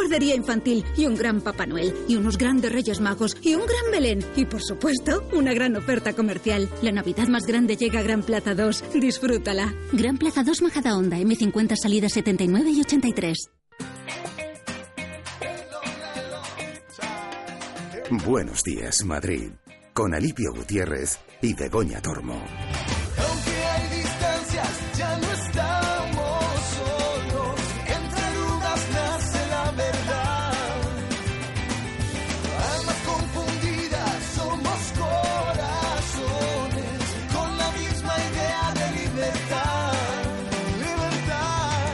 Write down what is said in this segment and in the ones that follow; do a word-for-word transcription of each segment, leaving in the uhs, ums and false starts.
guardería infantil, y un gran Papá Noel, y unos grandes Reyes Magos, y un gran Belén, y por supuesto, una gran oferta comercial. La Navidad más grande llega a Gran Plaza dos. Disfrútala. Gran Plaza dos Majadahonda, eme cincuenta, salidas setenta y nueve y ochenta y tres. Buenos días, Madrid. Con Alipio Gutiérrez y Begoña Tormo. Aunque hay distancias, ya no estamos solos. Entre dudas nace la verdad. Almas confundidas, somos corazones con la misma idea de libertad. Libertad.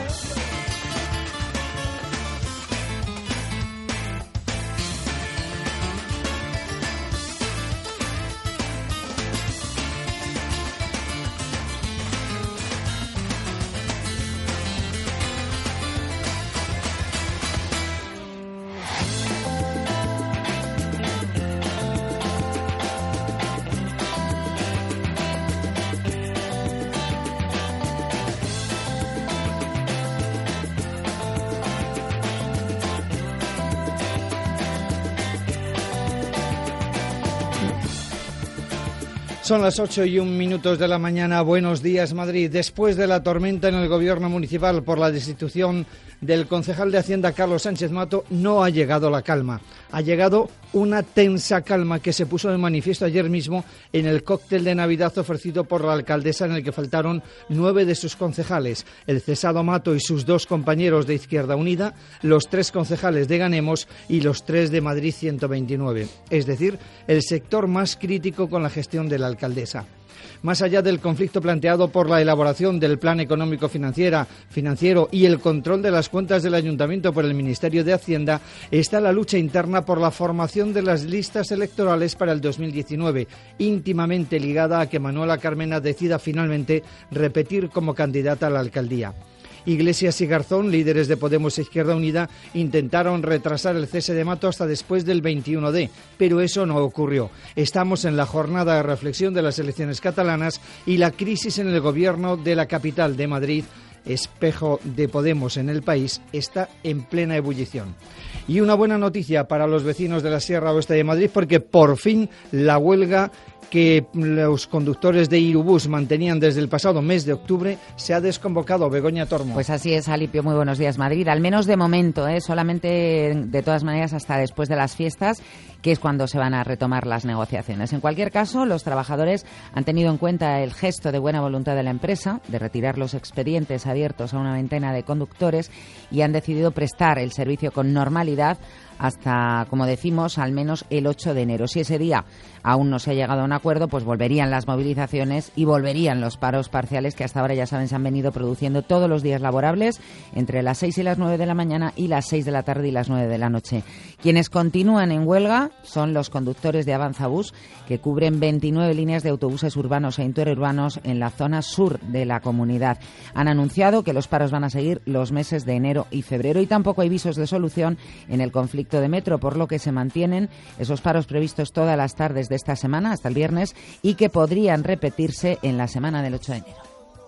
Son las ocho y un minutos de la mañana. Buenos días, Madrid. Después de la tormenta en el gobierno municipal por la destitución del concejal de Hacienda, Carlos Sánchez Mato, no ha llegado la calma. Ha llegado una tensa calma que se puso de manifiesto ayer mismo en el cóctel de Navidad ofrecido por la alcaldesa, en el que faltaron nueve de sus concejales, el cesado Mato y sus dos compañeros de Izquierda Unida, los tres concejales de Ganemos y los tres de Madrid ciento veintinueve, es decir, el sector más crítico con la gestión de la alcaldesa. Más allá del conflicto planteado por la elaboración del plan económico financiera, financiero y el control de las cuentas del Ayuntamiento por el Ministerio de Hacienda, está la lucha interna por la formación de las listas electorales para el dos mil diecinueve, íntimamente ligada a que Manuela Carmena decida finalmente repetir como candidata a la alcaldía. Iglesias y Garzón, líderes de Podemos e Izquierda Unida, intentaron retrasar el cese de Mato hasta después del veintiuno de, pero eso no ocurrió. Estamos en la jornada de reflexión de las elecciones catalanas y la crisis en el gobierno de la capital de Madrid, espejo de Podemos en el país, está en plena ebullición. Y una buena noticia para los vecinos de la Sierra Oeste de Madrid, porque por fin la huelga que los conductores de Irubús mantenían desde el pasado mes de octubre se ha desconvocado. Begoña Tormo. Pues así es, Alipio. Muy buenos días, Madrid. Al menos de momento, ¿eh? solamente de todas maneras hasta después de las fiestas, que es cuando se van a retomar las negociaciones. En cualquier caso, los trabajadores han tenido en cuenta el gesto de buena voluntad de la empresa de retirar los expedientes abiertos a una veintena de conductores y han decidido prestar el servicio con normalidad hasta, como decimos, al menos el ocho de enero. Si ese día aún no se ha llegado a un acuerdo, pues volverían las movilizaciones y volverían los paros parciales que hasta ahora, ya saben, se han venido produciendo todos los días laborables entre las seis y las nueve de la mañana y las seis de la tarde y las nueve de la noche. Quienes continúan en huelga son los conductores de Avanzabús, que cubren veintinueve líneas de autobuses urbanos e interurbanos en la zona sur de la comunidad. Han anunciado que los paros van a seguir los meses de enero y febrero y tampoco hay visos de solución en el conflicto de metro, por lo que se mantienen esos paros previstos todas las tardes de esta semana hasta el viernes y que podrían repetirse en la semana del ocho de enero.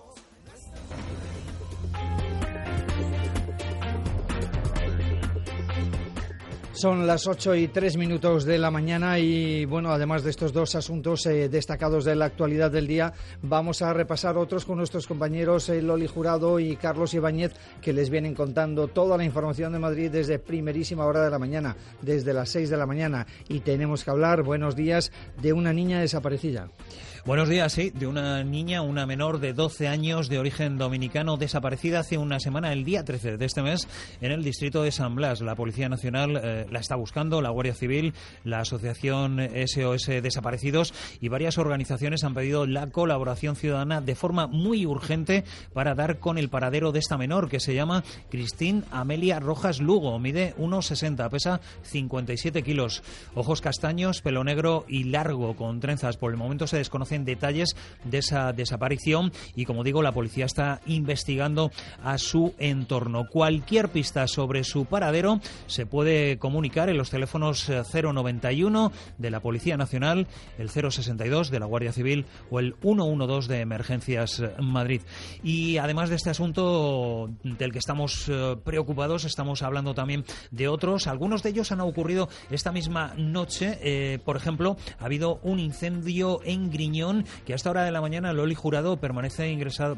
Son las ocho y tres minutos de la mañana y, bueno, además de estos dos asuntos eh, destacados de la actualidad del día, vamos a repasar otros con nuestros compañeros eh, Loli Jurado y Carlos Ibáñez, que les vienen contando toda la información de Madrid desde primerísima hora de la mañana, desde las seis de la mañana. Y tenemos que hablar, buenos días, de una niña desaparecida. Buenos días, sí, de una niña, una menor de doce años de origen dominicano, desaparecida hace una semana, el día trece de este mes, en el distrito de San Blas. La Policía Nacional eh, la está buscando, la Guardia Civil, la Asociación S O S Desaparecidos y varias organizaciones han pedido la colaboración ciudadana de forma muy urgente para dar con el paradero de esta menor, que se llama Cristín Amelia Rojas Lugo. Mide uno sesenta, pesa cincuenta y siete kilos, ojos castaños, pelo negro y largo, con trenzas. Por el momento se desconoce conocen detalles de esa desaparición y, como digo, la policía está investigando a su entorno. Cualquier pista sobre su paradero se puede comunicar en los teléfonos cero noventa y uno de la Policía Nacional, el cero sesenta y dos de la Guardia Civil o el ciento doce de Emergencias Madrid. Y además de este asunto del que estamos eh, preocupados, estamos hablando también de otros. Algunos de ellos han ocurrido esta misma noche. Eh, por ejemplo, ha habido un incendio en Griñón que a esta hora de la mañana Loli Jurado permanece ingresado,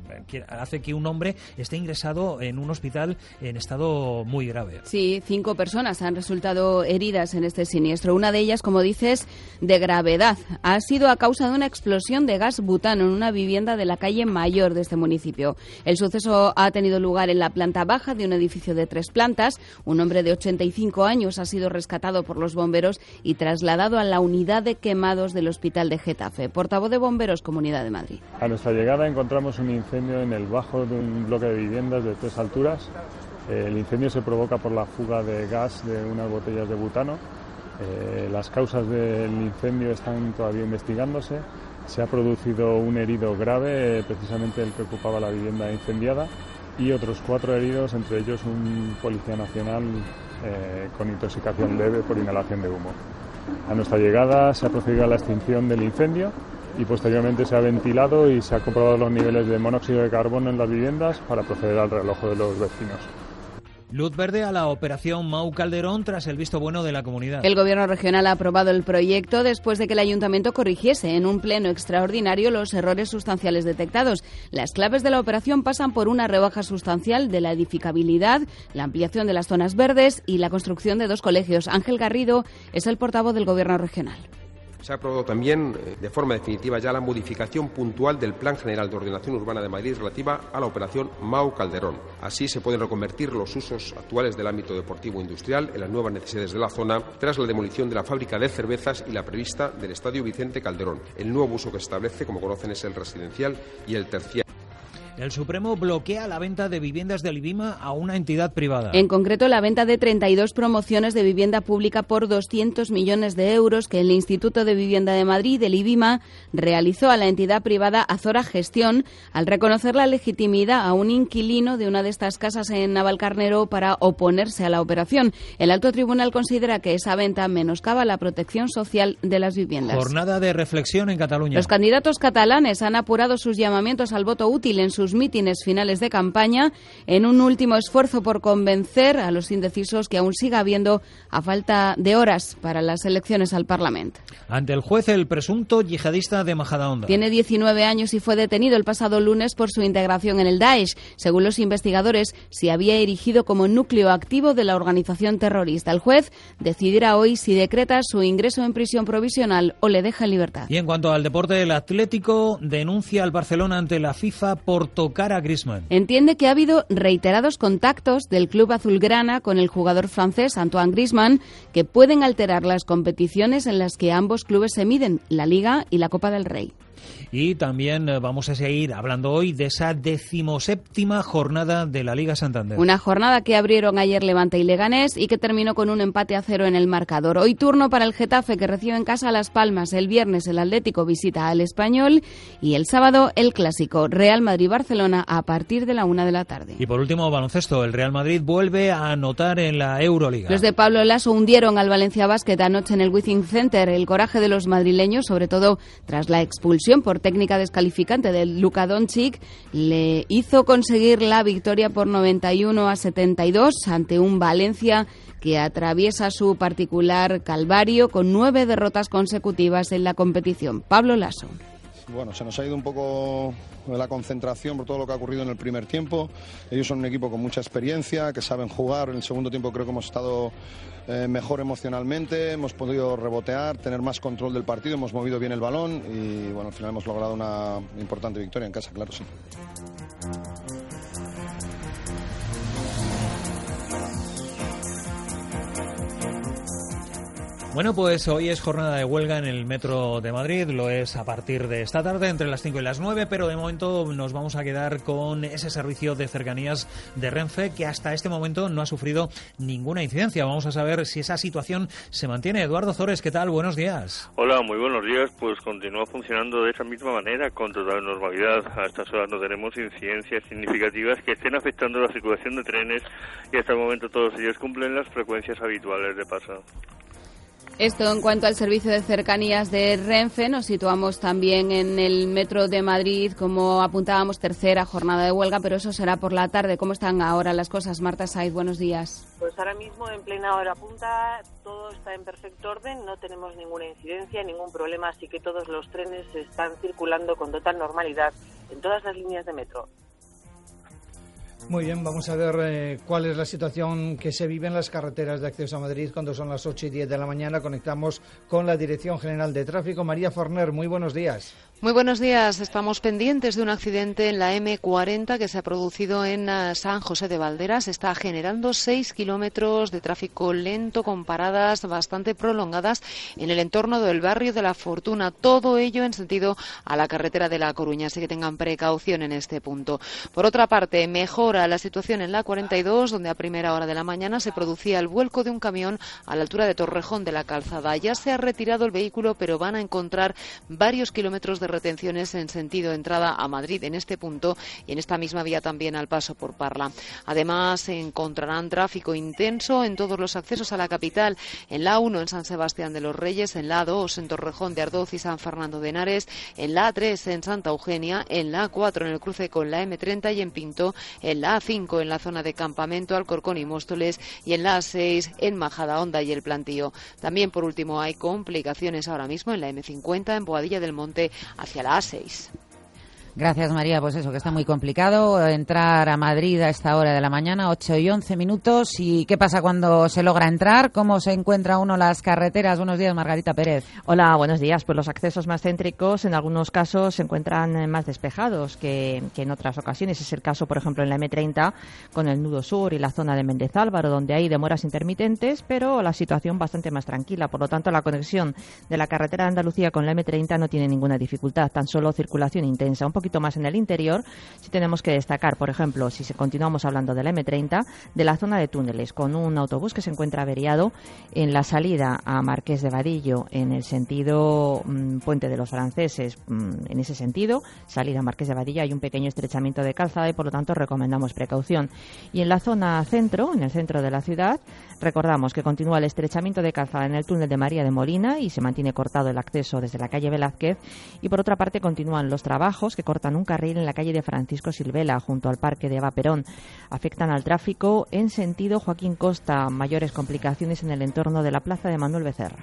hace que un hombre esté ingresado en un hospital en estado muy grave. Sí, cinco personas han resultado heridas en este siniestro. Una de ellas, como dices, de gravedad. Ha sido a causa de una explosión de gas butano en una vivienda de la calle Mayor de este municipio. El suceso ha tenido lugar en la planta baja de un edificio de tres plantas. Un hombre de ochenta y cinco años ha sido rescatado por los bomberos y trasladado a la unidad de quemados del Hospital de Getafe. Portavoz de Bomberos, Comunidad de Madrid. A nuestra llegada encontramos un incendio en el bajo de un bloque de viviendas de tres alturas. El incendio se provoca por la fuga de gas de unas botellas de butano. Eh, las causas del incendio están todavía investigándose. Se ha producido un herido grave, precisamente el que ocupaba la vivienda incendiada, y otros cuatro heridos, entre ellos un policía nacional eh, con intoxicación leve por inhalación de humo. A nuestra llegada se ha procedido a la extinción del incendio y posteriormente se ha ventilado y se ha comprobado los niveles de monóxido de carbono en las viviendas para proceder al realojo de los vecinos. Luz verde a la operación Mau Calderón tras el visto bueno de la comunidad. El Gobierno regional ha aprobado el proyecto después de que el Ayuntamiento corrigiese en un pleno extraordinario los errores sustanciales detectados. Las claves de la operación pasan por una rebaja sustancial de la edificabilidad, la ampliación de las zonas verdes y la construcción de dos colegios. Ángel Garrido es el portavoz del Gobierno regional. Se ha aprobado también, de forma definitiva, ya la modificación puntual del Plan General de Ordenación Urbana de Madrid relativa a la operación Mau Calderón. Así se pueden reconvertir los usos actuales del ámbito deportivo industrial en las nuevas necesidades de la zona, tras la demolición de la fábrica de cervezas y la prevista del Estadio Vicente Calderón. El nuevo uso que se establece, como conocen, es el residencial y el terciario. El Supremo bloquea la venta de viviendas del IBIMA a una entidad privada. En concreto, la venta de treinta y dos promociones de vivienda pública por doscientos millones de euros que el Instituto de Vivienda de Madrid, el IBIMA, realizó a la entidad privada Azora Gestión al reconocer la legitimidad a un inquilino de una de estas casas en Navalcarnero para oponerse a la operación. El alto tribunal considera que esa venta menoscaba la protección social de las viviendas. Jornada de reflexión en Cataluña. Los candidatos catalanes han apurado sus llamamientos al voto útil en sus mítines finales de campaña en un último esfuerzo por convencer a los indecisos que aún siga habiendo a falta de horas para las elecciones al Parlamento. Ante el juez, el presunto yihadista de Majadahonda. Tiene diecinueve años y fue detenido el pasado lunes por su integración en el Daesh. Según los investigadores, se había erigido como núcleo activo de la organización terrorista. El juez decidirá hoy si decreta su ingreso en prisión provisional o le deja en libertad. Y en cuanto al deporte, el Atlético denuncia al Barcelona ante la FIFA por tocar a Griezmann. Entiende que ha habido reiterados contactos del club azulgrana con el jugador francés Antoine Griezmann que pueden alterar las competiciones en las que ambos clubes se miden, la Liga y la Copa del Rey. Y también vamos a seguir hablando hoy de esa decimoséptima jornada de la Liga Santander. Una jornada que abrieron ayer Levante y Leganés y que terminó con un empate a cero en el marcador. Hoy turno para el Getafe, que recibe en casa a Las Palmas. El viernes el Atlético visita al Español y el sábado el clásico Real Madrid-Barcelona a partir de la una de la tarde. Y por último, baloncesto. El Real Madrid vuelve a anotar en la Euroliga. Los de Pablo Lasso hundieron al Valencia Basket anoche en el Wizzing Center. El coraje de los madrileños, sobre todo tras la expulsión por técnica descalificante de Luka Doncic, le hizo conseguir la victoria por noventa y uno a setenta y dos ante un Valencia que atraviesa su particular calvario con nueve derrotas consecutivas en la competición. Pablo Lasso. Bueno, se nos ha ido un poco la concentración por todo lo que ha ocurrido en el primer tiempo. Ellos son un equipo con mucha experiencia, que saben jugar. En el segundo tiempo creo que hemos estado eh, mejor emocionalmente, hemos podido rebotear, tener más control del partido, hemos movido bien el balón y bueno, al final hemos logrado una importante victoria en casa, claro, sí. Bueno, pues hoy es jornada de huelga en el Metro de Madrid, lo es a partir de esta tarde, entre las cinco y las nueve, pero de momento nos vamos a quedar con ese servicio de cercanías de Renfe que hasta este momento no ha sufrido ninguna incidencia. Vamos a saber si esa situación se mantiene. Eduardo Zores, ¿qué tal? Buenos días. Hola, muy buenos días. Pues continúa funcionando de esa misma manera, con total normalidad. A estas horas no tenemos incidencias significativas que estén afectando la circulación de trenes y hasta el momento todos ellos cumplen las frecuencias habituales de paso. Esto en cuanto al servicio de cercanías de Renfe. Nos situamos también en el Metro de Madrid, como apuntábamos, tercera jornada de huelga, pero eso será por la tarde. ¿Cómo están ahora las cosas? Marta Saiz, buenos días. Pues ahora mismo, en plena hora punta, todo está en perfecto orden, no tenemos ninguna incidencia, ningún problema, así que todos los trenes están circulando con total normalidad en todas las líneas de metro. Muy bien, vamos a ver eh, cuál es la situación que se vive en las carreteras de acceso a Madrid cuando son las ocho y diez de la mañana. Conectamos con la Dirección General de Tráfico. María Forner, muy buenos días. Muy buenos días. Estamos pendientes de un accidente en la eme cuarenta que se ha producido en San José de Valderas. Está generando seis kilómetros de tráfico lento con paradas bastante prolongadas en el entorno del barrio de La Fortuna. Todo ello en sentido a la carretera de La Coruña, así que tengan precaución en este punto. Por otra parte, mejora la situación en la cuarenta y dos, donde a primera hora de la mañana se producía el vuelco de un camión a la altura de Torrejón de la Calzada. Ya se ha retirado el vehículo, pero van a encontrar varios kilómetros de retenciones en sentido de entrada a Madrid en este punto y en esta misma vía también al paso por Parla. Además, se encontrarán tráfico intenso en todos los accesos a la capital, en la uno en San Sebastián de los Reyes, en la dos en Torrejón de Ardoz y San Fernando de Henares, en la tres en Santa Eugenia, en la cuatro en el cruce con la eme treinta y en Pinto, en la cinco en la zona de Campamento, Alcorcón y Móstoles y en la seis en Majadahonda y El Plantío. También, por último, hay complicaciones ahora mismo en la eme cincuenta en Boadilla del Monte hacia la a seis. Gracias, María. Pues eso, que está muy complicado entrar a Madrid a esta hora de la mañana, ocho y once minutos. ¿Y qué pasa cuando se logra entrar? ¿Cómo se encuentra uno las carreteras? Buenos días, Margarita Pérez. Hola, buenos días. Pues los accesos más céntricos en algunos casos se encuentran más despejados que, que en otras ocasiones. Es el caso, por ejemplo, en la eme treinta con el nudo sur y la zona de Méndez Álvaro, donde hay demoras intermitentes, pero la situación bastante más tranquila. Por lo tanto, la conexión de la carretera de Andalucía con la eme treinta no tiene ninguna dificultad, tan solo circulación intensa. Un poquito más en el interior, si tenemos que destacar, por ejemplo, si continuamos hablando de la eme treinta, de la zona de túneles, con un autobús que se encuentra averiado en la salida a Marqués de Vadillo, en el sentido mmm, Puente de los Franceses, mmm, en ese sentido, salida a Marqués de Vadillo, hay un pequeño estrechamiento de calzada y por lo tanto recomendamos precaución. Y en la zona centro, en el centro de la ciudad, recordamos que continúa el estrechamiento de calzada en el túnel de María de Molina y se mantiene cortado el acceso desde la calle Velázquez, y por otra parte continúan los trabajos que cortan un carril en la calle de Francisco Silvela junto al Parque de Eva Perón. Afectan al tráfico en sentido Joaquín Costa. Mayores complicaciones en el entorno de la plaza de Manuel Becerra.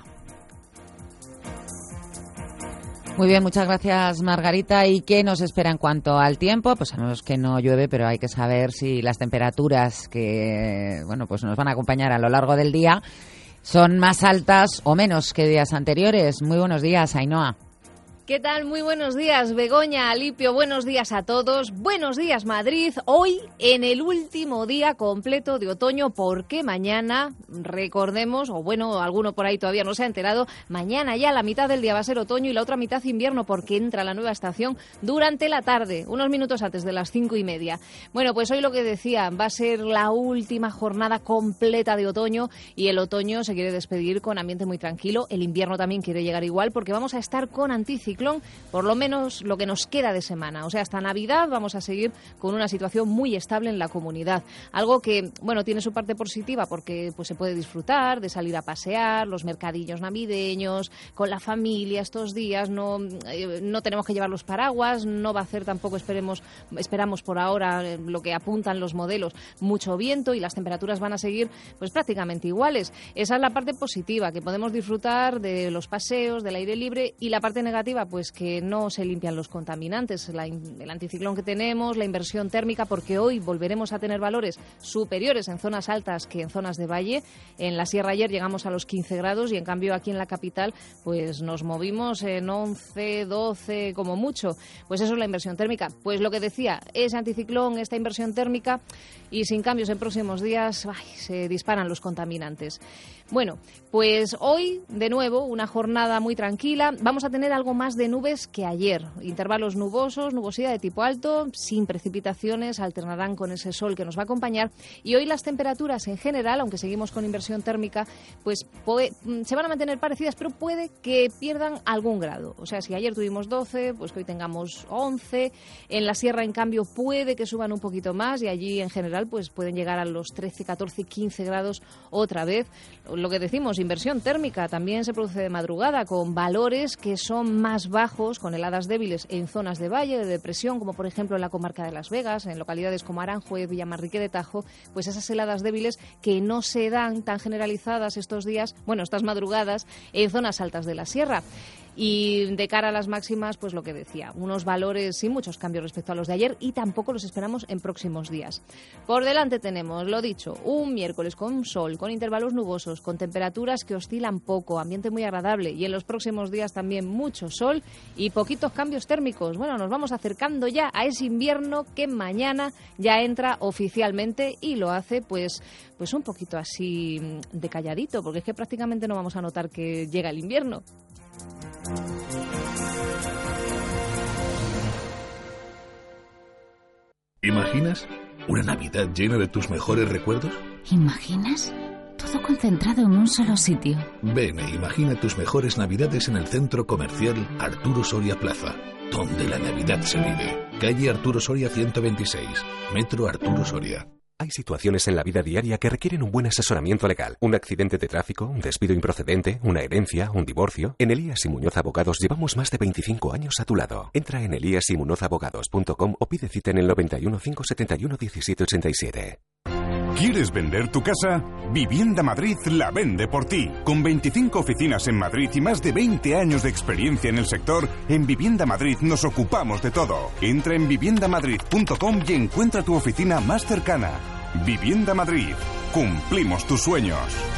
Muy bien, muchas gracias, Margarita. ¿Y qué nos espera en cuanto al tiempo? Pues sabemos que no llueve, pero hay que saber si las temperaturas que, bueno, pues nos van a acompañar a lo largo del día son más altas o menos que días anteriores. Muy buenos días, Ainhoa. ¿Qué tal? Muy buenos días, Begoña, Alipio, buenos días a todos. Buenos días, Madrid. Hoy en el último día completo de otoño, porque mañana, recordemos, o bueno, alguno por ahí todavía no se ha enterado, mañana ya la mitad del día va a ser otoño y la otra mitad invierno, porque entra la nueva estación durante la tarde, unos minutos antes de las cinco y media. Bueno, pues hoy lo que decía, va a ser la última jornada completa de otoño y el otoño se quiere despedir con ambiente muy tranquilo. El invierno también quiere llegar igual, porque vamos a estar con anticiclón, por lo menos lo que nos queda de semana. O sea, hasta Navidad vamos a seguir con una situación muy estable en la comunidad. Algo que, bueno, tiene su parte positiva porque pues se puede disfrutar de salir a pasear, los mercadillos navideños, con la familia estos días. No, eh, no tenemos que llevar los paraguas, no va a hacer tampoco, esperemos, esperamos por ahora, eh, lo que apuntan los modelos, mucho viento y las temperaturas van a seguir pues prácticamente iguales. Esa es la parte positiva, que podemos disfrutar de los paseos, del aire libre, y la parte negativa, sierra? Pues que no se limpian los contaminantes, la, el anticiclón que tenemos, la inversión térmica, porque hoy volveremos a tener valores superiores en zonas altas que en zonas de valle. En la sierra ayer llegamos a los quince grados y en cambio aquí en la capital pues nos movimos en once, doce como mucho. Pues eso es la inversión térmica. Pues lo que decía, ese anticiclón, esta inversión térmica, y sin cambios en próximos días, ay, se disparan los contaminantes. Bueno, pues hoy, de nuevo, una jornada muy tranquila. Vamos a tener algo más de nubes que ayer. Intervalos nubosos, nubosidad de tipo alto, sin precipitaciones, alternarán con ese sol que nos va a acompañar. Y hoy las temperaturas en general, aunque seguimos con inversión térmica, pues puede, se van a mantener parecidas, pero puede que pierdan algún grado. O sea, si ayer tuvimos doce, pues que hoy tengamos once. En la sierra, en cambio, puede que suban un poquito más y allí, en general, pues pueden llegar a los trece, catorce, quince grados otra vez. Lo que decimos, inversión térmica también se produce de madrugada con valores que son más bajos, con heladas débiles en zonas de valle, de depresión, como por ejemplo en la comarca de Las Vegas, en localidades como Aranjuez, Villamarrique de Tajo, pues esas heladas débiles que no se dan tan generalizadas estos días, bueno, estas madrugadas, en zonas altas de la sierra. Y de cara a las máximas, pues lo que decía, unos valores sin muchos cambios respecto a los de ayer y tampoco los esperamos en próximos días. Por delante tenemos, lo dicho, un miércoles con sol, con intervalos nubosos, con temperaturas que oscilan poco, ambiente muy agradable y en los próximos días también mucho sol y poquitos cambios térmicos. Bueno, nos vamos acercando ya a ese invierno que mañana ya entra oficialmente y lo hace pues, pues un poquito así de calladito, porque es que prácticamente no vamos a notar que llega el invierno. ¿Imaginas una Navidad llena de tus mejores recuerdos? ¿Imaginas? Todo concentrado en un solo sitio. Ven e imagina tus mejores Navidades en el centro comercial Arturo Soria Plaza, donde la Navidad se vive. Calle Arturo Soria ciento veintiséis, Metro Arturo Soria. Hay situaciones en la vida diaria que requieren un buen asesoramiento legal. Un accidente de tráfico, un despido improcedente, una herencia, un divorcio. En Elías y Muñoz Abogados llevamos más de veinticinco años a tu lado. Entra en elías y munoz abogados punto com o pide cita en el noventa y uno, cinco setenta y uno, diecisiete ochenta y siete. ¿Quieres vender tu casa? Vivienda Madrid la vende por ti. Con veinticinco oficinas en Madrid y más de veinte años de experiencia en el sector, en Vivienda Madrid nos ocupamos de todo. Entra en vivienda madrid punto com y encuentra tu oficina más cercana. Vivienda Madrid. Cumplimos tus sueños.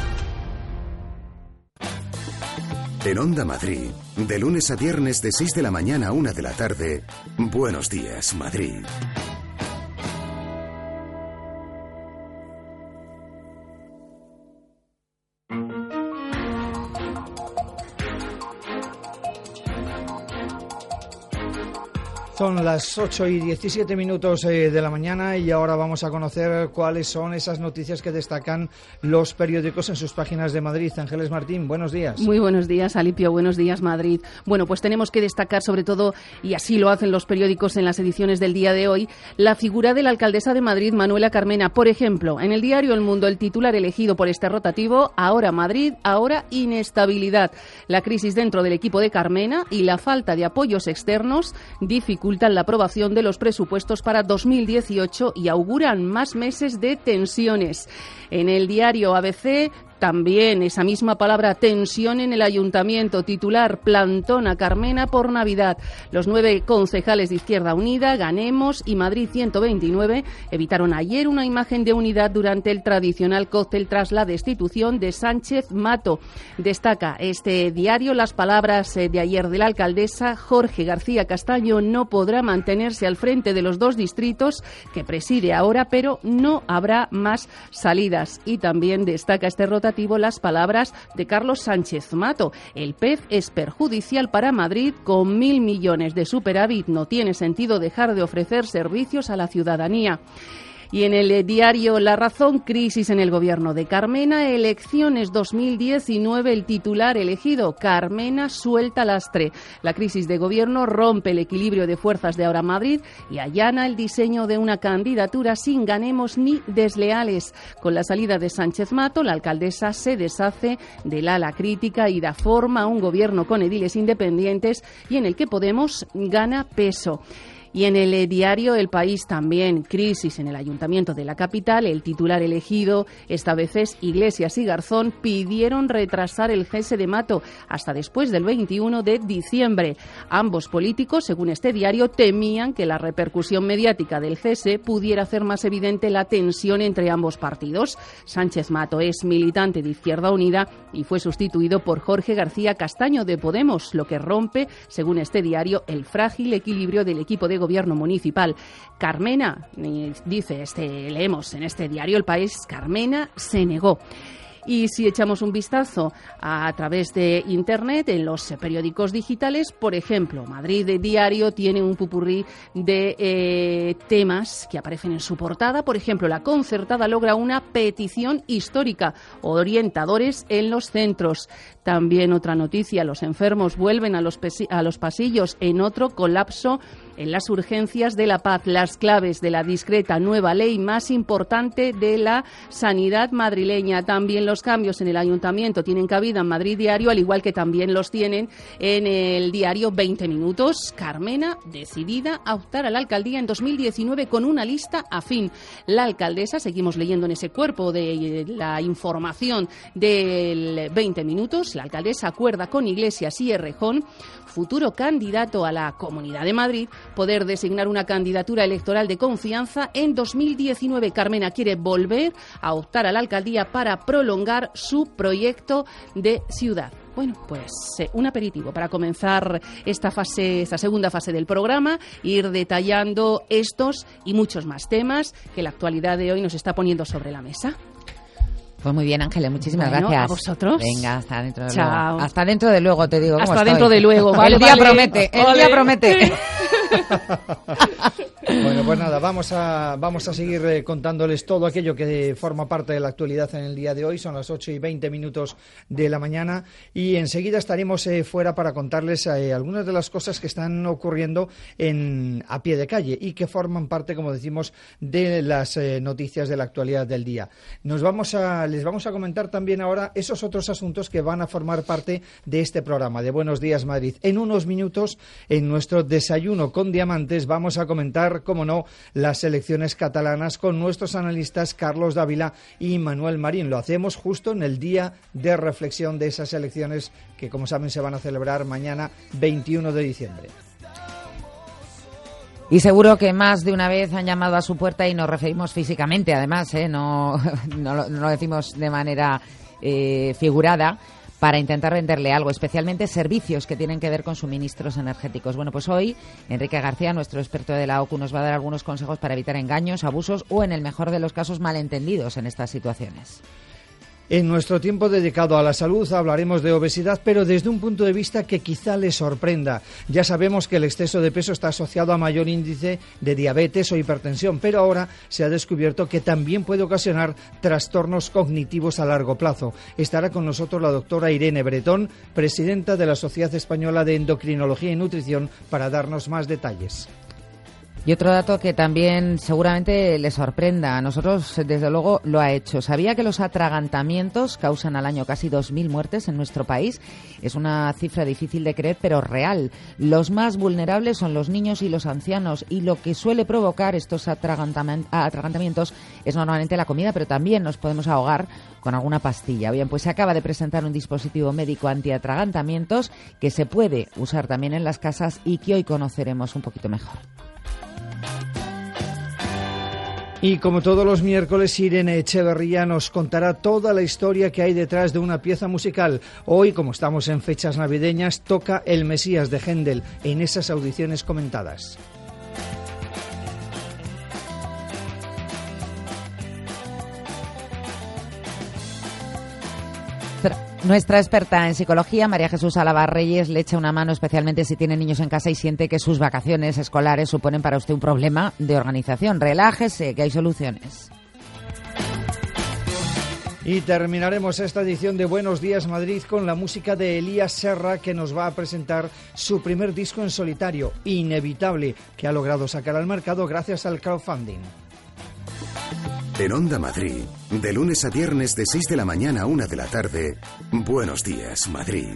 En Onda Madrid, de lunes a viernes de seis de la mañana a una de la tarde, Buenos Días, Madrid. Son las ocho y diecisiete minutos eh, de la mañana y ahora vamos a conocer cuáles son esas noticias que destacan los periódicos en sus páginas de Madrid. Ángeles Martín, buenos días. Muy buenos días, Alipio. Buenos días, Madrid. Bueno, pues tenemos que destacar sobre todo, y así lo hacen los periódicos en las ediciones del día de hoy, la figura de la alcaldesa de Madrid, Manuela Carmena. Por ejemplo, en el diario El Mundo, el titular elegido por este rotativo, ahora Madrid, ahora inestabilidad. La crisis dentro del equipo de Carmena y la falta de apoyos externos dificultan la aprobación de los presupuestos para dos mil dieciocho y auguran más meses de tensiones. En el diario A B C, también esa misma palabra, tensión en el ayuntamiento. Titular, plantón a Carmena por Navidad. Los nueve concejales de Izquierda Unida, Ganemos y Madrid ciento veintinueve evitaron ayer una imagen de unidad durante el tradicional cóctel tras la destitución de Sánchez Mato. Destaca este diario las palabras de ayer de la alcaldesa. Jorge García Castaño no podrá mantenerse al frente de los dos distritos que preside ahora, pero no habrá más salidas. Y también destaca este rotativo las palabras de Carlos Sánchez Mato. El P E F es perjudicial para Madrid. Con mil millones de superávit no tiene sentido dejar de ofrecer servicios a la ciudadanía. Y en el diario La Razón, crisis en el gobierno de Carmena, elecciones dos mil diecinueve, el titular elegido, Carmena suelta lastre. La crisis de gobierno rompe el equilibrio de fuerzas de Ahora Madrid y allana el diseño de una candidatura sin Ganemos ni desleales. Con la salida de Sánchez Mato, la alcaldesa se deshace del ala crítica y da forma a un gobierno con ediles independientes y en el que Podemos gana peso. Y en el eh, diario El País también, crisis en el ayuntamiento de la capital. El titular elegido esta vez es: Iglesias y Garzón pidieron retrasar el cese de Mato hasta después del veintiuno de diciembre. Ambos políticos, según este diario, temían que la repercusión mediática del cese pudiera hacer más evidente la tensión entre ambos partidos. Sánchez Mato es militante de Izquierda Unida y fue sustituido por Jorge García Castaño de Podemos, lo que rompe, según este diario, el frágil equilibrio del equipo de gobierno municipal. Carmena, dice, este, leemos en este diario El País, Carmena se negó. Y si echamos un vistazo a, a través de Internet, en los periódicos digitales, por ejemplo, Madrid Diario tiene un pupurrí de eh, temas que aparecen en su portada. Por ejemplo, la concertada logra una petición histórica, orientadores en los centros. También otra noticia, los enfermos vuelven a los, a los pasillos en otro colapso en las urgencias de La Paz. Las claves de la discreta nueva ley más importante de la sanidad madrileña. También los cambios en el ayuntamiento tienen cabida en Madrid Diario, al igual que también los tienen en el diario veinte minutos. Carmena, decidida a optar a la alcaldía en dos mil diecinueve con una lista afín. La alcaldesa, seguimos leyendo en ese cuerpo de la información del veinte minutos, la alcaldesa acuerda con Iglesias y Errejón, futuro candidato a la Comunidad de Madrid, poder designar una candidatura electoral de confianza en dos mil diecinueve. Carmena quiere volver a optar a la alcaldía para prolongar su proyecto de ciudad. Bueno, pues eh, un aperitivo para comenzar esta fase, esta segunda fase del programa, ir detallando estos y muchos más temas que la actualidad de hoy nos está poniendo sobre la mesa. Pues muy bien, Ángeles, muchísimas bueno, gracias. A vosotros. Venga, hasta dentro de Chao. luego. Hasta dentro de luego, te digo. ¿Cómo hasta estoy? dentro de luego. Vale, el día vale. promete, el Ole. día promete. Bueno, pues nada, vamos a vamos a seguir eh, contándoles todo aquello que forma parte de la actualidad en el día de hoy. Son las ocho y veinte minutos de la mañana y enseguida estaremos eh, fuera para contarles eh, algunas de las cosas que están ocurriendo en a pie de calle y que forman parte, como decimos, de las eh, noticias de la actualidad del día. Nos vamos a les vamos a comentar también ahora esos otros asuntos que van a formar parte de este programa de Buenos Días Madrid. En unos minutos, en nuestro desayuno con diamantes, vamos a comentar, como no, las elecciones catalanas con nuestros analistas Carlos Dávila y Manuel Marín. Lo hacemos justo en el día de reflexión de esas elecciones que, como saben, se van a celebrar mañana veintiuno de diciembre. Y seguro que más de una vez han llamado a su puerta y nos referimos físicamente, además, ¿eh? no, no, lo, no lo decimos de manera eh, figurada, para intentar venderle algo, especialmente servicios que tienen que ver con suministros energéticos. Bueno, pues hoy Enrique García, nuestro experto de la O C U, nos va a dar algunos consejos para evitar engaños, abusos o, en el mejor de los casos, malentendidos en estas situaciones. En nuestro tiempo dedicado a la salud hablaremos de obesidad, pero desde un punto de vista que quizá les sorprenda. Ya sabemos que el exceso de peso está asociado a mayor índice de diabetes o hipertensión, pero ahora se ha descubierto que también puede ocasionar trastornos cognitivos a largo plazo. Estará con nosotros la doctora Irene Bretón, presidenta de la Sociedad Española de Endocrinología y Nutrición, para darnos más detalles. Y otro dato que también seguramente le sorprenda, a nosotros desde luego lo ha hecho. ¿Sabía que los atragantamientos causan al año casi dos mil muertes en nuestro país? Es una cifra difícil de creer, pero real. Los más vulnerables son los niños y los ancianos, y lo que suele provocar estos atragantamientos es normalmente la comida, pero también nos podemos ahogar con alguna pastilla. Bien, pues se acaba de presentar un dispositivo médico antiatragantamientos que se puede usar también en las casas y que hoy conoceremos un poquito mejor. Y como todos los miércoles, Irene Echeverría nos contará toda la historia que hay detrás de una pieza musical. Hoy, como estamos en fechas navideñas, toca El Mesías de Händel en esas audiciones comentadas. Nuestra experta en psicología, María Jesús Álava Reyes, le echa una mano especialmente si tiene niños en casa y siente que sus vacaciones escolares suponen para usted un problema de organización. Relájese, que hay soluciones. Y terminaremos esta edición de Buenos Días Madrid con la música de Elías Serra, que nos va a presentar su primer disco en solitario, Inevitable, que ha logrado sacar al mercado gracias al crowdfunding. En Onda Madrid, de lunes a viernes de seis de la mañana a una de la tarde, Buenos Días Madrid.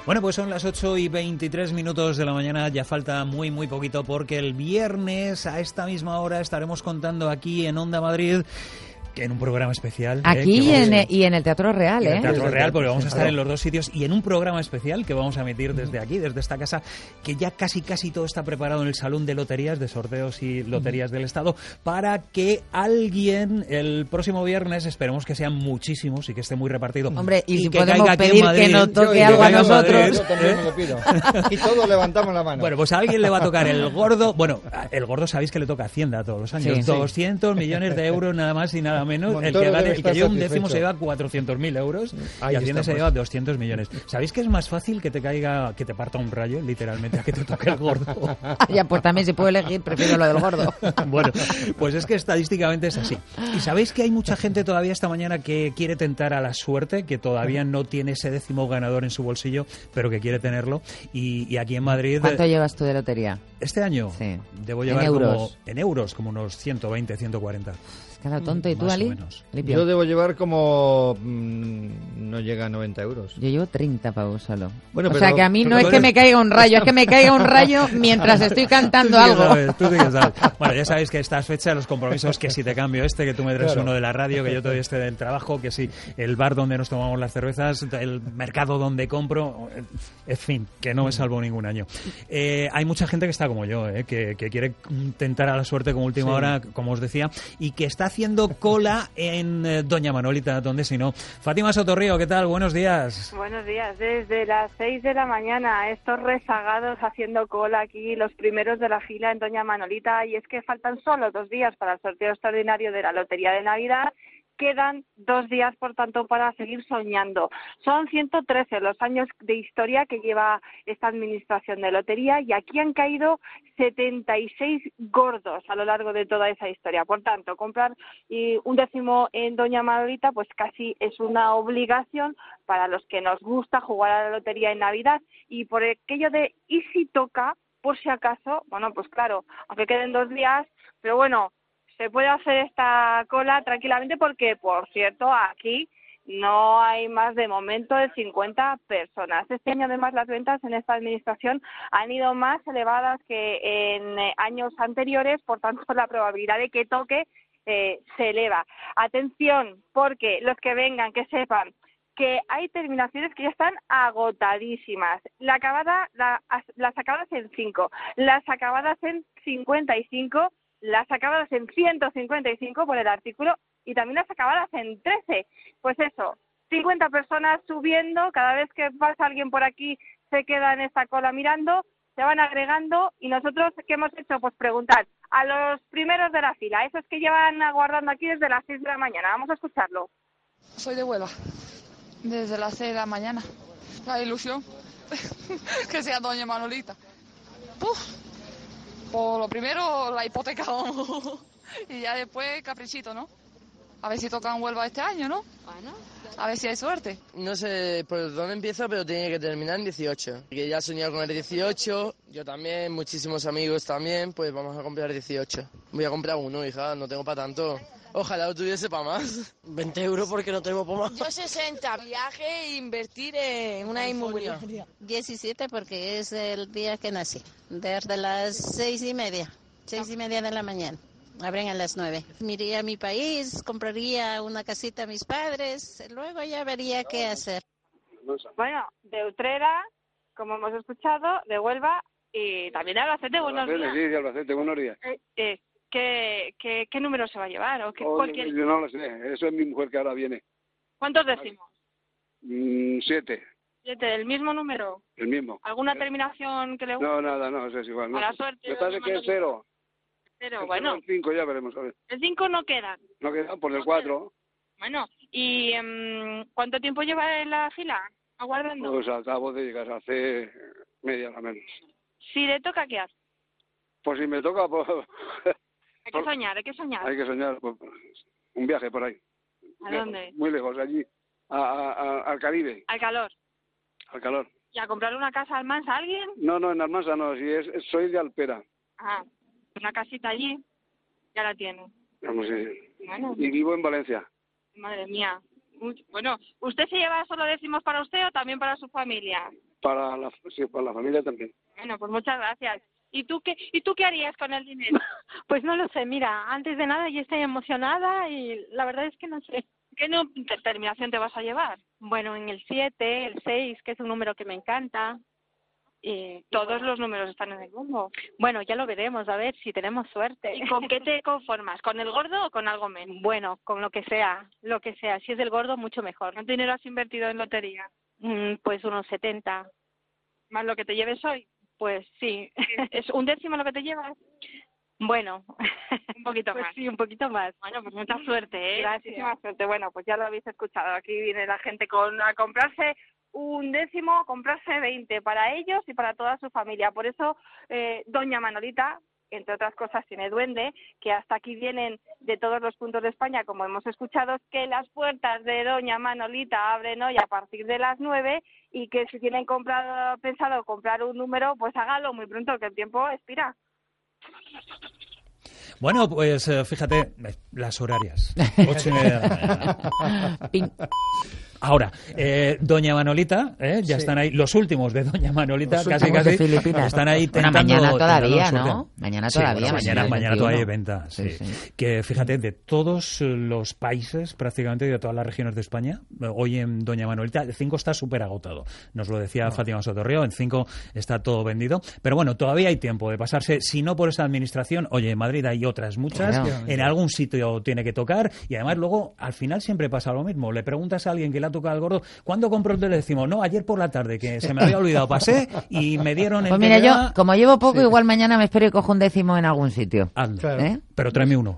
Bueno, pues son las ocho y veintitrés minutos de la mañana, ya falta muy, muy poquito porque el viernes a esta misma hora estaremos contando aquí en Onda Madrid, que en un programa especial. Aquí eh, en, a... y en el Teatro Real, ¿eh? En el Teatro Real, porque vamos a estar en los dos sitios y en un programa especial que vamos a emitir desde aquí, desde esta casa, que ya casi casi todo está preparado en el Salón de Loterías, de sorteos y loterías del Estado, para que alguien el próximo viernes, esperemos que sean muchísimos y que esté muy repartido. Hombre, y, y si que podemos caiga pedir Madrid, que nos toque yo, algo a que nosotros. Madrid, Yo también me lo pido. Y todos levantamos la mano. Bueno, pues a alguien le va a tocar el gordo. Bueno, el gordo sabéis que le toca Hacienda todos los años. Sí, sí. doscientos millones de euros nada más y nada menos. Montoro el que gane, debe el que estar lleva un satisfecho. décimo se lleva cuatrocientos mil euros Ahí y Hacienda estamos. se lleva doscientos millones. ¿Sabéis que es más fácil que te caiga, que te parta un rayo, literalmente, a que te toque el gordo? Ya, pues también si puedo elegir, prefiero lo del gordo. Bueno, pues es que estadísticamente es así. Y sabéis que hay mucha gente todavía esta mañana que quiere tentar a la suerte, que todavía no tiene ese décimo ganador en su bolsillo, pero que quiere tenerlo. Y, y aquí en Madrid... ¿Cuánto llevas tú de lotería? Este año Sí. debo llevar ¿En euros? como en euros, como unos ciento veinte, ciento cuarenta. Cada tonto. ¿Y tú, Más o Ali? menos. Limpio. Yo debo llevar como... mmm, no llega a noventa euros. Yo llevo treinta pavos solo. Bueno, o pero- sea que a mí no pero es tú que eres- me caiga un rayo, es que me caiga un rayo mientras estoy cantando Tú sí que algo. sabes, tú sí que sabes. Bueno, ya sabéis que estas fechas, los compromisos, que si te cambio este, que tú me traes Claro. uno de la radio, que yo te doy este del trabajo, que si el bar donde nos tomamos las cervezas, el mercado donde compro, en fin, que no me salvo ningún año. Eh, hay mucha gente que está como yo, eh, que, que quiere tentar a la suerte como última Sí. hora, como os decía, y que está haciendo cola en eh, Doña Manolita, donde si no. Fátima Sotorrío, ¿qué tal? Buenos días. Buenos días, desde las seis de la mañana, estos rezagados haciendo cola aquí, los primeros de la fila en Doña Manolita, y es que faltan solo dos días para el sorteo extraordinario de la Lotería de Navidad. Quedan dos días, por tanto, para seguir soñando. Son ciento trece los años de historia que lleva esta administración de lotería y aquí han caído setenta y seis gordos a lo largo de toda esa historia. Por tanto, comprar y un décimo en Doña Manolita pues casi es una obligación para los que nos gusta jugar a la lotería en Navidad. Y por aquello de ¿y si toca? Por si acaso, bueno, pues claro, aunque queden dos días, pero bueno, se puede hacer esta cola tranquilamente porque, por cierto, aquí no hay más de momento de cincuenta personas. Este año, además, las ventas en esta administración han ido más elevadas que en eh, años anteriores, por tanto, la probabilidad de que toque eh, se eleva. Atención, porque los que vengan, que sepan que hay terminaciones que ya están agotadísimas. La acabada, la, las acabadas en cinco, las acabadas en cincuenta y cinco, las acabadas en ciento cincuenta y cinco por el artículo y también las acabadas en trece. Pues eso, cincuenta personas subiendo, cada vez que pasa alguien por aquí se queda en esta cola mirando, se van agregando y nosotros, ¿qué hemos hecho? Pues preguntar a los primeros de la fila, esos que llevan aguardando aquí desde las seis de la mañana. Vamos a escucharlo. Soy de Huelva, desde las seis de la mañana. La ilusión que sea Doña Manolita. Uf. Por lo primero, la hipoteca y ya después caprichito, ¿no? A ver si tocan Huelva este año, ¿no? Bueno. A ver si hay suerte. No sé por dónde empieza, pero tiene que terminar en dieciocho. Que ya he soñado con el dieciocho, yo también, muchísimos amigos también, pues vamos a comprar dieciocho. Voy a comprar uno, hija, no tengo para tanto. Ojalá lo tuviese para más. veinte euros porque no tengo para más. Yo sesenta, viaje e invertir en una inmobiliaria. diecisiete porque es el día que nací, desde las seis y media, seis y media de la mañana. Abren a las nueve. Miraría a mi país, compraría una casita a mis padres, luego ya vería qué hacer. Bueno, de Utrera, como hemos escuchado, de Huelva y también de Albacete, buenos Albacete, días. sí, de Albacete, buenos días. Eh, eh, ¿qué, qué, ¿Qué número se va a llevar? ¿O qué, Oh, cualquier... yo no lo sé, eso es mi mujer que ahora viene. ¿Cuántos decimos? Mm, siete, Siete, ¿del mismo número? el mismo. ¿Alguna terminación que le guste? No, nada, no, eso es igual. No. Mala suerte, Me parece doña que es Manolita. cero. Pero El bueno, cero, el cinco ya veremos, a ver. el cinco no queda. No queda por el cuatro. Bueno, ¿y um, cuánto tiempo lleva en la fila aguardando? Pues acabo de llegar hace media hora menos. Si le toca, ¿qué hace? Pues si me toca, pues Hay que soñar, hay que soñar. hay que soñar pues, un viaje por ahí. ¿A Lejos, dónde? Muy lejos, allí, a, a- a- al Caribe, Al calor. al calor. ¿Y a comprar una casa al Mansa a alguien? No, no, en Almansa no, si es, soy de Alpera. Ah, una casita allí, ya la tiene. Vamos, sí. Bueno, Y vivo en Valencia. madre mía. Uy, bueno, ¿usted se lleva solo décimos para usted o también para su familia? para la, sí, para la familia también. Bueno, pues muchas gracias. ¿Y tú qué, y tú qué harías con el dinero? Pues no lo sé, mira, antes de nada yo estoy emocionada y la verdad es que no sé. ¿Qué no, terminación te vas a llevar? Bueno, en el siete, el seis, que es un número que me encanta. Y todos los números están en el bombo. Bueno, ya lo veremos, a ver si tenemos suerte. ¿Y con qué te conformas? ¿Con el gordo o con algo menos? Bueno, con lo que sea, lo que sea. Si es del gordo, mucho mejor. ¿Cuánto dinero has invertido en lotería? Mm, pues unos setenta. ¿Más lo que te lleves hoy? Pues sí. ¿Es un décimo lo que te llevas? Bueno, un poquito pues más. Sí, un poquito más. Bueno, pues mucha suerte, ¿eh? Gracias. Muchísima suerte. Bueno, pues ya lo habéis escuchado. Aquí viene la gente con a comprarse un décimo, comprarse veinte para ellos y para toda su familia. Por eso, eh, doña Manolita, entre otras cosas, tiene duende, que hasta aquí vienen de todos los puntos de España, como hemos escuchado, que las puertas de doña Manolita abren hoy a partir de las nueve y que si tienen comprado, pensado comprar un número, pues hágalo muy pronto, que el tiempo expira. Bueno, pues eh, fíjate, las horarias. Ocho y media de la mañana. Ahora, eh, doña Manolita, eh, ya sí. Están ahí, los últimos de doña Manolita, los casi casi, de Filipinas. Están ahí bueno, tentando... mañana todavía, ¿no? Suerte. Mañana sí, todavía. Bueno, mañana, mañana todavía hay venta, sí. Sí, sí. Que fíjate, de todos los países, prácticamente de todas las regiones de España, hoy en doña Manolita, el cinco está súper agotado. Nos lo decía no. Fátima Sotorrio, en cinco está todo vendido. Pero bueno, todavía hay tiempo de pasarse, si no por esa administración, oye, en Madrid hay otras muchas, claro. En algún sitio tiene que tocar, y además luego, al final siempre pasa lo mismo. Le preguntas a alguien que le ha tocado al gordo, ¿cuándo compró el décimo? No, ayer por la tarde, que se me había olvidado, pasé y me dieron el Pues mira, T V A. yo, como llevo poco, sí. igual mañana me espero y cojo un décimo en algún sitio. Anda, claro. ¿Eh? Pero tráeme uno.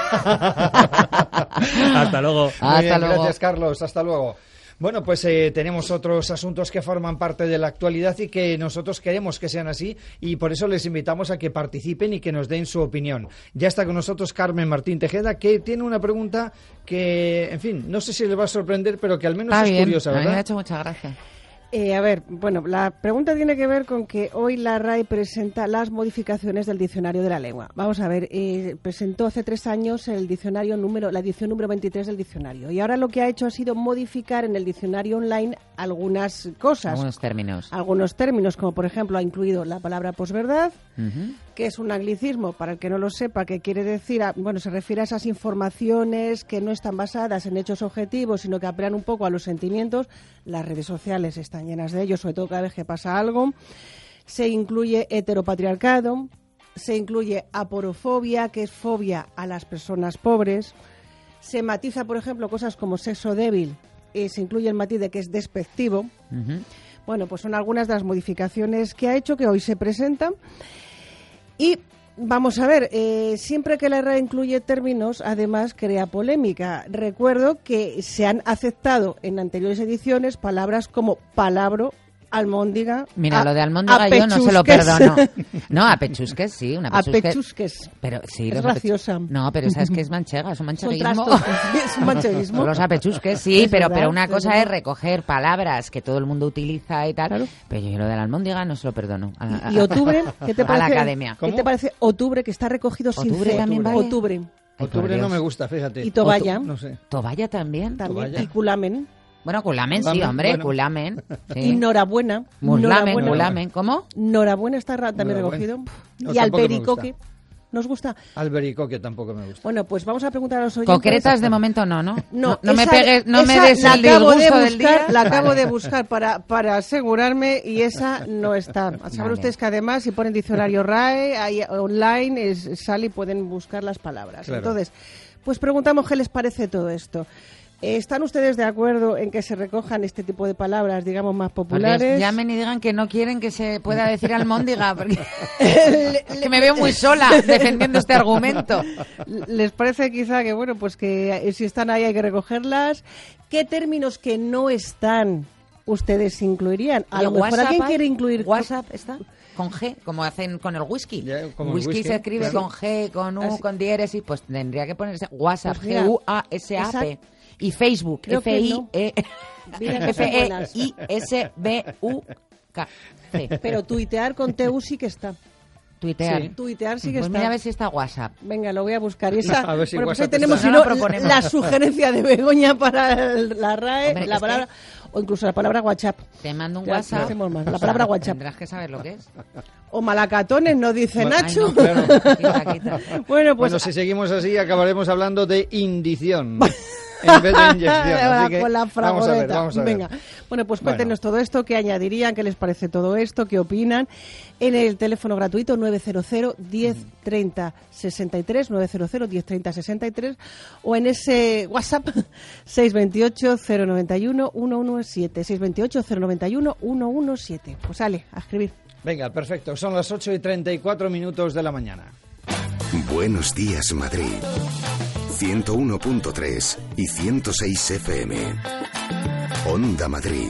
Hasta luego. Muy bien, Hasta luego. gracias, Carlos. Hasta luego. Bueno, pues eh, tenemos otros asuntos que forman parte de la actualidad y que nosotros queremos que sean así, y por eso les invitamos a que participen y que nos den su opinión. Ya está con nosotros Carmen Martín Tejeda, que tiene una pregunta que, en fin, no sé si les va a sorprender, pero que al menos Está es bien. curiosa, ¿verdad? A mí me ha hecho mucha gracia. Eh, a ver, bueno, la pregunta tiene que ver con que hoy la R A E presenta las modificaciones del diccionario de la lengua. Vamos a ver, eh, presentó hace tres años el diccionario número, la edición número veintitrés del diccionario, y ahora lo que ha hecho ha sido modificar en el diccionario online algunas cosas. Algunos términos. Algunos términos, como por ejemplo ha incluido la palabra posverdad, Uh-huh. que es un anglicismo, para el que no lo sepa, que quiere decir, a, bueno, se refiere a esas informaciones que no están basadas en hechos objetivos, sino que apelan un poco a los sentimientos. Las redes sociales están llenas de ellos, sobre todo cada vez que pasa algo. Se incluye heteropatriarcado, se incluye aporofobia, que es fobia a las personas pobres. Se matiza, por ejemplo, cosas como sexo débil, y se incluye el matiz de que es despectivo. Uh-huh. Bueno, pues son algunas de las modificaciones que ha hecho, que hoy se presentan. Y vamos a ver, eh, siempre que la R A E incluye términos, además crea polémica. Recuerdo que se han aceptado en anteriores ediciones palabras como palabro, almóndiga. Mira, a, lo de almóndiga yo no se lo perdono. No, a pechusques sí, una pechusque. A pechusques. Pero sí, es los graciosa. apechu... No, pero sabes que es manchega, es un mancheguismo. Es un mancheguismo. Los apechusques sí, es pero verdad, pero una es cosa verdad. es recoger palabras que todo el mundo utiliza y tal. Claro. Pero yo lo de la almóndiga no se lo perdono. A, a, ¿Y octubre? ¿Qué te parece? A la academia. ¿Qué te parece octubre, que está recogido sin ¿Octubre C? también vale? Octubre. Ay, Octubre no me gusta, fíjate. Y toballa. Otu- no sé. ¿Toballa también? También. Toballa. Y culamen. Bueno, culamen, sí, Culamen, hombre, bueno. culamen. Sí. Y norabuena. Muslamen, Norabuena. mulamen, ¿cómo? Norabuena está ra- también Norabuena. recogido. No, Y tampoco me albericoque. ¿Nos gusta? Albericoque tampoco me gusta. Bueno, pues vamos a preguntar a los oyentes. Concretas de momento no, ¿no? No, no me esa- pegues, no me esa des la el acabo de disgusto del buscar, día. La acabo Vale. de buscar para, para asegurarme, y esa no está. Saben Vale. ustedes que además, si ponen diccionario R A E, ahí online es, sale y pueden buscar las palabras. Claro. Entonces, pues preguntamos qué les parece todo esto. ¿Están ustedes de acuerdo en que se recojan este tipo de palabras, digamos, más Por Dios, populares? llamen y digan que no quieren que se pueda decir almóndiga, porque es que me veo muy sola defendiendo este argumento. ¿Les parece quizá que, bueno, pues que eh, si están ahí hay que recogerlas? ¿Qué términos que no están ustedes incluirían? A ¿Y lo mejor WhatsApp alguien hay? quiere incluir... ¿WhatsApp está? Con G, como hacen con el whisky. Ya, como el whisky, whisky, se escribe claro. con G, con U, Así. con diéresis, pues tendría que ponerse WhatsApp, Pues mira, G U A S A P. Y Facebook, Creo que F I no. E Mira que son F E buenas. I S B U K C. Pero tuitear con T U sí que está. Tuitear. Sí. Tuitear sí que pues está. Mira a ver si está WhatsApp. Venga, lo voy a buscar. Y esa, A ver si bueno, pues WhatsApp ahí tenemos está. si No no, lo proponemos. la sugerencia de Begoña para el- la RAE, Hombre, la es palabra, o incluso la palabra WhatsApp. Te mando un Ya WhatsApp. hacemos más. La O sea, palabra WhatsApp. Tendrás que saber lo que es. O malacatones, nos dice Bueno, Nacho. ay, no, claro. Quita, quita. Bueno, pues Bueno, si seguimos así acabaremos hablando de indición en vez de inyección. Así que con la vamos a ver, fragoleta. vamos a ver. Venga, bueno, pues Bueno. cuéntenos todo esto, qué añadirían, qué les parece todo esto, qué opinan. En el teléfono gratuito nueve cero cero, diez, treinta, sesenta y tres, nueve cero cero, diez, treinta, sesenta y tres, o en ese WhatsApp seis dos ocho, cero nueve uno, uno uno siete, seis dos ocho, cero nueve uno, uno uno siete. Pues sale, a escribir. Venga, perfecto. Son las ocho y treinta y cuatro minutos de la mañana. Buenos días, Madrid. ciento uno punto tres y ciento seis F M. Onda Madrid.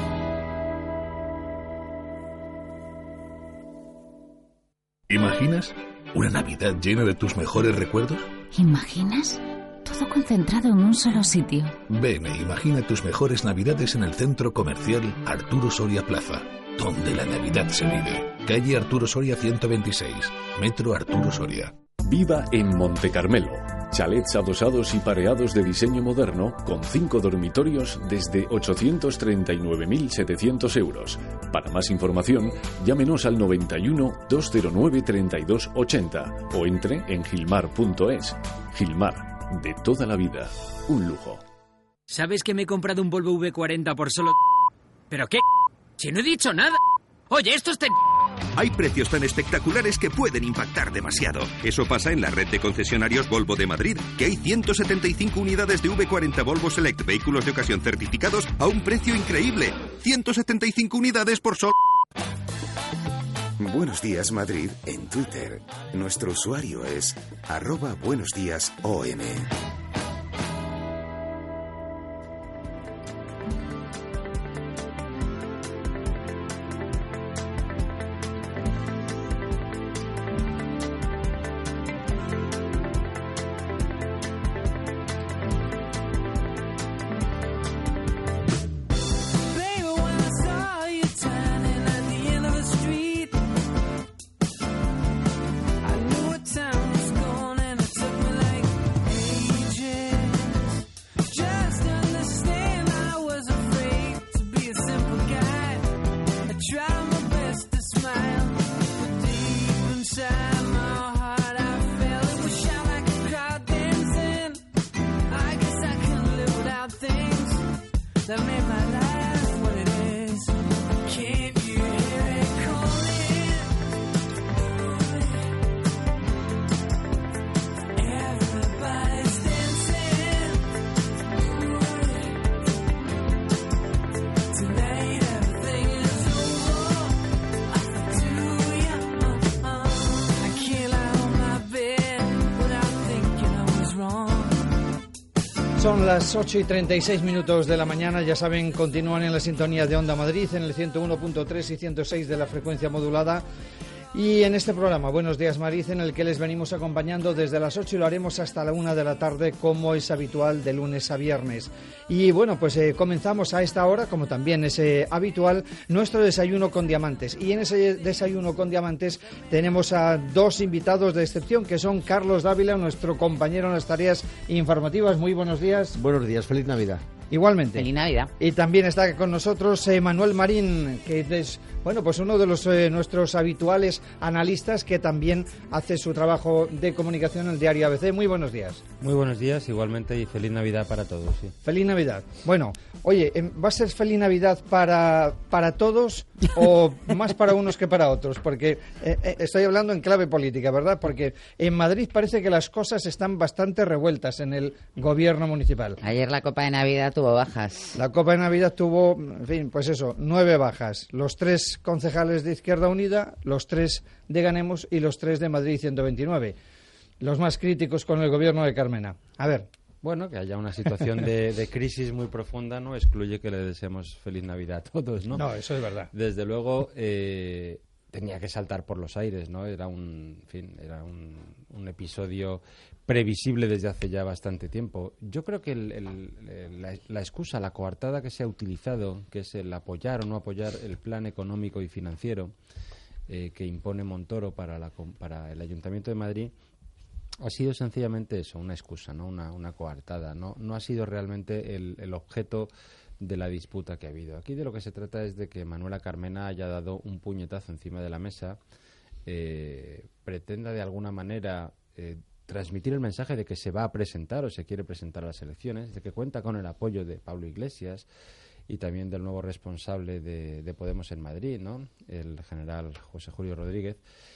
¿Imaginas una Navidad llena de tus mejores recuerdos? ¿Imaginas? Todo concentrado en un solo sitio. Ven e imagina tus mejores Navidades en el centro comercial Arturo Soria Plaza, donde la Navidad se vive. Calle Arturo Soria ciento veintiséis, Metro Arturo Soria. Viva en Monte Carmelo. Chalets adosados y pareados de diseño moderno con cinco dormitorios desde ochocientos treinta y nueve mil setecientos euros. Para más información, llámenos al noventa y uno, doscientos nueve, treinta y dos ochenta o entre en gilmar punto es. Gilmar, de toda la vida, un lujo. ¿Sabes que me he comprado un Volvo V cuarenta por solo... ¿Pero qué? Si no he dicho nada. Oye, esto está... Hay precios tan espectaculares que pueden impactar demasiado. Eso pasa en la red de concesionarios Volvo de Madrid, que hay ciento setenta y cinco unidades de V cuarenta Volvo Select vehículos de ocasión certificados a un precio increíble. ciento setenta y cinco unidades por solo... Buenos días, Madrid en Twitter. Nuestro usuario es arroba buenos días O M. Son las ocho y treinta y seis minutos de la mañana, ya saben, continúan en la sintonía de Onda Madrid, en el ciento uno punto tres y ciento seis de la frecuencia modulada. Y en este programa, Buenos Días Madrid, en el que les venimos acompañando desde las ocho y lo haremos hasta la una de la tarde, como es habitual de lunes a viernes. Y bueno, pues eh, comenzamos a esta hora, como también es eh, habitual, nuestro desayuno con diamantes. Y en ese desayuno con diamantes tenemos a dos invitados de excepción, que son Carlos Dávila, nuestro compañero en las tareas informativas. Muy buenos días. Buenos días, feliz Navidad. Igualmente. Feliz Navidad. Y también está con nosotros eh, Manuel Marín, que es, bueno, pues uno de los eh, nuestros habituales analistas, que también hace su trabajo de comunicación en el diario A B C. Muy buenos días. Muy buenos días, igualmente, y feliz Navidad para todos. Sí. Feliz Navidad. Bueno, oye, ¿va a ser feliz Navidad para, para todos o más para unos que para otros? Porque eh, eh, estoy hablando en clave política, ¿verdad? Porque en Madrid parece que las cosas están bastante revueltas en el gobierno municipal. Ayer la Copa de Navidad tuvo bajas. La Copa de Navidad tuvo, en fin, pues eso, nueve bajas. Los tres concejales de Izquierda Unida, los tres de Ganemos y los tres de Madrid ciento veintinueve. Los más críticos con el gobierno de Carmena. A ver. Bueno, que haya una situación de, de crisis muy profunda no excluye que le deseemos feliz Navidad a todos, ¿no? No, eso es verdad. Desde luego eh, tenía que saltar por los aires, ¿no? Era un, en fin, era un, un episodio previsible desde hace ya bastante tiempo. Yo creo que el, el, el, la, la excusa, la coartada que se ha utilizado, que es el apoyar o no apoyar el plan económico y financiero, eh, que impone Montoro para, la, para el Ayuntamiento de Madrid ha sido sencillamente eso, una excusa, ¿no? Una, una coartada. No, no ha sido realmente el, el objeto de la disputa que ha habido. Aquí de lo que se trata es de que Manuela Carmena haya dado un puñetazo encima de la mesa, eh, pretenda de alguna manera eh, transmitir el mensaje de que se va a presentar o se quiere presentar a las elecciones, de que cuenta con el apoyo de Pablo Iglesias y también del nuevo responsable de, de Podemos en Madrid, ¿no? El general José Julio Rodríguez,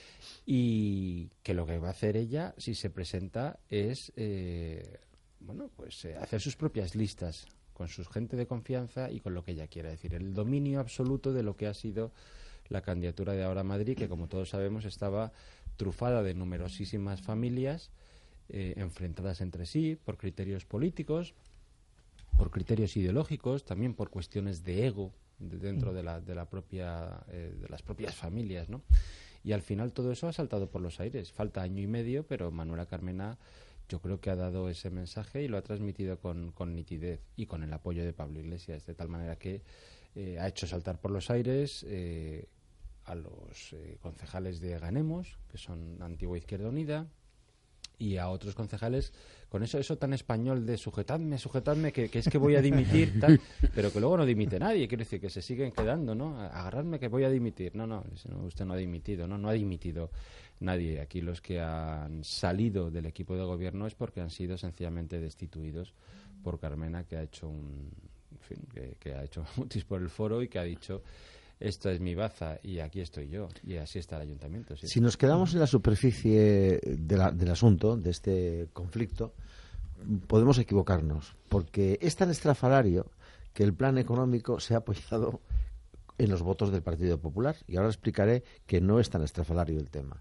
y que lo que va a hacer ella, si se presenta, es eh, bueno, pues eh, hacer sus propias listas con su gente de confianza y con lo que ella quiera decir. El dominio absoluto de lo que ha sido la candidatura de Ahora Madrid, que como todos sabemos estaba trufada de numerosísimas familias eh, enfrentadas entre sí por criterios políticos, por criterios ideológicos, también por cuestiones de ego de dentro de la, de la propia eh, de las propias familias, ¿no? Y al final todo eso ha saltado por los aires. Falta año y medio, pero Manuela Carmena yo creo que ha dado ese mensaje y lo ha transmitido con, con nitidez y con el apoyo de Pablo Iglesias, de tal manera que eh, ha hecho saltar por los aires eh, a los eh, concejales de Ganemos, que son Antigua Izquierda Unida, y a otros concejales con eso eso tan español de sujetadme, sujetadme, que, que es que voy a dimitir, tal, pero que luego no dimite nadie, quiere decir que se siguen quedando, ¿no? Agarradme que voy a dimitir. No, no, usted no ha dimitido, no, no ha dimitido nadie. Aquí los que han salido del equipo de gobierno es porque han sido sencillamente destituidos por Carmena, que ha hecho un, en fin, que, que ha hecho mutis por el foro y que ha dicho: esta es mi baza y aquí estoy yo, y así está el ayuntamiento. ¿Sí? Si nos quedamos en la superficie de la, del asunto, de este conflicto, podemos equivocarnos, porque es tan estrafalario que el plan económico se ha apoyado en los votos del Partido Popular, y ahora explicaré que no es tan estrafalario el tema.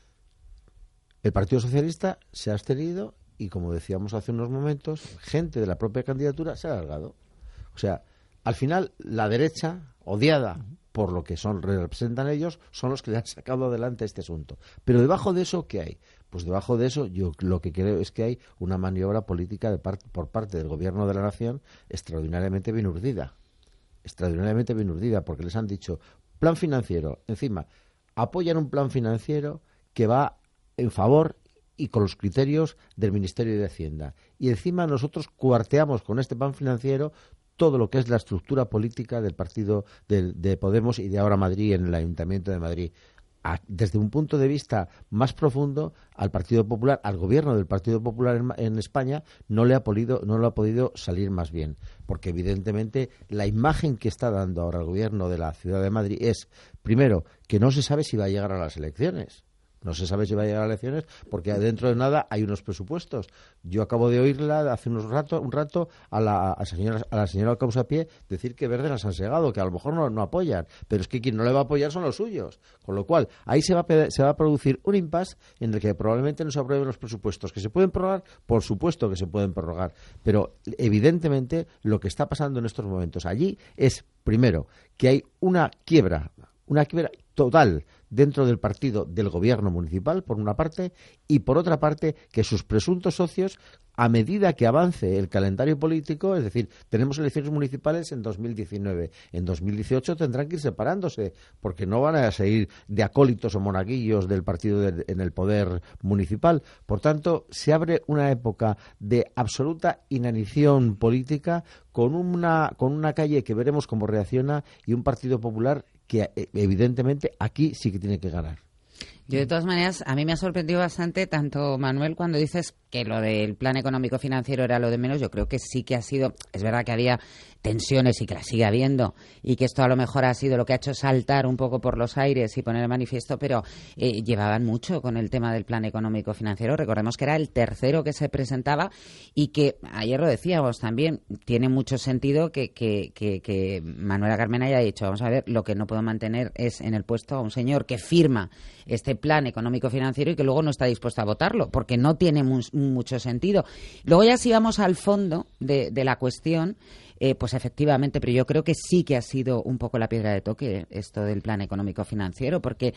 El Partido Socialista se ha abstenido y, como decíamos hace unos momentos, gente de la propia candidatura se ha alargado. O sea, al final, la derecha, odiada por lo que son representan ellos, son los que le han sacado adelante este asunto. Pero debajo de eso, ¿qué hay? Pues debajo de eso, yo lo que creo es que hay una maniobra política de par- por parte del Gobierno de la Nación extraordinariamente bien urdida. Extraordinariamente bien urdida, porque les han dicho, plan financiero, encima, apoyan un plan financiero que va en favor y con los criterios del Ministerio de Hacienda. Y encima nosotros cuarteamos con este plan financiero todo lo que es la estructura política del partido de, de Podemos y de Ahora Madrid en el Ayuntamiento de Madrid. A, desde un punto de vista más profundo, al Partido Popular, al gobierno del Partido Popular en, en España, no le ha podido, no le ha podido salir más bien, porque evidentemente la imagen que está dando ahora el gobierno de la Ciudad de Madrid es, primero, que no se sabe si va a llegar a las elecciones. No se sabe si va a llegar a elecciones porque dentro de nada hay unos presupuestos. Yo acabo de oírla hace unos rato, un rato a la, a señora, a la señora Causapié decir que Verde las han segado, que a lo mejor no, no apoyan, pero es que quien no le va a apoyar son los suyos. Con lo cual, ahí se va a, se va a producir un impasse en el que probablemente no se aprueben los presupuestos. ¿Que se pueden prorrogar? Por supuesto que se pueden prorrogar. Pero evidentemente lo que está pasando en estos momentos allí es, primero, que hay una quiebra, una quiebra total dentro del partido del gobierno municipal, por una parte, y por otra parte, que sus presuntos socios, a medida que avance el calendario político, es decir, tenemos elecciones municipales en dos mil diecinueve, en dos mil dieciocho tendrán que ir separándose, porque no van a seguir de acólitos o monaguillos del partido de, en el poder municipal. Por tanto, se abre una época de absoluta inanición política con una, con una calle que veremos cómo reacciona y un Partido Popular que evidentemente aquí sí que tiene que ganar. Yo, de todas maneras, a mí me ha sorprendido bastante, tanto Manuel, cuando dices que lo del plan económico financiero era lo de menos. Yo creo que sí que ha sido, es verdad que había tensiones y que las sigue habiendo, y que esto a lo mejor ha sido lo que ha hecho saltar un poco por los aires y poner el manifiesto, pero eh, llevaban mucho con el tema del plan económico financiero. Recordemos que era el tercero que se presentaba y que, ayer lo decíamos también, tiene mucho sentido que, que, que, que Manuela Carmena haya dicho, vamos a ver, lo que no puedo mantener es en el puesto a un señor que firma este plan económico financiero y que luego no está dispuesto a votarlo, porque no tiene mu- mucho sentido. Luego ya si vamos al fondo de, de la cuestión, eh, pues efectivamente, pero yo creo que sí que ha sido un poco la piedra de toque esto del plan económico financiero, porque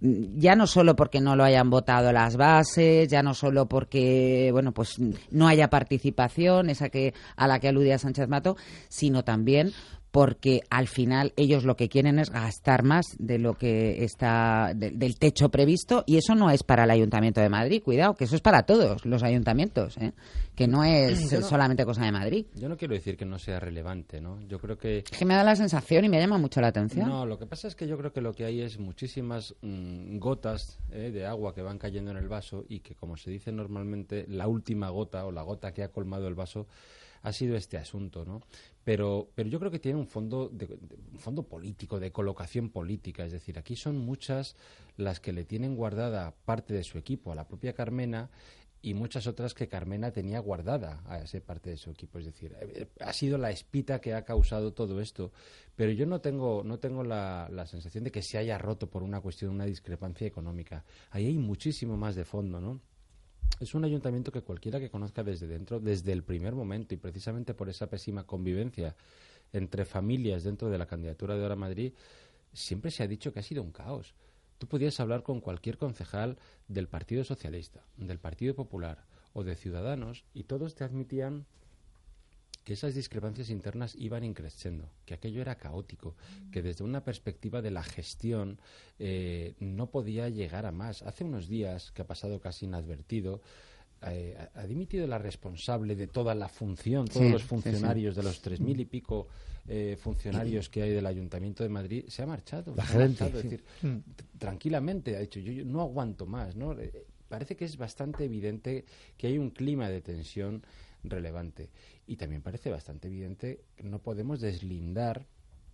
ya no solo porque no lo hayan votado las bases, ya no solo porque, bueno, pues no haya participación, esa que a la que aludía Sánchez Mato, sino también porque al final ellos lo que quieren es gastar más de lo que está de, del techo previsto, y eso no es para el Ayuntamiento de Madrid, cuidado, que eso es para todos los ayuntamientos, ¿eh? Que no es no, solamente cosa de Madrid. Yo no quiero decir que no sea relevante, ¿no? Yo creo que... Es que me da la sensación y me llama mucho la atención. No, lo que pasa es que yo creo que lo que hay es muchísimas mmm, gotas eh, de agua que van cayendo en el vaso, y que, como se dice normalmente, la última gota o la gota que ha colmado el vaso ha sido este asunto, ¿no? Pero, pero yo creo que tiene un fondo, de, de, un fondo político, de colocación política. Es decir, aquí son muchas las que le tienen guardada parte de su equipo a la propia Carmena, y muchas otras que Carmena tenía guardada a esa parte de su equipo. Es decir, ha sido la espita que ha causado todo esto. Pero yo no tengo, no tengo la, la sensación de que se haya roto por una cuestión, una discrepancia económica. Ahí hay muchísimo más de fondo, ¿no? Es un ayuntamiento que cualquiera que conozca desde dentro, desde el primer momento, y precisamente por esa pésima convivencia entre familias dentro de la candidatura de Ahora Madrid, siempre se ha dicho que ha sido un caos. Tú podías hablar con cualquier concejal del Partido Socialista, del Partido Popular o de Ciudadanos, y todos te admitían que esas discrepancias internas iban increciendo, que aquello era caótico, que desde una perspectiva de la gestión eh, no podía llegar a más. Hace unos días, que ha pasado casi inadvertido, eh, ha dimitido la responsable de toda la función, todos sí, los funcionarios sí, sí. de los tres mil y pico eh, funcionarios que hay del Ayuntamiento de Madrid, se ha marchado. La se gerente, ha marchado, sí. Es decir, mm. tranquilamente ha dicho, yo, yo no aguanto más, ¿no? Eh, parece que es bastante evidente que hay un clima de tensión relevante. Y también parece bastante evidente que no podemos deslindar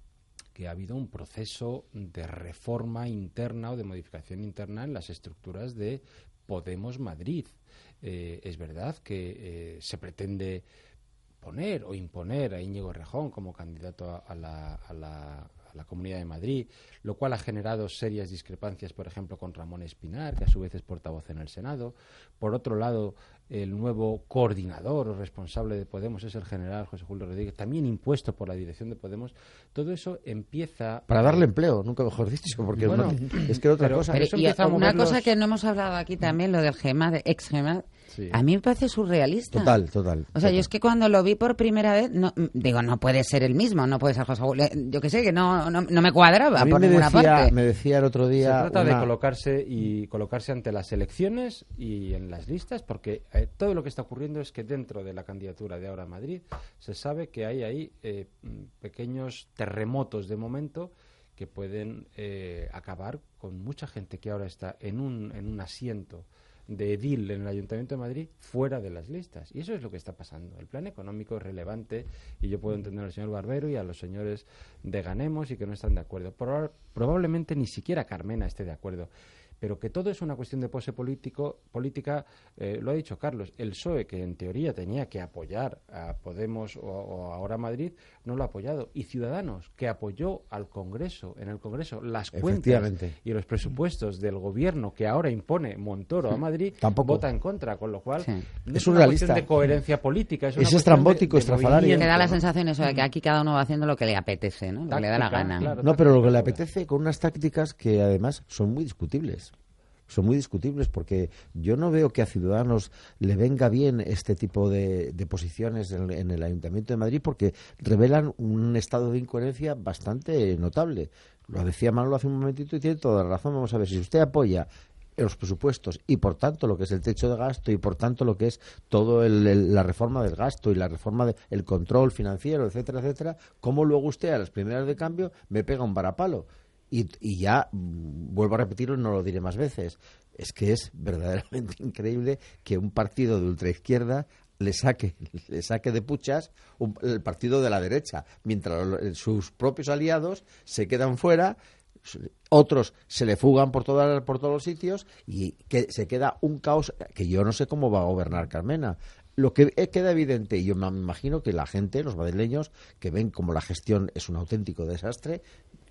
que ha habido un proceso de reforma interna o de modificación interna en las estructuras de Podemos Madrid. Eh, es verdad que eh, se pretende poner o imponer a Íñigo Errejón como candidato a, a, la, a, la, a la Comunidad de Madrid, lo cual ha generado serias discrepancias, por ejemplo, con Ramón Espinar, que a su vez es portavoz en el Senado. Por otro lado, el nuevo coordinador o responsable de Podemos es el general José Julio Rodríguez, también impuesto por la dirección de Podemos. Todo eso empieza... Para darle empleo, nunca mejor dicho, porque bueno, no, es que otra pero, cosa... Pero, eso y empieza a una moverlos... cosa que no hemos hablado aquí también, lo del GEMA, de ex-GEMA, sí. A mí me parece surrealista. Total, total. O sea, total. yo es que cuando lo vi por primera vez, no, digo, no puede ser el mismo, no puede ser José Julio, yo que sé, que no, no, no me cuadraba por me ninguna decía, parte. Me decía el otro día... Se trata una... de colocarse y colocarse ante las elecciones y en las listas, porque eh, todo lo que está ocurriendo es que dentro de la candidatura de Ahora Madrid se sabe que hay ahí eh, pequeños terremotos de momento que pueden eh, acabar con mucha gente que ahora está en un, en un asiento de edil en el Ayuntamiento de Madrid fuera de las listas. Y eso es lo que está pasando. El plan económico es relevante y yo puedo entender al señor Barbero y a los señores de Ganemos y que no están de acuerdo. Proba- probablemente ni siquiera Carmena esté de acuerdo. Pero que todo es una cuestión de pose político, política, eh, lo ha dicho Carlos. El P S O E, que en teoría tenía que apoyar a Podemos o, o Ahora Madrid, no lo ha apoyado. Y Ciudadanos, que apoyó al Congreso, en el Congreso, las cuentas y los presupuestos del gobierno que ahora impone Montoro a Madrid, Tampoco. vota en contra. Con lo cual, sí. no es, es una realista. cuestión de coherencia política. Es, una es estrambótico, de, de estrafalario. Que da la sensación eso de que aquí cada uno va haciendo lo que le apetece, ¿no? Lo que le da la gana. Claro, no, pero lo que le apetece con unas tácticas que además son muy discutibles. Son muy discutibles porque yo no veo que a Ciudadanos le venga bien este tipo de, de posiciones en, en el Ayuntamiento de Madrid porque revelan un estado de incoherencia bastante notable. Lo decía Manolo hace un momentito y tiene toda la razón. Vamos a ver, si usted apoya los presupuestos y por tanto lo que es el techo de gasto y por tanto lo que es todo el, el, la reforma del gasto y la reforma del control financiero, etcétera, etcétera, ¿cómo luego usted a las primeras de cambio me pega un varapalo? Y, y ya, vuelvo a repetirlo, no lo diré más veces, es que es verdaderamente increíble que un partido de ultraizquierda le saque, le saque de puchas un, el partido de la derecha, mientras los, sus propios aliados se quedan fuera, otros se le fugan por, toda, por todos los sitios y que se queda un caos que yo no sé cómo va a gobernar Carmena. Lo que queda evidente, y yo me imagino que la gente, los madrileños, que ven como la gestión es un auténtico desastre,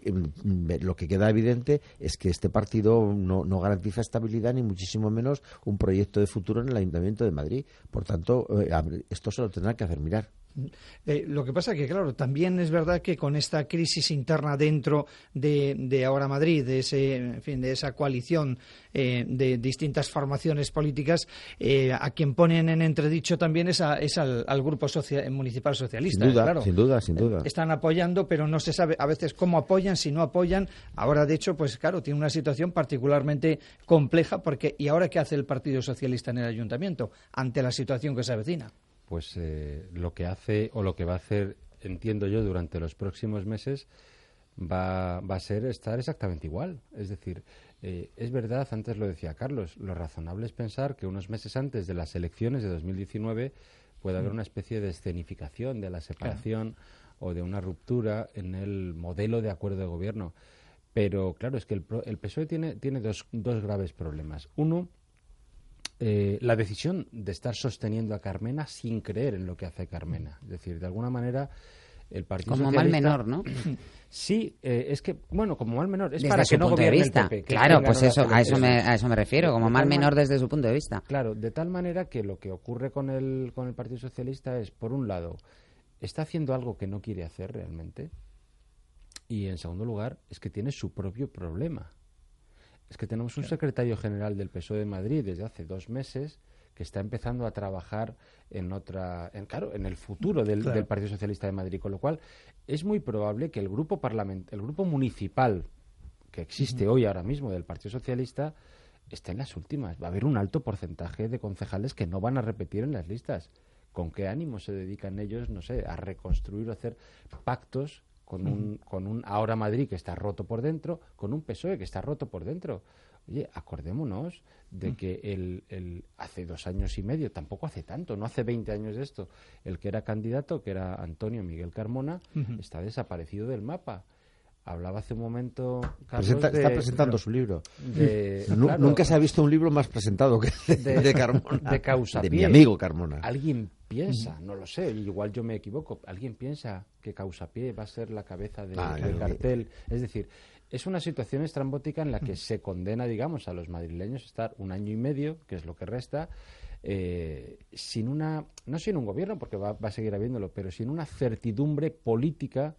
lo que queda evidente es que este partido no, no garantiza estabilidad ni muchísimo menos un proyecto de futuro en el Ayuntamiento de Madrid. Por tanto, eh, esto se lo tendrán que hacer mirar. Eh, lo que pasa que, claro, también es verdad que con esta crisis interna dentro de, de Ahora Madrid, de ese, en fin, de esa coalición eh, de distintas formaciones políticas, eh, a quien ponen en entredicho también es, a, es al, al grupo socia- municipal socialista. Sin duda, claro. sin duda, sin duda. Están apoyando, pero no se sabe a veces cómo apoyan, si no apoyan. Ahora, de hecho, pues claro, tiene una situación particularmente compleja, porque ¿y ahora qué hace el Partido Socialista en el Ayuntamiento ante la situación que se avecina? Pues eh, lo que hace o lo que va a hacer, entiendo yo, durante los próximos meses va, va a ser estar exactamente igual. Es decir, eh, es verdad, antes lo decía Carlos, lo razonable es pensar que unos meses antes de las elecciones de dos mil diecinueve puede haber una especie de escenificación de la separación claro. o de una ruptura en el modelo de acuerdo de gobierno. Pero claro, es que el, el P S O E tiene, tiene dos, dos graves problemas. Uno, Eh, la decisión de estar sosteniendo a Carmena sin creer en lo que hace Carmena. Es decir, de alguna manera, el Partido como Socialista... mal menor, ¿no? Sí, eh, es que, bueno, como mal menor, es desde para su que no punto de gobierne vista. el P P. Que Claro, pues eso, a eso, me, a eso me refiero, como mal menor desde su punto de vista. Claro, de tal manera que lo que ocurre con el, con el Partido Socialista es, por un lado, está haciendo algo que no quiere hacer realmente, y en segundo lugar, es que tiene su propio problema. Es que tenemos un secretario general del P S O E de Madrid desde hace dos meses que está empezando a trabajar en otra, en, claro, en el futuro del, claro. del Partido Socialista de Madrid, con lo cual es muy probable que el grupo parlament, el grupo municipal que existe uh-huh. hoy ahora mismo del Partido Socialista esté en las últimas. Va a haber un alto porcentaje de concejales que no van a repetir en las listas. ¿Con qué ánimo se dedican ellos, no sé, a reconstruir o hacer pactos con un, con un Ahora Madrid que está roto por dentro, con un P S O E que está roto por dentro? Oye, acordémonos de que el, el hace dos años y medio, tampoco hace tanto, no hace veinte años de esto, el que era candidato, que era Antonio Miguel Carmona, uh-huh. está desaparecido del mapa. Hablaba hace un momento Carlos Presenta, de, está presentando su libro. De, no, claro, nunca se ha visto un libro más presentado que de, de, de Carmona. De Causa De Pie. mi amigo Carmona. Alguien piensa, no lo sé, igual yo me equivoco, alguien piensa que Causapié va a ser la cabeza de, ah, del cartel. Es decir, es una situación estrambótica en la que se condena, digamos, a los madrileños a estar un año y medio, que es lo que resta, eh, sin una, no sin un gobierno, porque va, va a seguir habiéndolo, pero sin una certidumbre política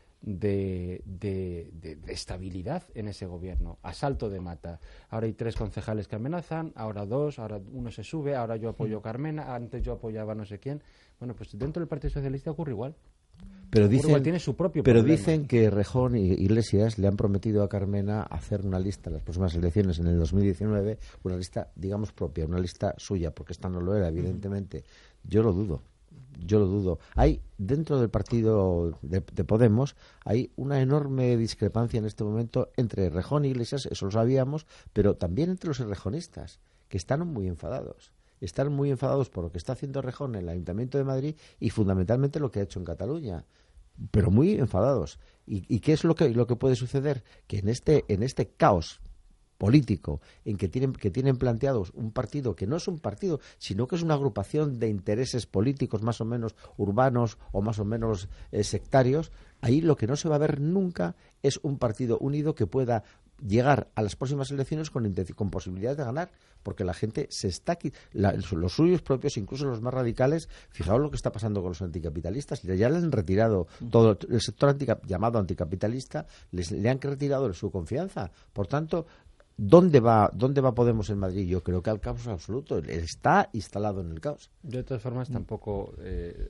De, de, de, de estabilidad en ese gobierno, a salto de mata. Ahora hay tres concejales que amenazan, ahora dos, ahora uno se sube, ahora yo apoyo a Carmena, antes yo apoyaba no sé quién. Bueno, pues dentro del Partido Socialista ocurre igual. Pero ocurre dicen, igual, tiene su propio pero problema. dicen que Rejón y Iglesias le han prometido a Carmena hacer una lista en las próximas elecciones en el dos mil diecinueve, una lista, digamos, propia, una lista suya, porque esta no lo era, evidentemente. Yo lo dudo. Yo lo dudo. Hay, dentro del partido de, de Podemos, hay una enorme discrepancia en este momento entre Rejón y Iglesias, eso lo sabíamos, pero también entre los rejonistas, que están muy enfadados. Están muy enfadados por lo que está haciendo Rejón en el Ayuntamiento de Madrid y fundamentalmente lo que ha hecho en Cataluña. Pero muy enfadados. ¿Y, y qué es lo que, lo que puede suceder? Que en este, en este caos político en que tienen que tienen planteados un partido que no es un partido, sino que es una agrupación de intereses políticos más o menos urbanos o más o menos eh, sectarios, ahí lo que no se va a ver nunca es un partido unido que pueda llegar a las próximas elecciones con, con posibilidades de ganar, porque la gente se está la, los suyos propios, incluso los más radicales. Fijaos lo que está pasando con los anticapitalistas, ya le han retirado todo el sector antica, llamado anticapitalista, les, le han retirado su confianza. Por tanto, ¿Dónde va, ¿Dónde va Podemos en Madrid? Yo creo que al caos absoluto. Está instalado en el caos. Yo, de todas formas, tampoco eh,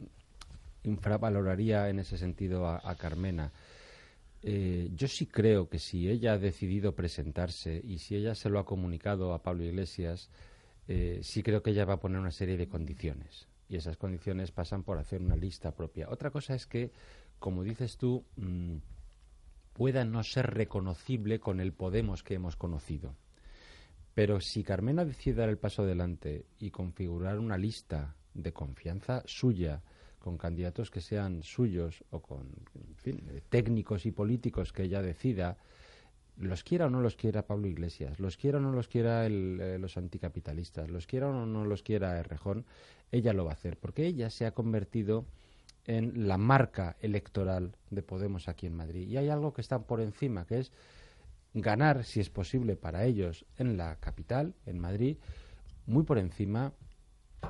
infravaloraría en ese sentido a, a Carmena. Eh, yo sí creo que si ella ha decidido presentarse y si ella se lo ha comunicado a Pablo Iglesias, eh, sí creo que ella va a poner una serie de condiciones. Y esas condiciones pasan por hacer una lista propia. Otra cosa es que, como dices tú, mmm, pueda no ser reconocible con el Podemos que hemos conocido. Pero si Carmena decide dar el paso adelante y configurar una lista de confianza suya, con candidatos que sean suyos o con, en fin, técnicos y políticos que ella decida, los quiera o no los quiera Pablo Iglesias, los quiera o no los quiera el, eh, los anticapitalistas, los quiera o no los quiera Errejón, ella lo va a hacer, porque ella se ha convertido en la marca electoral de Podemos aquí en Madrid. Y hay algo que está por encima, que es ganar, si es posible para ellos, en la capital, en Madrid, muy por encima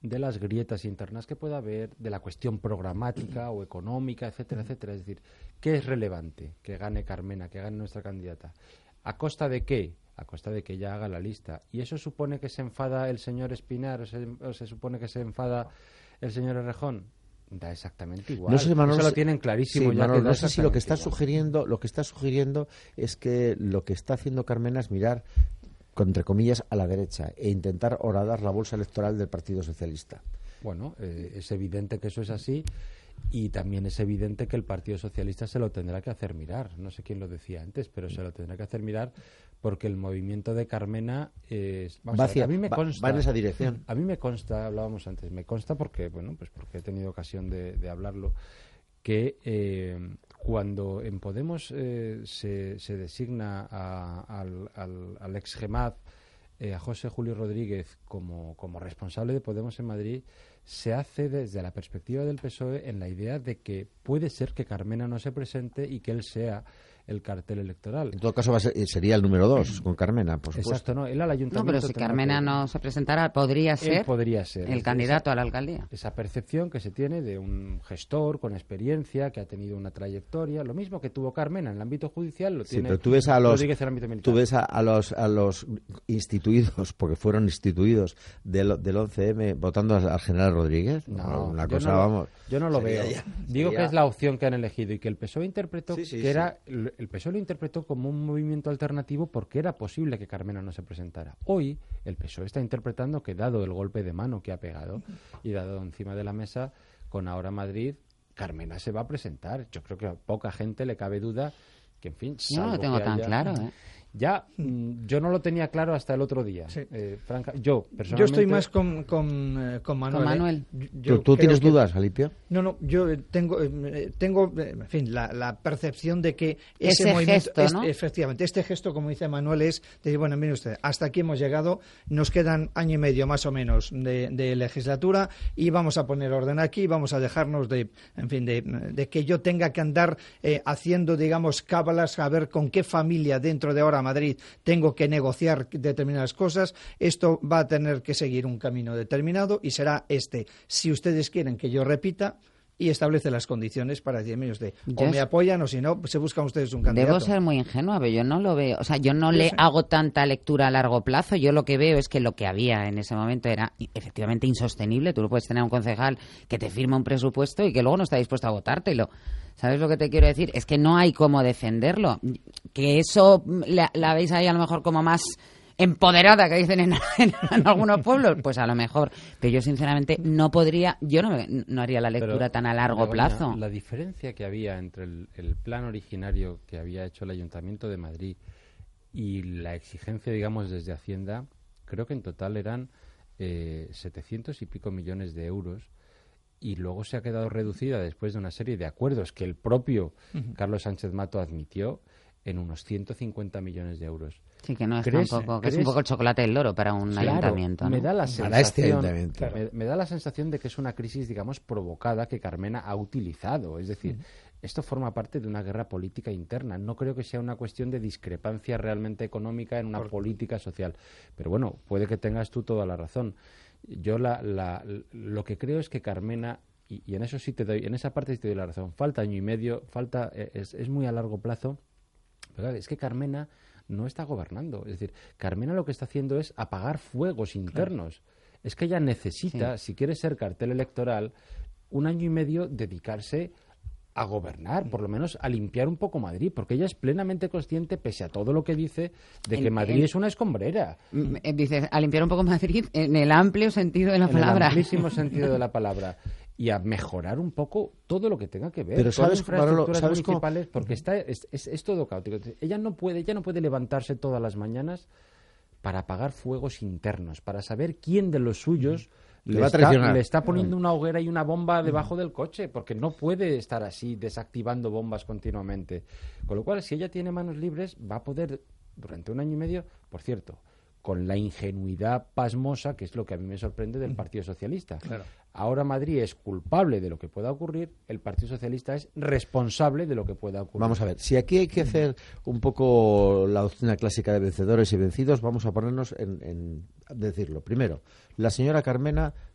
de las grietas internas que pueda haber, de la cuestión programática o económica, etcétera, etcétera. Es decir, ¿qué es relevante que gane Carmena, que gane nuestra candidata? ¿A costa de qué? A costa de que ella haga la lista. ¿Y eso supone que se enfada el señor Espinar o se, o se supone que se enfada el señor Errejón? Da exactamente igual. No sé, Manolo, eso lo tienen clarísimo. sí, ya Manolo, que no sé si lo que está igual. sugiriendo, lo que está sugiriendo es que lo que está haciendo Carmena es mirar, entre comillas, a la derecha e intentar horadar la bolsa electoral del Partido Socialista. Bueno, eh, es evidente que eso es así y también es evidente que el Partido Socialista se lo tendrá que hacer mirar. No sé quién lo decía antes, pero se lo tendrá que hacer mirar porque el movimiento de Carmena es, vamos va, a, ver, hacia, a mí me va, consta, va en esa dirección. A mí me consta, hablábamos antes, me consta porque, bueno, pues porque he tenido ocasión de, de hablarlo, que eh, cuando en Podemos eh, se, se designa a, al, al, al ex Gemad, eh, a José Julio Rodríguez como, como responsable de Podemos en Madrid, se hace desde la perspectiva del P S O E en la idea de que puede ser que Carmena no se presente y que él sea el cartel electoral. En todo caso va a ser, sería el número dos con Carmena, por supuesto. Exacto, no, él al ayuntamiento. No, pero si Carmena que... no se presentara, podría ser, él podría ser el es candidato esa, a la alcaldía. Esa percepción que se tiene de un gestor con experiencia, que ha tenido una trayectoria, lo mismo que tuvo Carmena en el ámbito judicial, lo Sí, tiene pero tú ves a los, Rodríguez en el ámbito militar. tú ves a, a los a los instituidos, porque fueron instituidos del, del once eme, votando al, al general Rodríguez. No, una yo cosa, no, vamos. Yo no lo sería veo. ya- Digo sería- que es la opción que han elegido y que el P S O E interpretó Sí, sí, que sí. era el el P S O E lo interpretó como un movimiento alternativo porque era posible que Carmena no se presentara. Hoy el P S O E está interpretando que dado el golpe de mano que ha pegado y dado encima de la mesa con Ahora Madrid, Carmena se va a presentar. Yo creo que a poca gente le cabe duda que, en fin, Yo no lo salvo tengo que tan haya- claro, ¿eh? Ya, mm, yo no lo tenía claro hasta el otro día. Sí. Eh, franca, yo, personalmente... Yo estoy más con, con, eh, con Manuel. Con ¿eh? Manuel. Yo ¿Tú, tú creo tienes que- dudas, Alipio? No, no, yo eh, tengo, eh, tengo eh, en fin, la, la percepción de que ese, Ese movimiento, gesto, es- ¿no? efectivamente, este gesto, como dice Manuel, es decir, bueno, mire usted, hasta aquí hemos llegado, nos quedan año y medio más o menos de, de legislatura y vamos a poner orden aquí, vamos a dejarnos de, en fin, de, de que yo tenga que andar eh, haciendo, digamos, cábalas, a ver con qué familia dentro de Ahora Madrid tengo que negociar determinadas cosas. Esto va a tener que seguir un camino determinado y será este. Si ustedes quieren que yo repita y establece las condiciones para decir, mire usted, Yo o me es- apoyan o si no, se buscan ustedes un candidato. Debo ser muy ingenua, pero yo no lo veo. O sea, yo no Yo le sé. hago tanta lectura a largo plazo. Yo lo que veo es que lo que había en ese momento era i- efectivamente insostenible. Tú no puedes tener un concejal que te firma un presupuesto y que luego no está dispuesto a votártelo. ¿Sabes lo que te quiero decir? Es que no hay cómo defenderlo. Que eso mm, la, la veis ahí a lo mejor como más empoderada, que dicen en, en- en algunos pueblos, pues a lo mejor. Pero yo sinceramente no podría, yo no, me- no haría la lectura Pero, tan a largo Begoña, plazo. La diferencia que había entre el, el plan originario que había hecho el Ayuntamiento de Madrid y la exigencia, digamos, desde Hacienda, creo que en total eran eh, setecientos y pico millones de euros y luego se ha quedado reducida después de una serie de acuerdos que el propio Ujú. Carlos Sánchez Mato admitió en unos ciento cincuenta millones de euros. Sí, que no es ¿Crees- tampoco, que es un crees- poco el chocolate del loro para un Claro, ayuntamiento, ¿no? Me da la Para este sensación, ayuntamiento. me, me da la sensación de que es una crisis, digamos, provocada que Carmena ha utilizado. Es decir, esto forma parte de una guerra política interna. No creo que sea una cuestión de discrepancia realmente económica en una Por- política social. Pero bueno, puede que tengas tú toda la razón. Yo la, la, lo que creo es que Carmena, y, y en eso sí te doy, en esa parte sí te doy la razón, falta año y medio, falta eh, es, es muy a largo plazo. Pero claro, es que Carmena no está gobernando. Es decir, Carmena lo que está haciendo es apagar fuegos internos. Es que ella necesita, si quiere ser cartel electoral, un año y medio dedicarse a gobernar, por lo menos a limpiar un poco Madrid, porque ella es plenamente consciente, pese a todo lo que dice, de que En- Madrid en- es una escombrera. Mm, eh, Dices, a limpiar un poco Madrid en el amplio sentido de la En palabra. el amplísimo sentido de la palabra. Y a mejorar un poco todo lo que tenga que ver Pero con ¿sabes, infraestructuras Manolo, sabes cómo? municipales, porque está es, es- es todo caótico. Ella no puede, ella no puede levantarse todas las mañanas para apagar fuegos internos, para saber quién de los suyos Le le, va a está, traicionar. le está poniendo una hoguera y una bomba debajo del coche, porque no puede estar así desactivando bombas continuamente. Con lo cual, si ella tiene manos libres, va a poder, durante un año y medio, por cierto, con la ingenuidad pasmosa, que es lo que a mí me sorprende del Partido Socialista. Claro. Ahora Madrid es culpable de lo que pueda ocurrir, el Partido Socialista es responsable de lo que pueda ocurrir. Vamos a ver, si aquí hay que hacer un poco la doctrina clásica de vencedores y vencidos, vamos a ponernos en, en decirlo. Primero, la señora Carmena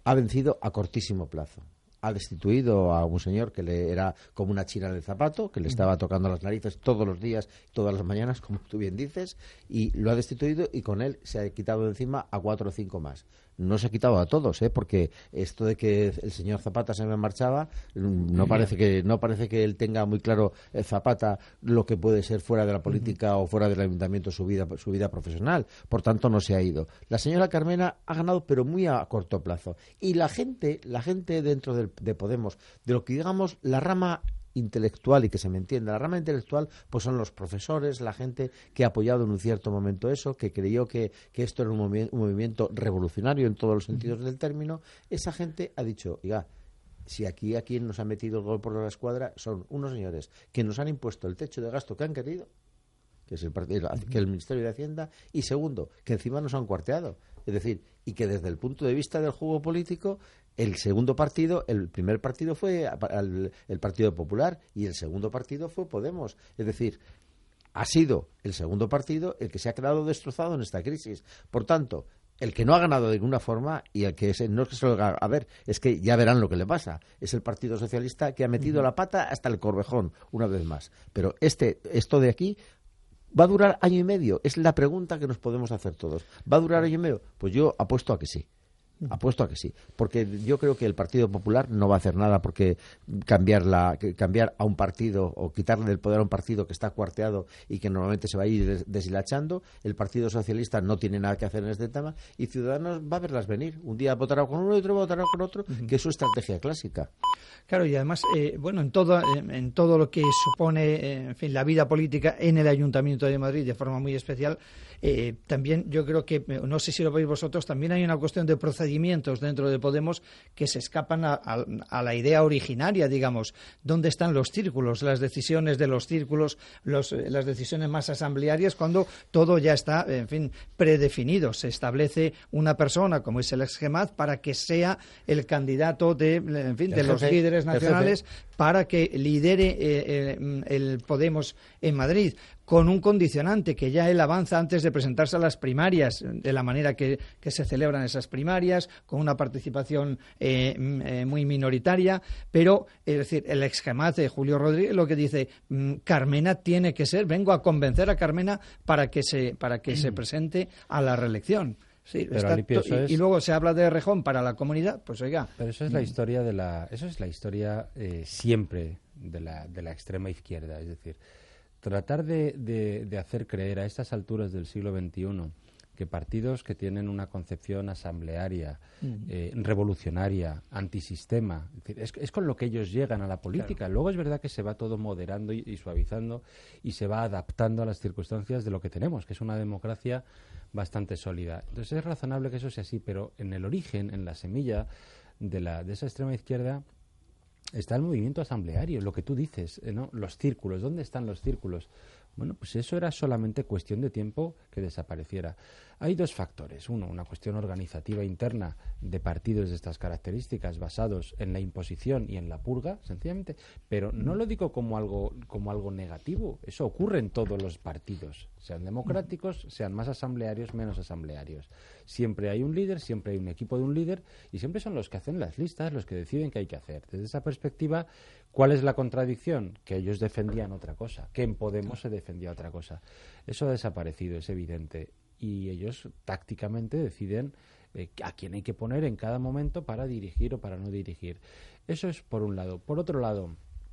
ha vencido a cortísimo plazo. Ha destituido a un señor que le era como una china del zapato, que le estaba tocando las narices todos los días, todas las mañanas, como tú bien dices, y lo ha destituido y con él se ha quitado de encima a cuatro o cinco más. No se ha quitado a todos, ¿eh? Porque esto de que el señor Zapata se me marchaba, no parece que no parece que él tenga muy claro, eh, Zapata, lo que puede ser fuera de la política uh-huh. o fuera del ayuntamiento su vida su vida profesional. Por tanto, no se ha ido. La señora Carmena ha ganado, pero muy a corto plazo. Y la gente, la gente dentro del, de Podemos, de lo que digamos la rama intelectual, y que se me entienda, la rama intelectual pues son los profesores, la gente que ha apoyado en un cierto momento eso, que creyó que, que esto era un, movi- un movimiento revolucionario en todos los sentidos del término. Esa gente ha dicho, oiga, si aquí a quien nos ha metido el gol por la escuadra son unos señores que nos han impuesto el techo de gasto que han querido, que es el, que el Ministerio de Hacienda, y segundo, que encima nos han cuarteado. Es decir, y que desde el punto de vista del juego político, el segundo partido, el primer partido fue el, el Partido Popular y el segundo partido fue Podemos. Es decir, ha sido el segundo partido el que se ha quedado destrozado en esta crisis. Por tanto, el que no ha ganado de ninguna forma, y el que es, no es que se lo haga, a ver, es que ya verán lo que le pasa, es el Partido Socialista, que ha metido uh-huh. la pata hasta el corvejón, una vez más. Pero este, esto de aquí ¿va a durar año y medio? Es la pregunta que nos podemos hacer todos. ¿Va a durar año y medio? Pues yo apuesto a que sí. Apuesto a que sí, porque yo creo que el Partido Popular no va a hacer nada porque cambiar la, cambiar a un partido o quitarle del poder a un partido que está cuarteado y que normalmente se va a ir des, deshilachando. El Partido Socialista no tiene nada que hacer en este tema y Ciudadanos va a verlas venir. Un día votará con uno y otro votará con otro, uh-huh. que es su estrategia clásica. Claro, y además, eh, bueno, en todo, en, en todo lo que supone, eh, en fin, la vida política en el Ayuntamiento de Madrid de forma muy especial, eh, también yo creo que, no sé si lo veis vosotros, también hay una cuestión de procedimientos dentro de Podemos que se escapan a, a, a la idea originaria, digamos. ¿Dónde están los círculos, las decisiones de los círculos, los, las decisiones más asamblearias, cuando todo ya está, en fin, predefinido? Se establece una persona, como es el ex-Gemaz, para que sea el candidato de, en fin, de los líderes nacionales para que lidere eh, eh, el Podemos en Madrid, con un condicionante, que ya él avanza antes de presentarse a las primarias, de la manera que, que se celebran esas primarias, con una participación eh, eh, muy minoritaria, pero, es decir, el ex Gemaz de Julio Rodríguez lo que dice, Carmena tiene que ser, vengo a convencer a Carmena para que se, para que se presente a la reelección. Sí, pero está Alipio, to- y, es... y luego se habla de Rejón para la comunidad, pues oiga. Pero eso es la historia de la, eso es la historia eh, siempre de la, de la extrema izquierda, es decir, tratar de, de, de hacer creer a estas alturas del siglo veintiuno que partidos que tienen una concepción asamblearia, uh-huh. eh, revolucionaria, antisistema, es, decir, es, es con lo que ellos llegan a la política. Claro. Luego es verdad que se va todo moderando y, y suavizando y se va adaptando a las circunstancias de lo que tenemos, que es una democracia bastante sólida. Entonces es razonable que eso sea así, pero en el origen, en la semilla de, la, de esa extrema izquierda, está el movimiento asambleario, lo que tú dices, ¿no? Los círculos, ¿dónde están los círculos? Bueno, pues eso era solamente cuestión de tiempo que desapareciera. Hay dos factores. Uno, una cuestión organizativa interna de partidos de estas características basados en la imposición y en la purga, sencillamente. Pero no lo digo como algo, como algo negativo. Eso ocurre en todos los partidos, sean democráticos, sean más asamblearios, menos asamblearios. Siempre hay un líder, siempre hay un equipo de un líder y siempre son los que hacen las listas, los que deciden qué hay que hacer. Desde esa perspectiva, ¿cuál es la contradicción? Que ellos defendían otra cosa, que en Podemos se defendía otra cosa. Eso ha desaparecido, es evidente. Y ellos tácticamente deciden eh, a quién hay que poner en cada momento para dirigir o para no dirigir. Eso es por un lado. Por otro lado,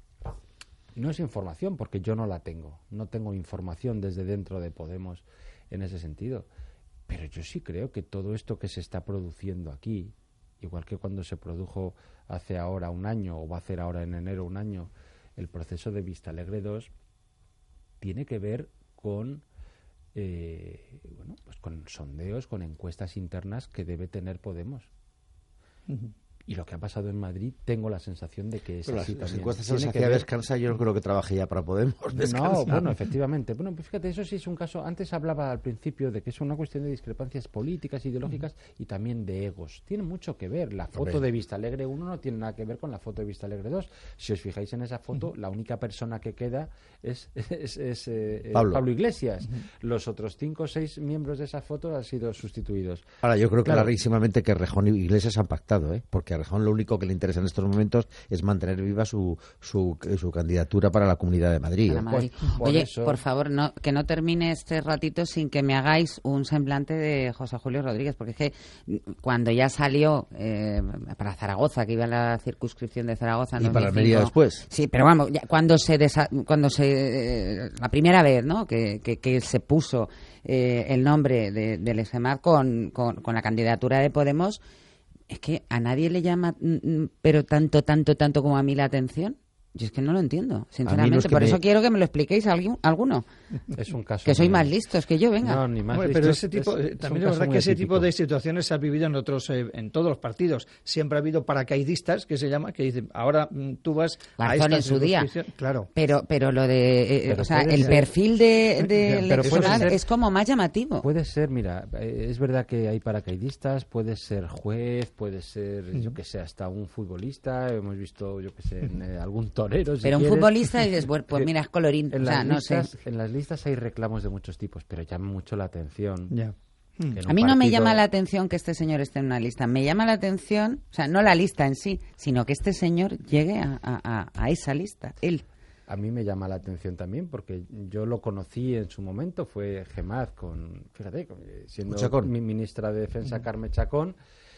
no es información porque yo no la tengo. No tengo información desde dentro de Podemos en ese sentido. Pero yo sí creo que todo esto que se está produciendo aquí, igual que cuando se produjo hace ahora un año o va a hacer ahora en enero un año el proceso de Vistalegre dos, tiene que ver con eh, bueno, pues con sondeos, con encuestas internas que debe tener Podemos. Uh-huh. Y lo que ha pasado en Madrid, tengo la sensación de que es Pero así las, las también. encuestas Tiene se que hacía ver- descansa, yo no creo que trabaje ya para Podemos. Descansa. No, bueno, efectivamente. Bueno, pues fíjate, eso sí es un caso. Antes hablaba al principio de que es una cuestión de discrepancias políticas, ideológicas y también de egos. Tiene mucho que ver. La foto Hombre. de Vista Alegre uno no tiene nada que ver con la foto de Vista Alegre dos. Si os fijáis en esa foto, la única persona que queda es, es, es, eh, Pablo. Pablo Iglesias. Los otros cinco o seis miembros de esa foto han sido sustituidos. Ahora, yo creo Claro. clarísimamente que Rejón y Iglesias han pactado, ¿eh? Porque a Rejón lo único que le interesa en estos momentos es mantener viva su, su, su candidatura para la Comunidad de Madrid. Para ¿eh? Madrid. por Oye, eso- por favor, no, que no termine este ratito sin que me hagáis un semblante de José Julio Rodríguez, porque es que mm, cuando ya salió eh, para Zaragoza, que iba a la circunscripción de Zaragoza en Y para dos mil cinco, Almería después. Sí, pero vamos, ya cuando se desa- cuando se eh, la primera vez, ¿no? Que, que, que se puso eh, el nombre de, del ESMAD con, con, con la candidatura de Podemos, es que a nadie le llama, mm, mm, pero tanto, tanto, tanto como a mí la atención. Yo es que no lo entiendo, sinceramente. es que Por me- eso quiero que me lo expliquéis algún- alguno. Es un caso. Que sois muy- más listos que yo, venga. No, ni más Hombre, listos. pero ese tipo, Es- eh, es también un es caso verdad muy que ese atípico. tipo de situaciones se ha vivido en otros, eh, en todos los partidos. Siempre ha habido paracaidistas, que se llama, que dicen, ahora mm, tú vas a Garzón esta en su día. circunscripción. Claro. Pero, pero lo de, eh, Pero o sea, puede el ser. perfil de, de Pero puede electoral ser- es como más llamativo. Puede ser, mira, eh, es verdad que hay paracaidistas, puede ser juez, puede ser, yo Mm. que sé, hasta un futbolista, hemos visto, yo que sé, en, eh, algún torero. si Pero un quieres. futbolista y dices, bueno, pues Que mira, es colorín. En O sea, las no listas, sé. en las listas hay reclamos de muchos tipos, pero llama mucho la atención. Ya. que en A un mí no me partido- llama la atención que este señor esté en una lista. Me llama la atención, o sea, no la lista en sí, sino que este señor llegue a, a- a- a esa lista, él. A mí me llama la atención también porque yo lo conocí en su momento, fue Gemad con, fíjate, con- eh, siendo Chacón. mi ministra de Defensa Carme Chacón,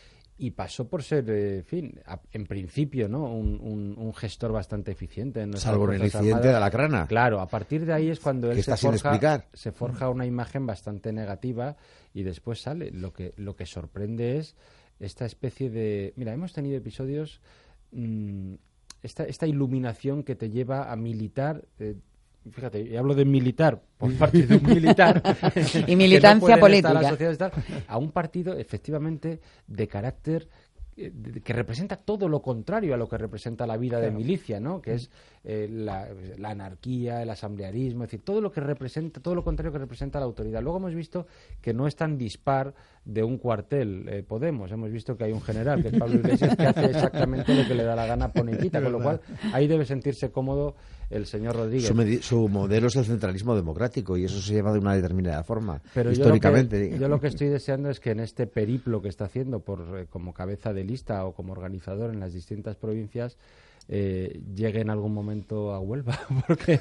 y pasó por ser, eh, en fin, a- en principio, ¿no? Un, un- un gestor bastante eficiente. En nuestras Salvo en el Fuerzas incidente Armadas. de Alacrana. Claro, a partir de ahí es cuando él Que se está sin forja, explicar. se forja una imagen bastante negativa y después sale. Lo que, lo que sorprende es esta especie de... Mira, hemos tenido episodios... mm, esta, esta iluminación que te lleva a militar... eh, fíjate, y hablo de militar por parte de un militar Y que militancia no pueden política. estar asociados y tal, a un partido efectivamente de carácter eh, de- que representa todo lo contrario a lo que representa la vida de Claro. milicia, ¿no? Que es eh, la, la anarquía, el asamblearismo, es decir, todo lo que representa, todo lo contrario que representa la autoridad. Luego hemos visto que no es tan dispar de un cuartel eh, Podemos. Hemos visto que hay un general, que es Pablo Iglesias, que hace exactamente lo que le da la gana, pone y quita, con lo cual ahí debe sentirse cómodo el señor Rodríguez. Su, medi- su modelo es el centralismo democrático y eso se lleva de una determinada forma, Pero yo históricamente. lo, que, digo. yo lo que estoy deseando es que en este periplo que está haciendo por eh, como cabeza de lista o como organizador en las distintas provincias eh, llegue en algún momento a Huelva, porque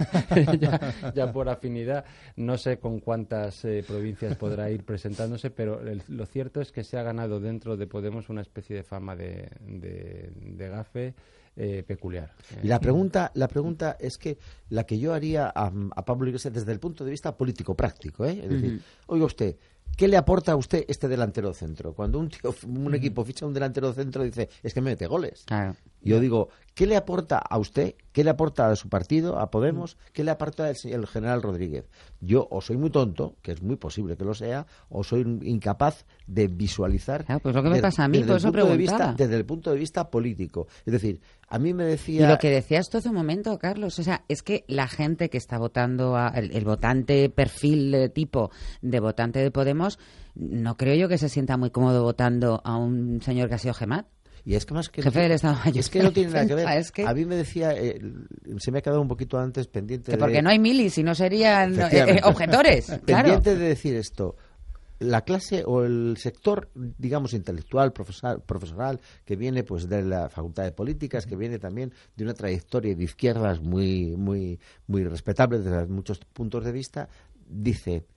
ya, ya por afinidad no sé con cuántas eh, provincias podrá ir presentándose, pero el- lo cierto es que se ha ganado dentro de Podemos una especie de fama de, de, de gafe eh, peculiar. Y la pregunta, la pregunta es que la que yo haría a, a Pablo Iglesias desde el punto de vista político práctico, ¿eh? Es decir, Ujú. oiga usted, ¿qué le aporta a usted este delantero centro? Cuando un tío, un equipo ficha un delantero centro dice, es que me mete goles. Claro. Yo digo, ¿qué le aporta a usted? ¿Qué le aporta a su partido, a Podemos? ¿Qué le aporta el, señor- el general Rodríguez? Yo o soy muy tonto, que es muy posible que lo sea, o soy incapaz de visualizar. Claro, pues lo que me desde- pasa a mí, desde por el eso punto de preguntaba. vista, desde el punto de vista político. Es decir, a mí me Y decía... lo que decías tú hace un momento, Carlos, o sea, es que la gente que está votando, a- el, el votante perfil eh, tipo de votante de Podemos, no creo yo que se sienta muy cómodo votando a un señor que ha sido Gemad. Y es que más que... Jefe del Estado Mayor Es que no tiene nada que ver. Es que- A mí me decía... eh, se me ha quedado un poquito antes pendiente Que de... porque no hay milis, si no serían eh, Efectivamente. eh, objetores. Claro. Pendiente de decir esto. La clase o el sector, digamos, intelectual, profesor- profesoral, que viene pues de la Facultad de Políticas, que viene también de una trayectoria de izquierdas muy, muy, muy respetable desde muchos puntos de vista, dice,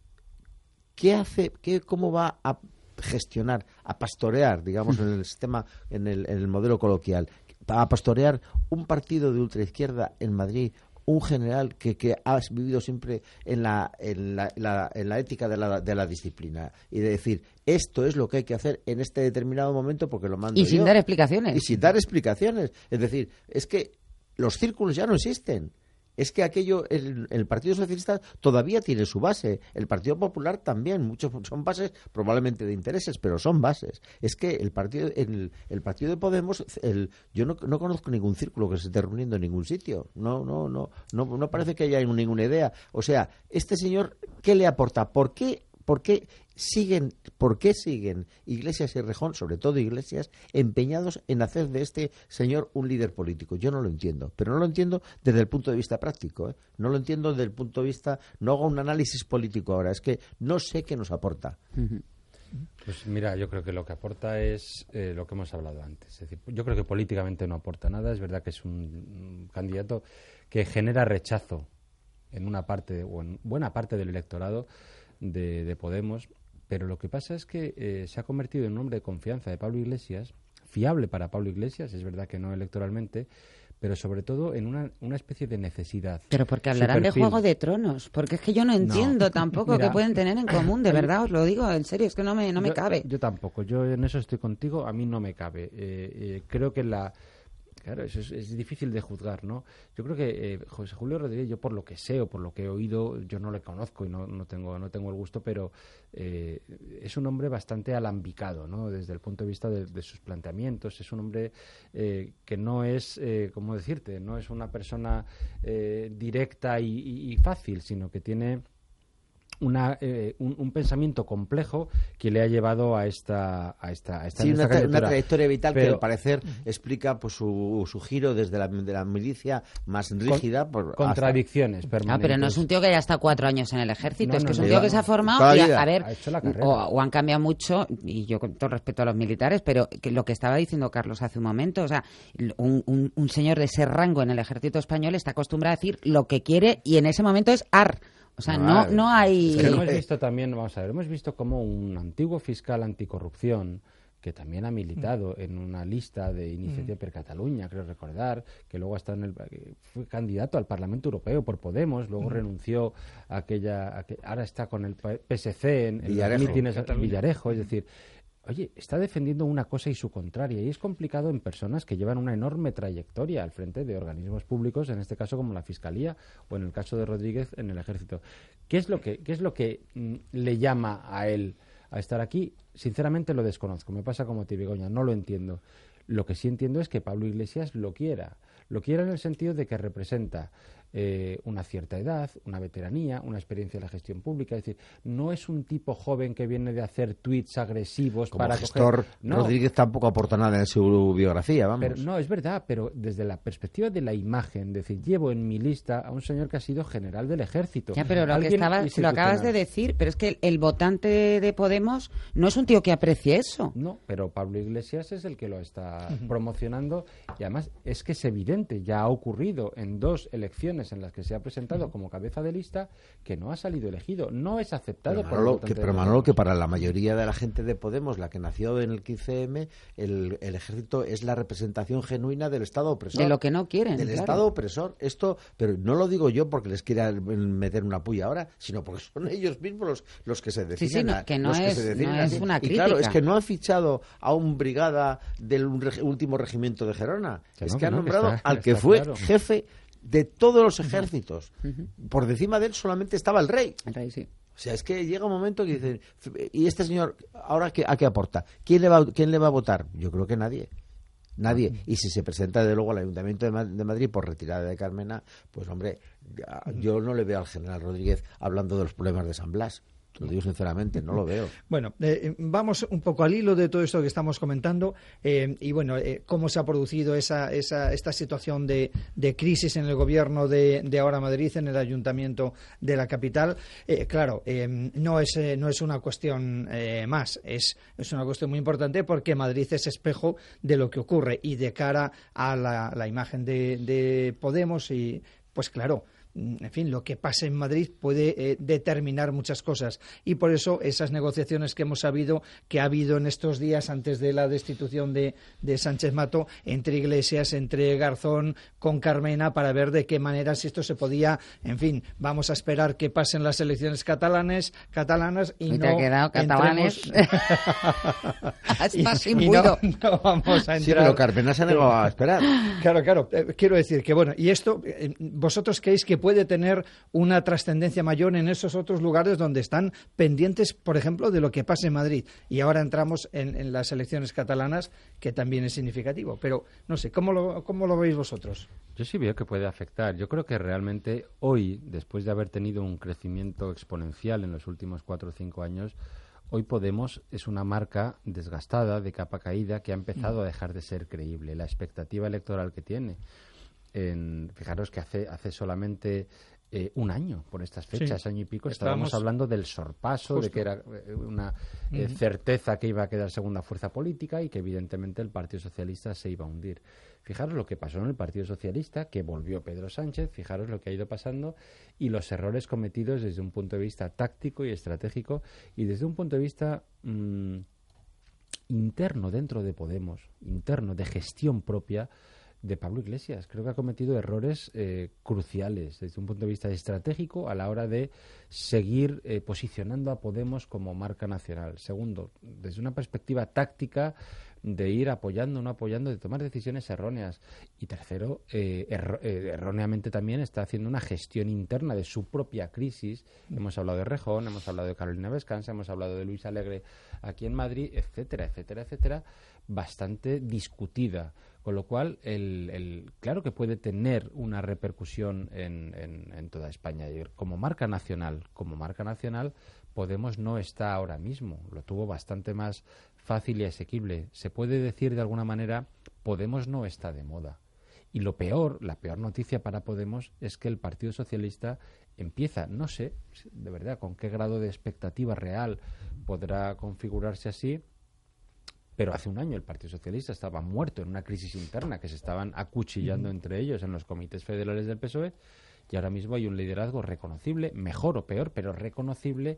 ¿qué hace, qué, cómo va a gestionar, a pastorear, digamos, en el sistema, en el, en el modelo coloquial, a pastorear un partido de ultraizquierda en Madrid, un general que, que ha vivido siempre en la, en la, la- en la ética de la, de la disciplina y de decir, esto es lo que hay que hacer en este determinado momento porque lo mando Y sin yo. dar explicaciones. Y sin dar explicaciones. Es decir, es que los círculos ya no existen. Es que aquello, el, el Partido Socialista todavía tiene su base, el Partido Popular también, muchos son bases probablemente de intereses, pero son bases. Es que el partido, el, el partido de Podemos, el, yo no, no conozco ningún círculo que se esté reuniendo en ningún sitio, no, no, no, no, no parece que haya ninguna idea. O sea, este señor, ¿qué le aporta? ¿Por qué? ¿Por qué siguen, por qué siguen Iglesias y Rejón, sobre todo Iglesias, empeñados en hacer de este señor un líder político? Yo no lo entiendo, pero no lo entiendo desde el punto de vista práctico, ¿eh? No lo entiendo desde el punto de vista, no hago un análisis político ahora, es que no sé qué nos aporta. Uh-huh. Pues mira, yo creo que lo que aporta es eh, lo que hemos hablado antes. Es decir, yo creo que políticamente no aporta nada. Es verdad que es un, un candidato que genera rechazo en una parte o en buena parte del electorado De, de Podemos, pero lo que pasa es que eh, se ha convertido en un hombre de confianza de Pablo Iglesias, fiable para Pablo Iglesias, es verdad que no electoralmente, pero sobre todo en una, una especie de necesidad. Pero porque hablarán de Juego de Tronos, porque es que yo no entiendo no. tampoco Mira, qué pueden tener en común, de verdad os lo digo, en serio, es que no me, no me yo, cabe. Yo tampoco, yo en eso estoy contigo, a mí no me cabe. Eh, eh, creo que la... Claro, eso es, es difícil de juzgar, ¿no? Yo creo que eh, José Julio Rodríguez, yo por lo que sé o por lo que he oído, yo no le conozco y no, no tengo no tengo el gusto, pero eh, es un hombre bastante alambicado, ¿no? Desde el punto de vista de, de sus planteamientos. Es un hombre eh, que no es, eh, ¿cómo decirte? No es una persona eh, directa y, y, y fácil, sino que tiene Una, eh, un, un pensamiento complejo que le ha llevado a esta a esta, a esta, sí, una, esta una trayectoria vital pero, que al parecer explica pues su, su giro desde la, de la milicia más rígida con, por, contradicciones hasta... permanentes. Ah, pero no es un tío que haya estado cuatro años en el ejército, no, es que no, es un no, tío no, que se ha formado y a, a ver o, o han cambiado mucho, y yo con todo respeto a los militares, pero que lo que estaba diciendo Carlos hace un momento, o sea, un, un, un señor de ese rango en el ejército español está acostumbrado a decir lo que quiere y en ese momento es ar. O sea, no, no hay... Pero hemos visto también, vamos a ver, hemos visto como un antiguo fiscal anticorrupción que también ha militado en una lista de Iniciativa per Catalunya, creo recordar, que luego está en el, fue candidato al Parlamento Europeo por Podemos, luego mm. renunció a aquella, a que, ahora está con el P S C en, en los mítines Villarejo, es decir... Oye, está defendiendo una cosa y su contraria, y es complicado en personas que llevan una enorme trayectoria al frente de organismos públicos, en este caso como la Fiscalía, o en el caso de Rodríguez en el Ejército. ¿Qué es lo que, qué es lo que mm, le llama a él a estar aquí? Sinceramente lo desconozco, me pasa como a ti, Begoña, no lo entiendo. Lo que sí entiendo es que Pablo Iglesias lo quiera. Lo quiera en el sentido de que representa eh, una cierta edad, una veteranía, una experiencia en la gestión pública. Es decir, no es un tipo joven que viene de hacer tweets agresivos como para gestor. Coger... No. Rodríguez tampoco aporta nada en su biografía, vamos. Pero, no, es verdad, pero desde la perspectiva de la imagen, es decir, llevo en mi lista a un señor que ha sido general del Ejército. Ya, pero lo, que estaba, lo acabas de decir, pero es que el, el votante de Podemos no es un tío que aprecie eso. No, pero Pablo Iglesias es el que lo está uh-huh. promocionando, y además es que es evidente, ya ha ocurrido en dos elecciones en las que se ha presentado como cabeza de lista, que no ha salido elegido, no es aceptado pero por Manolo, el votante que, Pero Manolo, que para la mayoría de la gente de Podemos, la que nació en el quince eme, el, el ejército es la representación genuina del Estado opresor. De lo que no quieren. Del claro. Estado opresor. Esto, pero no lo digo yo porque les quiera meter una puya ahora, sino porque son ellos mismos los, los que se definen. Sí, sí, no, que no, es, que no es una crítica. Y claro, es que no han fichado a un brigada del un reg, último regimiento de Gerona. Que es no, que, que han nombrado no, que está, al que está fue claro. jefe de todos los ejércitos. Uh-huh. Por encima de él solamente estaba el rey. El rey, sí. O sea, es que llega un momento que dicen, ¿y este señor ahora qué, a qué aporta? ¿Quién le va, quién le va a votar? Yo creo que nadie. Nadie. Uh-huh. Y si se presenta de luego al Ayuntamiento de, Ma- de Madrid por retirada de Carmena, pues hombre, yo no le veo al general Rodríguez hablando de los problemas de San Blas. Lo digo sinceramente, no lo veo. Bueno, eh, vamos un poco al hilo de todo esto que estamos comentando eh, y bueno, eh, cómo se ha producido esa, esa esta situación de, de crisis en el gobierno de, de ahora Madrid, en el ayuntamiento de la capital. Eh, claro, eh, no es eh, no es una cuestión eh, más, es, es una cuestión muy importante porque Madrid es espejo de lo que ocurre y de cara a la, la imagen de, de Podemos y pues claro, en fin, lo que pase en Madrid puede eh, determinar muchas cosas. Y por eso esas negociaciones que hemos sabido que ha habido en estos días antes de la destitución de, de Sánchez Mato entre Iglesias, entre Garzón, con Carmena, para ver de qué manera si esto se podía, en fin, vamos a esperar que pasen las elecciones catalanes, catalanas y, y no te ha quedado catalanes. Estás y, y no, no vamos a entrar. Sí, pero Carmena se ha negado a esperar. Claro, claro. Eh, quiero decir que, bueno, y esto, eh, ¿vosotros creéis que puede tener una trascendencia mayor en esos otros lugares donde están pendientes, por ejemplo, de lo que pase en Madrid? Y ahora entramos en, en las elecciones catalanas, que también es significativo. Pero, no sé, ¿cómo lo, cómo lo veis vosotros? Yo sí veo que puede afectar. Yo creo que realmente hoy, después de haber tenido un crecimiento exponencial en los últimos cuatro o cinco años, hoy Podemos es una marca desgastada, de capa caída, que ha empezado a dejar de ser creíble. La expectativa electoral que tiene, en, fijaros que hace, hace solamente eh, un año, por estas fechas, sí. año y pico, estábamos, estábamos hablando del sorpaso, justo. de que era una eh, uh-huh. certeza que iba a quedar segunda fuerza política y que evidentemente el Partido Socialista se iba a hundir. Fijaros lo que pasó en el Partido Socialista, que volvió Pedro Sánchez, fijaros lo que ha ido pasando y los errores cometidos desde un punto de vista táctico y estratégico y desde un punto de vista mmm, interno dentro de Podemos, interno, de gestión propia de Pablo Iglesias. Creo que ha cometido errores eh, cruciales desde un punto de vista estratégico a la hora de seguir eh, posicionando a Podemos como marca nacional. Segundo, desde una perspectiva táctica, de ir apoyando, no apoyando, de tomar decisiones erróneas. Y tercero, eh, erro- eh, erróneamente también está haciendo una gestión interna de su propia crisis. Mm. Hemos hablado de Rejón, hemos hablado de Carolina Vescanza, hemos hablado de Luis Alegre aquí en Madrid, etcétera, etcétera, etcétera, bastante discutida. Con lo cual, el, el, claro que puede tener una repercusión en, en, en toda España. Y como marca nacional, como marca nacional, Podemos no está ahora mismo. Lo tuvo bastante más fácil y asequible. Se puede decir de alguna manera, Podemos no está de moda. Y lo peor, la peor noticia para Podemos es que el Partido Socialista empieza, no sé, de verdad, con qué grado de expectativa real podrá configurarse así, pero hace un año el Partido Socialista estaba muerto en una crisis interna que se estaban acuchillando uh-huh. entre ellos en los comités federales del P S O E, y ahora mismo hay un liderazgo reconocible, mejor o peor, pero reconocible,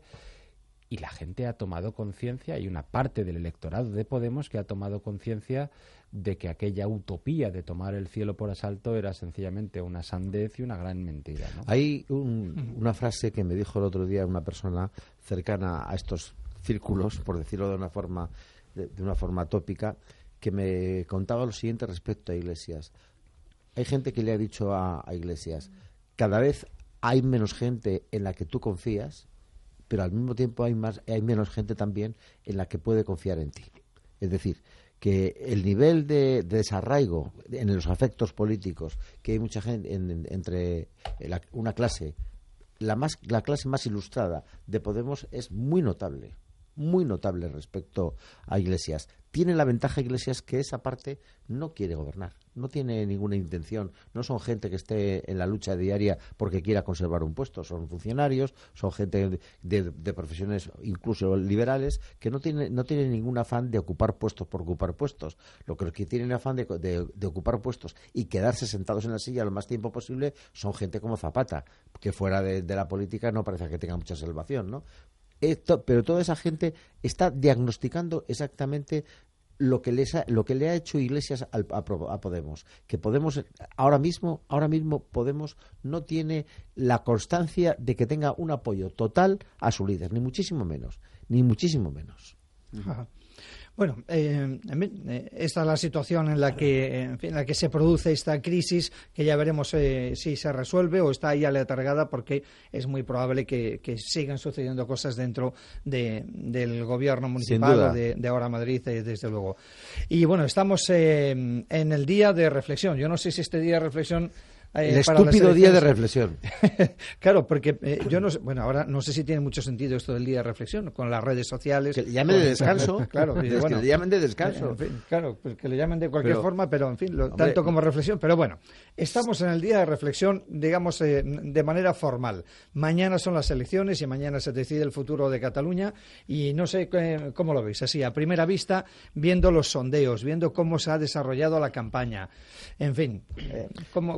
y la gente ha tomado conciencia, hay una parte del electorado de Podemos que ha tomado conciencia de que aquella utopía de tomar el cielo por asalto era sencillamente una sandez y una gran mentira, ¿no? Hay un, una frase que me dijo el otro día una persona cercana a estos círculos, por decirlo de una forma de, de una forma tópica, que me contaba lo siguiente respecto a Iglesias. Hay gente que le ha dicho a, a Iglesias: cada vez hay menos gente en la que tú confías, pero al mismo tiempo hay más, hay menos gente también en la que puede confiar en ti. Es decir, que el nivel de, de desarraigo en los afectos políticos que hay mucha gente en, en, entre la, una clase, la más, la clase más ilustrada de Podemos es muy notable, muy notable respecto a Iglesias. Tiene la ventaja Iglesias que esa parte no quiere gobernar, no tiene ninguna intención, no son gente que esté en la lucha diaria porque quiera conservar un puesto, son funcionarios, son gente de, de, de profesiones incluso liberales que no tienen no tienen ningún afán de ocupar puestos por ocupar puestos. Lo que, que tienen afán de, de, de ocupar puestos y quedarse sentados en la silla lo más tiempo posible son gente como Zapata, que fuera de, de la política no parece que tenga mucha salvación, ¿no? Esto, pero toda esa gente está diagnosticando exactamente lo que les ha, lo que le ha hecho Iglesias al, a, a Podemos, que Podemos ahora mismo ahora mismo Podemos no tiene la constancia de que tenga un apoyo total a su líder, ni muchísimo menos, ni muchísimo menos. Ajá. Bueno, eh, esta es la situación en la que en fin, en la que se produce esta crisis, que ya veremos eh, si se resuelve o está ahí aletargada, porque es muy probable que, que sigan sucediendo cosas dentro de, del gobierno municipal o de, de ahora Madrid, eh, desde luego. Y bueno, estamos eh, en el día de reflexión. Yo no sé si este día de reflexión... Eh, el estúpido día de reflexión. Claro, porque eh, yo no sé, bueno, ahora no sé si tiene mucho sentido esto del día de reflexión con las redes sociales. Que le llamen de descanso. Claro, es bueno, que le llamen de descanso. En fin, claro, pues que le llamen de cualquier pero, forma, pero en fin, lo, hombre, tanto como reflexión. Pero bueno, estamos en el día de reflexión, digamos, eh, de manera formal. Mañana son las elecciones y mañana se decide el futuro de Cataluña y no sé eh, cómo lo veis, así a primera vista, viendo los sondeos, viendo cómo se ha desarrollado la campaña. En fin, eh, ¿cómo, pues cómo... con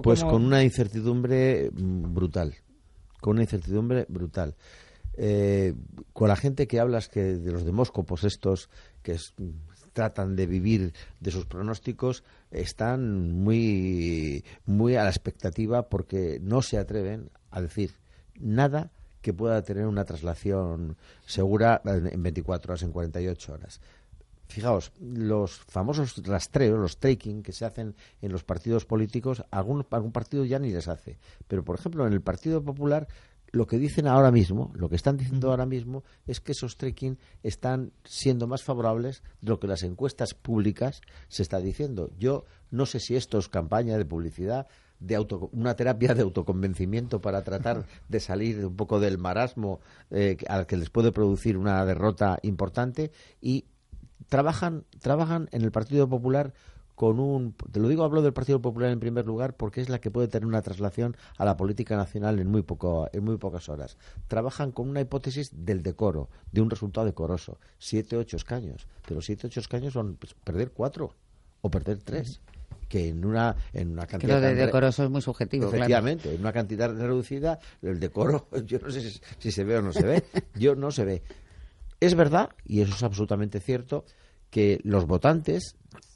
una incertidumbre brutal, con una incertidumbre brutal. Eh, con la gente que hablas que de los demóscopos estos que es, tratan de vivir de sus pronósticos, están muy, muy a la expectativa porque no se atreven a decir nada que pueda tener una traslación segura en veinticuatro horas, en cuarenta y ocho horas. Fijaos, los famosos rastreos, los tracking que se hacen en los partidos políticos, algún, algún partido ya ni les hace. Pero, por ejemplo, en el Partido Popular, lo que dicen ahora mismo, lo que están diciendo ahora mismo, es que esos tracking están siendo más favorables de lo que las encuestas públicas se está diciendo. Yo no sé si esto es campaña de publicidad, de auto, una terapia de autoconvencimiento para tratar de salir un poco del marasmo eh, al que les puede producir una derrota importante, y trabajan trabajan en el Partido Popular con un, te lo digo, hablo del Partido Popular en primer lugar porque es la que puede tener una traslación a la política nacional en muy poco, en muy pocas horas. Trabajan con una hipótesis del decoro, de un resultado decoroso, siete, ocho escaños, pero siete, ocho escaños son pues, perder cuatro o perder tres. Que en una en una cantidad que lo de decoroso es muy subjetivo, efectivamente, claro. En una cantidad reducida el decoro, yo no sé si, si se ve o no se ve, yo no se ve. Es verdad, y eso es absolutamente cierto, que los votantes,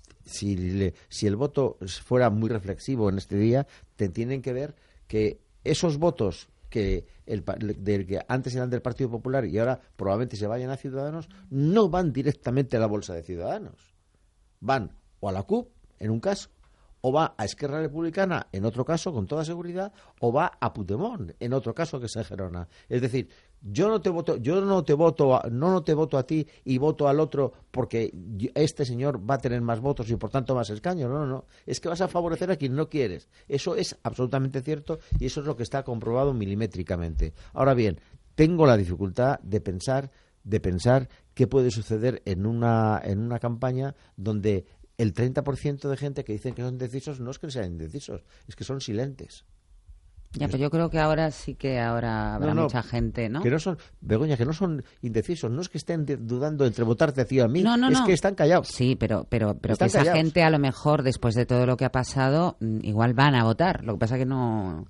si le, si el voto fuera muy reflexivo en este día, te tienen que ver que esos votos que el del que antes eran del Partido Popular y ahora probablemente se vayan a Ciudadanos, no van directamente a la bolsa de Ciudadanos, van o a la C U P en un caso, o va a Esquerra Republicana en otro caso, con toda seguridad, o va a Puigdemont en otro caso, que es en Gerona. Es decir, yo no te voto, yo no te voto, a, no, no te voto a ti y voto al otro porque este señor va a tener más votos y por tanto más escaños. No, no, no. Es que vas a favorecer a quien no quieres. Eso es absolutamente cierto y eso es lo que está comprobado milimétricamente. Ahora bien, tengo la dificultad de pensar, de pensar qué puede suceder en una, en una campaña donde el treinta por ciento de gente que dicen que son indecisos no es que sean indecisos, es que son silentes. Ya, pero yo creo que ahora sí que ahora habrá no, no, mucha gente, ¿no? Que no son, Begoña, que no son indecisos, no es que estén dudando entre votarte a ti o a mí, no, no, es no. que están callados. Sí, pero pero pero están que esa callados. gente a lo mejor después de todo lo que ha pasado igual van a votar. Lo que pasa que no.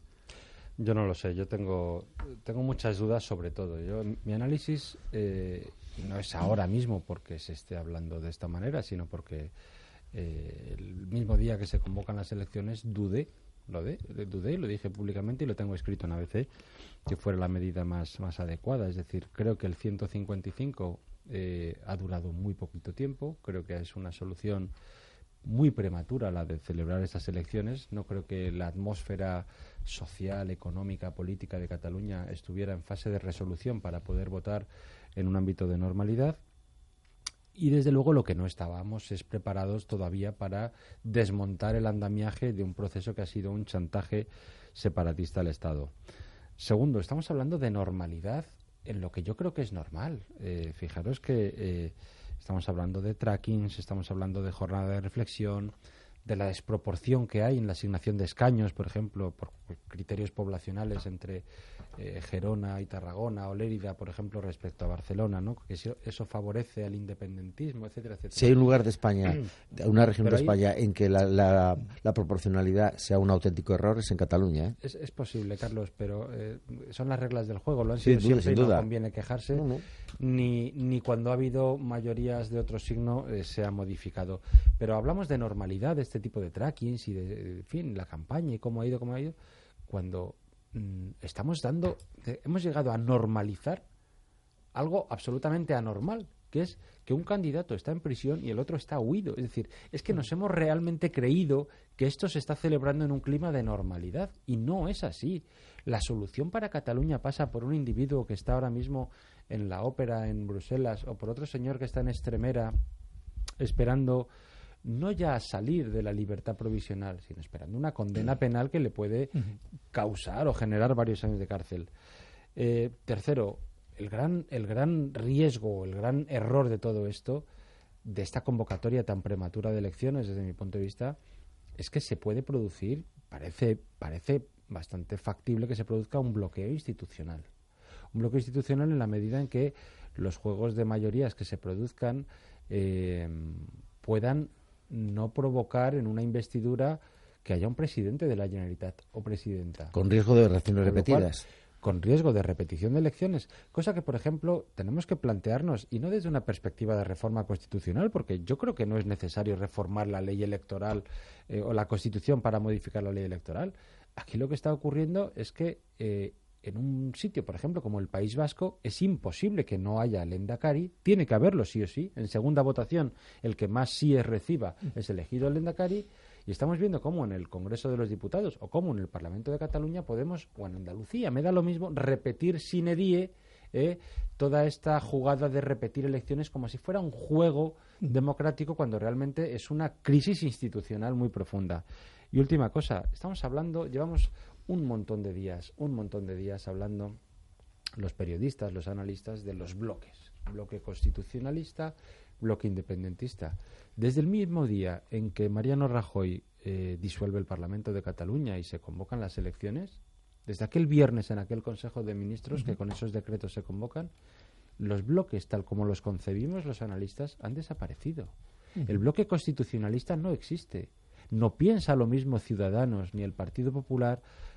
Yo no lo sé. Yo tengo tengo muchas dudas sobre todo. Yo mi análisis eh, no es ahora mismo porque se esté hablando de esta manera, sino porque Eh, el mismo día que se convocan las elecciones dudé, lo de, dudé, lo dije públicamente y lo tengo escrito en A B C, que fuera la medida más, más adecuada. Es decir, creo que el ciento cincuenta y cinco eh, ha durado muy poquito tiempo, creo que es una solución muy prematura la de celebrar esas elecciones. No creo que la atmósfera social, económica, política de Cataluña estuviera en fase de resolución para poder votar en un ámbito de normalidad. Y desde luego lo que no estábamos es preparados todavía para desmontar el andamiaje de un proceso que ha sido un chantaje separatista al Estado. Segundo, estamos hablando de normalidad en lo que yo creo que es normal. Eh, fijaros que eh, estamos hablando de trackings, estamos hablando de jornada de reflexión, de la desproporción que hay en la asignación de escaños, por ejemplo, por criterios poblacionales entre eh, Gerona y Tarragona o Lérida, por ejemplo, respecto a Barcelona, ¿no? Que eso, eso favorece al independentismo, etcétera, etcétera. Si hay un lugar de España, una región Pero de ahí, España en que la, la, la proporcionalidad sea un auténtico error, es en Cataluña, ¿eh? Es, es posible, Carlos, pero eh, son las reglas del juego, lo han Sin sido duda, siempre sin y no duda. conviene quejarse, No, no. Ni, ni cuando ha habido mayorías de otro signo eh, se ha modificado. Pero hablamos de normalidad, de este tipo de trackings y de, en fin, la campaña y cómo ha ido, cómo ha ido, cuando mmm, estamos dando, eh, hemos llegado a normalizar algo absolutamente anormal, que es que un candidato está en prisión y el otro está huido. Es decir, es que nos hemos realmente creído que esto se está celebrando en un clima de normalidad y no es así. La solución para Cataluña pasa por un individuo que está ahora mismo en la ópera en Bruselas o por otro señor que está en Extremera esperando no ya a salir de la libertad provisional, sino esperando una condena penal que le puede causar o generar varios años de cárcel. Eh, tercero, el gran, el gran riesgo, el gran error de todo esto, de esta convocatoria tan prematura de elecciones, desde mi punto de vista, es que se puede producir, parece, parece bastante factible que se produzca un bloqueo institucional. Un bloqueo institucional en la medida en que los juegos de mayorías que se produzcan eh, puedan no provocar en una investidura que haya un presidente de la Generalitat o presidenta. Con riesgo de elecciones repetidas. Con riesgo de repetición de elecciones, cosa que, por ejemplo, tenemos que plantearnos, y no desde una perspectiva de reforma constitucional, porque yo creo que no es necesario reformar la ley electoral eh, o la Constitución para modificar la ley electoral. Aquí lo que está ocurriendo es que eh, en un sitio, por ejemplo, como el País Vasco, es imposible que no haya lehendakari, tiene que haberlo sí o sí. En segunda votación, el que más síes reciba es elegido el lehendakari. Y estamos viendo cómo en el Congreso de los Diputados o cómo en el Parlamento de Cataluña podemos, o en Andalucía, me da lo mismo, repetir sine die eh, toda esta jugada de repetir elecciones como si fuera un juego democrático cuando realmente es una crisis institucional muy profunda. Y última cosa, estamos hablando, llevamos un montón de días, un montón de días hablando los periodistas, los analistas de los bloques, bloque constitucionalista, bloque independentista. Desde el mismo día en que Mariano Rajoy eh, disuelve el Parlamento de Cataluña y se convocan las elecciones, desde aquel viernes en aquel Consejo de Ministros, uh-huh. que con esos decretos se convocan, los bloques, tal como los concebimos los analistas, han desaparecido. Uh-huh. El bloque constitucionalista no existe. No piensa lo mismo Ciudadanos ni el Partido Popular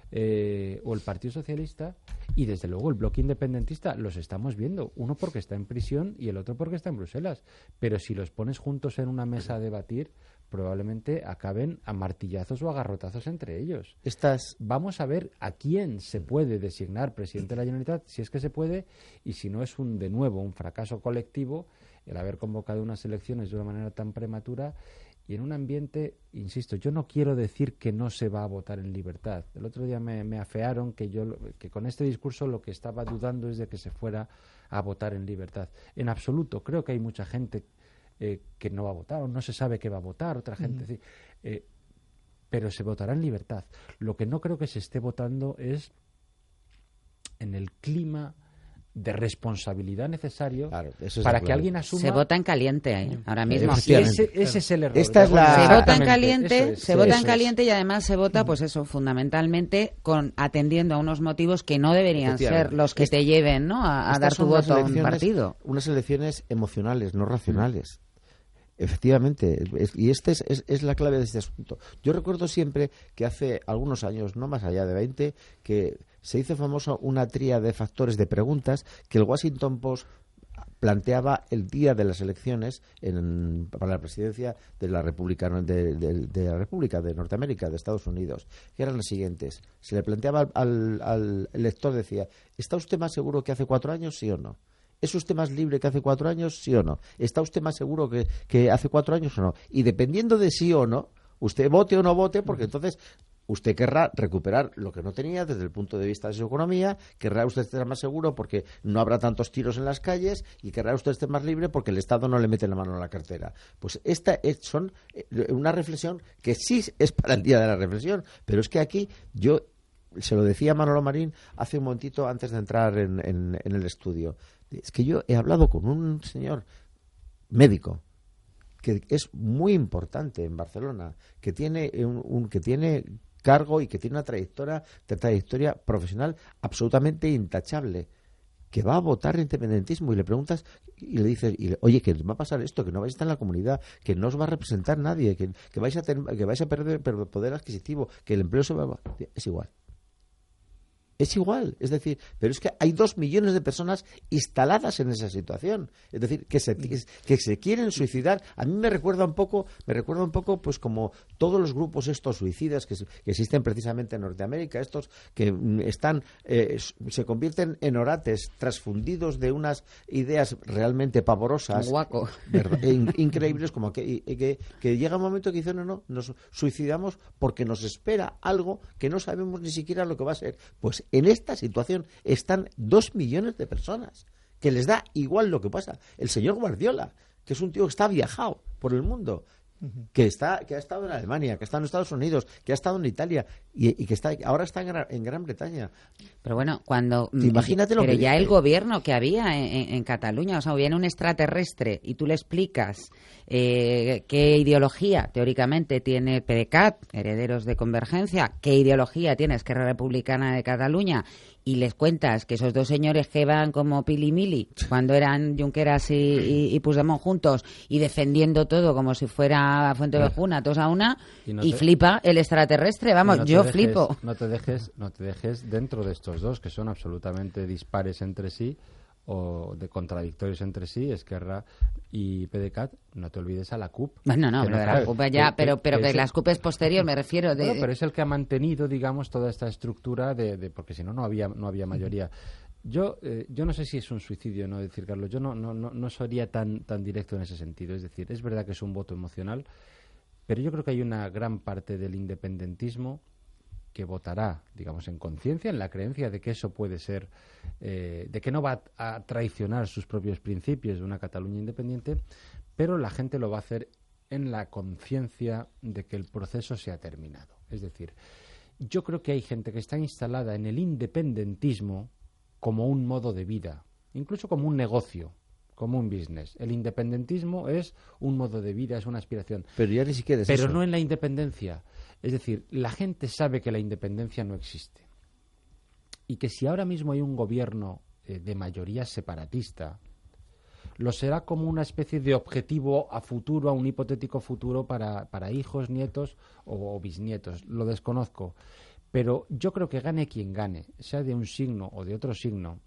eh, o el Partido Socialista, y desde luego el bloque independentista los estamos viendo, uno porque está en prisión y el otro porque está en Bruselas, pero si los pones juntos en una mesa a debatir, probablemente acaben a martillazos o a garrotazos entre ellos. Estas... Vamos a ver a quién se puede designar presidente de la Generalitat, si es que se puede, y si no es un de nuevo un fracaso colectivo el haber convocado unas elecciones de una manera tan prematura. Y en un ambiente, insisto, yo no quiero decir que no se va a votar en libertad. El otro día me, me afearon que yo que con este discurso lo que estaba dudando es de que se fuera a votar en libertad. En absoluto, creo que hay mucha gente eh, que no va a votar, o no se sabe qué va a votar, otra gente, mm. sí, eh, pero se votará en libertad. Lo que no creo que se esté votando es en el clima de responsabilidad necesario claro, para que alguien asuma... Se vota en caliente ¿eh? ahora mismo. Ese, ese es el error. Esta es la... Se vota en caliente, es, se vota en caliente es. Y además se vota, pues eso, fundamentalmente con atendiendo a unos motivos que no deberían ser los que Est te lleven, ¿no? a, a dar tu voto a un partido. Unas elecciones emocionales, no racionales. Mm. Efectivamente, es, y esta es, es, es la clave de este asunto. Yo recuerdo siempre que hace algunos años, no más allá de veinte, que se hizo famosa una tríada de factores de preguntas que el Washington Post planteaba el día de las elecciones en, para la presidencia de la República de, de, de la República de Norteamérica, de Estados Unidos, que eran las siguientes. Se le planteaba al, al elector, decía, ¿está usted más seguro que hace cuatro años, sí o no? ¿Es usted más libre que hace cuatro años, sí o no? ¿Está usted más seguro que, que hace cuatro años o no? Y dependiendo de sí o no, usted vote o no vote, porque entonces usted querrá recuperar lo que no tenía desde el punto de vista de su economía, querrá usted estar más seguro porque no habrá tantos tiros en las calles y querrá usted estar más libre porque el Estado no le mete la mano en la cartera. Pues esta es son una reflexión que sí es para el día de la reflexión, pero es que aquí yo se lo decía a Manolo Marín hace un momentito antes de entrar en, en, en el estudio. Es que yo he hablado con un señor médico que es muy importante en Barcelona, que tiene un, un que tiene cargo y que tiene una trayectoria, una trayectoria profesional absolutamente intachable, que va a votar independentismo, y le preguntas y le dices, y le, oye, que va a pasar esto, que no vais a estar en la comunidad, que no os va a representar nadie, que, que vais a tener, que vais a perder poder adquisitivo, que el empleo se va a... Es igual. Es igual, es decir, pero es que hay dos millones de personas instaladas en esa situación, es decir, que se, que se quieren suicidar. A mí me recuerda un poco, me recuerda un poco, pues como todos los grupos estos suicidas que, que existen precisamente en Norteamérica, estos que están, eh, se convierten en orates transfundidos de unas ideas realmente pavorosas, guaco, in, increíbles, como que, que, que llega un momento que dicen no, no, nos suicidamos porque nos espera algo que no sabemos ni siquiera lo que va a ser. Pues en esta situación están dos millones de personas que les da igual lo que pasa. El señor Guardiola, que es un tío que está viajado por el mundo, que está que ha estado en Alemania, que ha estado en Estados Unidos, que ha estado en Italia y, y que está ahora está en Gran, en Gran Bretaña. Pero bueno, cuando imagínate lo pero que ya dice. El gobierno que había en, en, en Cataluña, o sea, viene un extraterrestre y tú le explicas eh, qué ideología teóricamente tiene PDeCAT, herederos de Convergencia, qué ideología tiene Esquerra Republicana de Cataluña, y les cuentas que esos dos señores que van como pilimili cuando eran Junqueras y, y, y Puigdemont juntos y defendiendo todo como si fuera Fuentevejuna, todos a una, y, no y te... flipa el extraterrestre, vamos, no yo dejes, flipo. No te dejes, no te dejes dentro de estos dos que son absolutamente dispares entre sí o de contradictorios entre sí, Esquerra y P D C A T, no te olvides a la C U P. Bueno, no, pero no, la C U P ya, que, pero, pero que, que la C U P es posterior, me refiero. De, bueno, pero es el que ha mantenido, digamos, toda esta estructura de, de porque si no, no había, no había mayoría. Yo, eh, yo no sé si es un suicidio, no decir, Carlos, yo no, no, no, no sería tan, tan directo en ese sentido. Es decir, es verdad que es un voto emocional, pero yo creo que hay una gran parte del independentismo que votará, digamos, en conciencia, en la creencia de que eso puede ser, eh, de que no va a, a traicionar sus propios principios de una Cataluña independiente, pero la gente lo va a hacer en la conciencia de que el proceso se ha terminado. Es decir, yo creo que hay gente que está instalada en el independentismo como un modo de vida, incluso como un negocio, como un business. El independentismo es un modo de vida, es una aspiración. Pero ya ni siquiera es Pero eso. no en la independencia. Es decir, la gente sabe que la independencia no existe. Y que si ahora mismo hay un gobierno eh, de mayoría separatista, lo será como una especie de objetivo a futuro, a un hipotético futuro para, para hijos, nietos o, o bisnietos. Lo desconozco. Pero yo creo que gane quien gane, sea de un signo o de otro signo,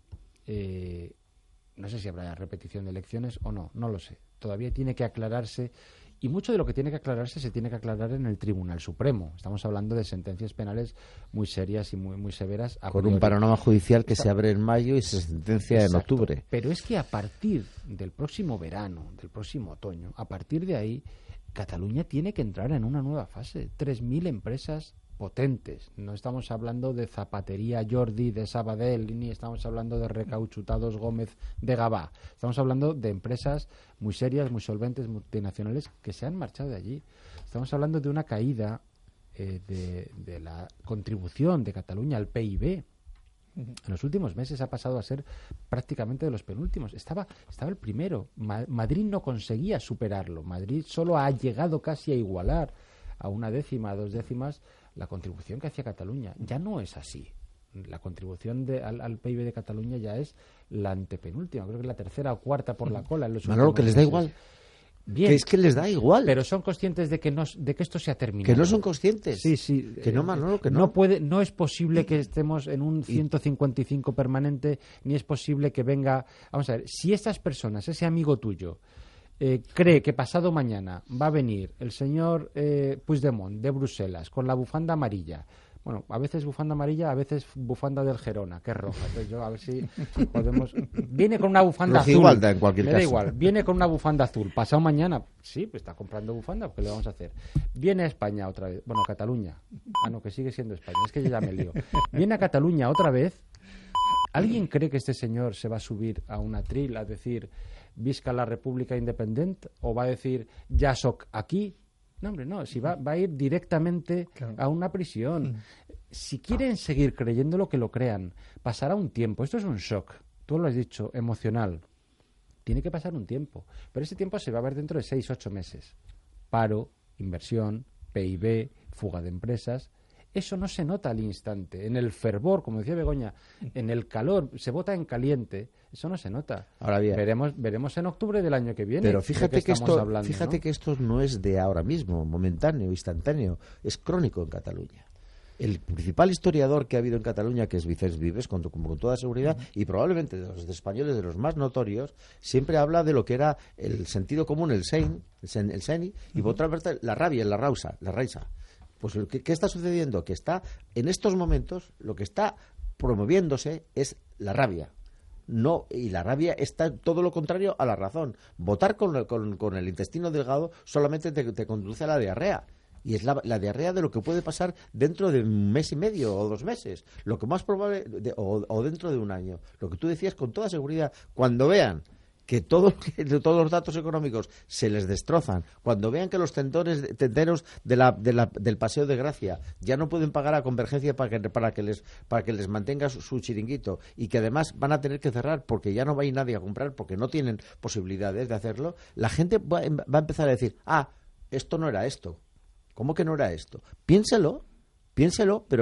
eh, no sé si habrá repetición de elecciones o no, no lo sé. Todavía tiene que aclararse. Y mucho de lo que tiene que aclararse se tiene que aclarar en el Tribunal Supremo. Estamos hablando de sentencias penales muy serias y muy, muy severas. Con un panorama judicial que se abre en mayo y se sentencia en octubre. Pero es que a partir del próximo verano, del próximo otoño, a partir de ahí, Cataluña tiene que entrar en una nueva fase. tres mil empresas potentes. No estamos hablando de Zapatería Jordi de Sabadell, ni estamos hablando de Recauchutados Gómez de Gavà. Estamos hablando de empresas muy serias, muy solventes, multinacionales, que se han marchado de allí. Estamos hablando de una caída eh, de, de la contribución de Cataluña al P I B. En los últimos meses ha pasado a ser prácticamente de los penúltimos. Estaba, estaba el primero. Ma- Madrid no conseguía superarlo. Madrid solo ha llegado casi a igualar a una décima, a dos décimas, la contribución que hacía Cataluña. Ya no es así. La contribución de, al, al P I B de Cataluña ya es la antepenúltima. Creo que es la tercera o cuarta por la cola. En los Manolo, que les da meses. igual. Bien. Que es que les da igual. Pero son conscientes de que, no, de que esto se ha terminado. Que no son conscientes. Sí, sí. Que no, Manolo, que no. No, puede, no es posible que estemos en un ciento cincuenta y cinco permanente, ni es posible que venga... Vamos a ver, si estas personas, ese amigo tuyo, eh, cree que pasado mañana va a venir el señor eh, Puigdemont de Bruselas con la bufanda amarilla... Bueno, a veces bufanda amarilla, a veces bufanda del Gerona, que es roja. Entonces yo a ver si podemos... Viene con una bufanda azul. Igual da en cualquier Me caso. da igual. Viene con una bufanda azul. Pasado mañana, sí, pues está comprando bufanda, ¿qué le vamos a hacer? Viene a España otra vez. Bueno, a Cataluña. Ah, no, que sigue siendo España. Es que yo ya me lío. Viene a Cataluña otra vez. ¿Alguien cree que este señor se va a subir a una tril a decir visca la República Independiente? ¿O va a decir ya soc aquí? No, hombre, no. Si va, va a ir directamente claro. a una prisión. Mm. Si quieren seguir creyéndolo, que lo crean. Pasará un tiempo. Esto es un shock. Tú lo has dicho, emocional. Tiene que pasar un tiempo. Pero ese tiempo se va a ver dentro de seis, ocho meses. Paro, inversión, P I B, fuga de empresas. Eso no se nota al instante. En el fervor, como decía Begoña, en el calor, se vota en caliente. Eso no se nota. Ahora bien, veremos, veremos en octubre del año que viene. Pero fíjate que esto, hablando, fíjate ¿no? que esto no es de ahora mismo, momentáneo, instantáneo, es crónico en Cataluña. El principal historiador que ha habido en Cataluña, que es Vicens Vives, con, como con toda seguridad, uh-huh. y probablemente de los españoles de los más notorios, siempre habla de lo que era el sentido común, el sein, el, sen, el seni, uh-huh. y por otra parte la rabia, la rausa, la raisa. Pues ¿qué, ¿qué está sucediendo? Que está, en estos momentos, lo que está promoviéndose es la rabia. No, y la rabia está todo lo contrario a la razón. Votar con, con, con el intestino delgado solamente te, te conduce a la diarrea. Y es la, la diarrea de lo que puede pasar dentro de un mes y medio o dos meses. Lo que más probable, de, o, o dentro de un año. Lo que tú decías con toda seguridad, cuando vean que, todo, que todos los datos económicos se les destrozan, cuando vean que los tendones, tenderos de la, de la, del Paseo de Gracia ya no pueden pagar a Convergencia para que, para que, les, para que les mantenga su, su chiringuito, y que además van a tener que cerrar porque ya no va a ir nadie a comprar porque no tienen posibilidades de hacerlo, la gente va, va a empezar a decir, ah, esto no era esto. ¿Cómo que no era esto? Piénselo, piénselo, pero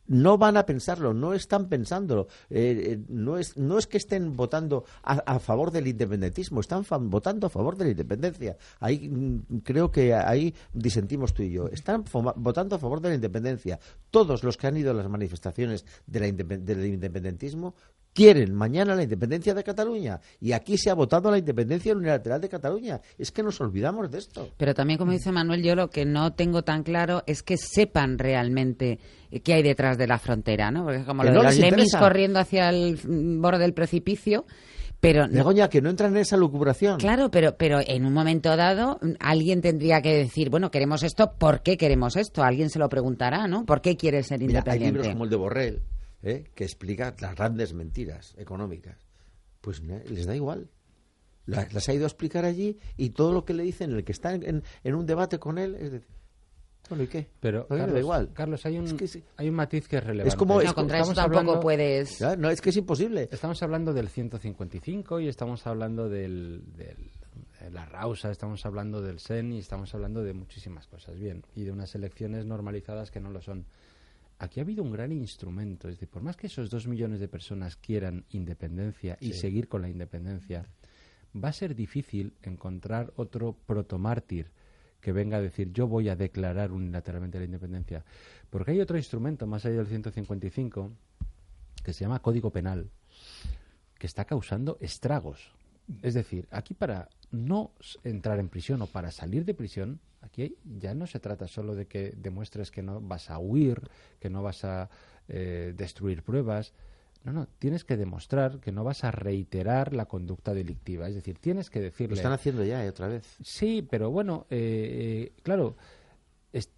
No van a pensarlo, no están pensándolo. Eh, eh, no, es, no es que estén votando a, a favor del independentismo, están fa- votando a favor de la independencia. Ahí mm, creo que ahí disentimos tú y yo. Están foma- votando a favor de la independencia. Todos los que han ido a las manifestaciones de la independ- del independentismo quieren mañana la independencia de Cataluña, y aquí se ha votado la independencia unilateral de Cataluña. Es que nos olvidamos de esto. Pero también, como dice Manuel, yo lo que no tengo tan claro es que sepan realmente qué hay detrás de la frontera, ¿no? Porque como Que lo no de los les lemmings interesa. corriendo hacia el borde del precipicio, pero... Begoña, que no entran en esa lucubración. Claro, pero, pero en un momento dado alguien tendría que decir, bueno, queremos esto, ¿por qué queremos esto? Alguien se lo preguntará, ¿no? ¿Por qué quiere ser Mira, hay independiente? libros como el de Borrell, ¿eh? que explica las grandes mentiras económicas. Pues ne, les da igual. La- las ha ido a explicar allí, y todo lo que le dicen, el que está en, en, en un debate con él, es decir, bueno, ¿y qué? Pero, A mí me da Carlos, igual. Carlos, hay un, Es que sí. hay un matiz que es relevante. Es como- es No, contra eso Estamos tampoco hablando- puedes... Ya, no, es que es imposible. Estamos hablando del ciento cincuenta y cinco y estamos hablando del, del de la Rausa, estamos hablando del S E N y estamos hablando de muchísimas cosas, bien, y de unas elecciones normalizadas que no lo son. Aquí ha habido un gran instrumento, es decir, por más que esos dos millones de personas quieran independencia y Sí. seguir con la independencia, va a ser difícil encontrar otro protomártir que venga a decir yo voy a declarar unilateralmente la independencia, porque hay otro instrumento más allá del ciento cincuenta y cinco que se llama Código Penal, que está causando estragos. Es decir, aquí para no s- entrar en prisión o para salir de prisión, aquí ya no se trata solo de que demuestres que no vas a huir, que no vas a eh, destruir pruebas. No, no, tienes que demostrar que no vas a reiterar la conducta delictiva. Es decir, tienes que decirle... Lo están haciendo ya, ¿eh? Otra vez. Sí, pero bueno, eh, eh, claro, es-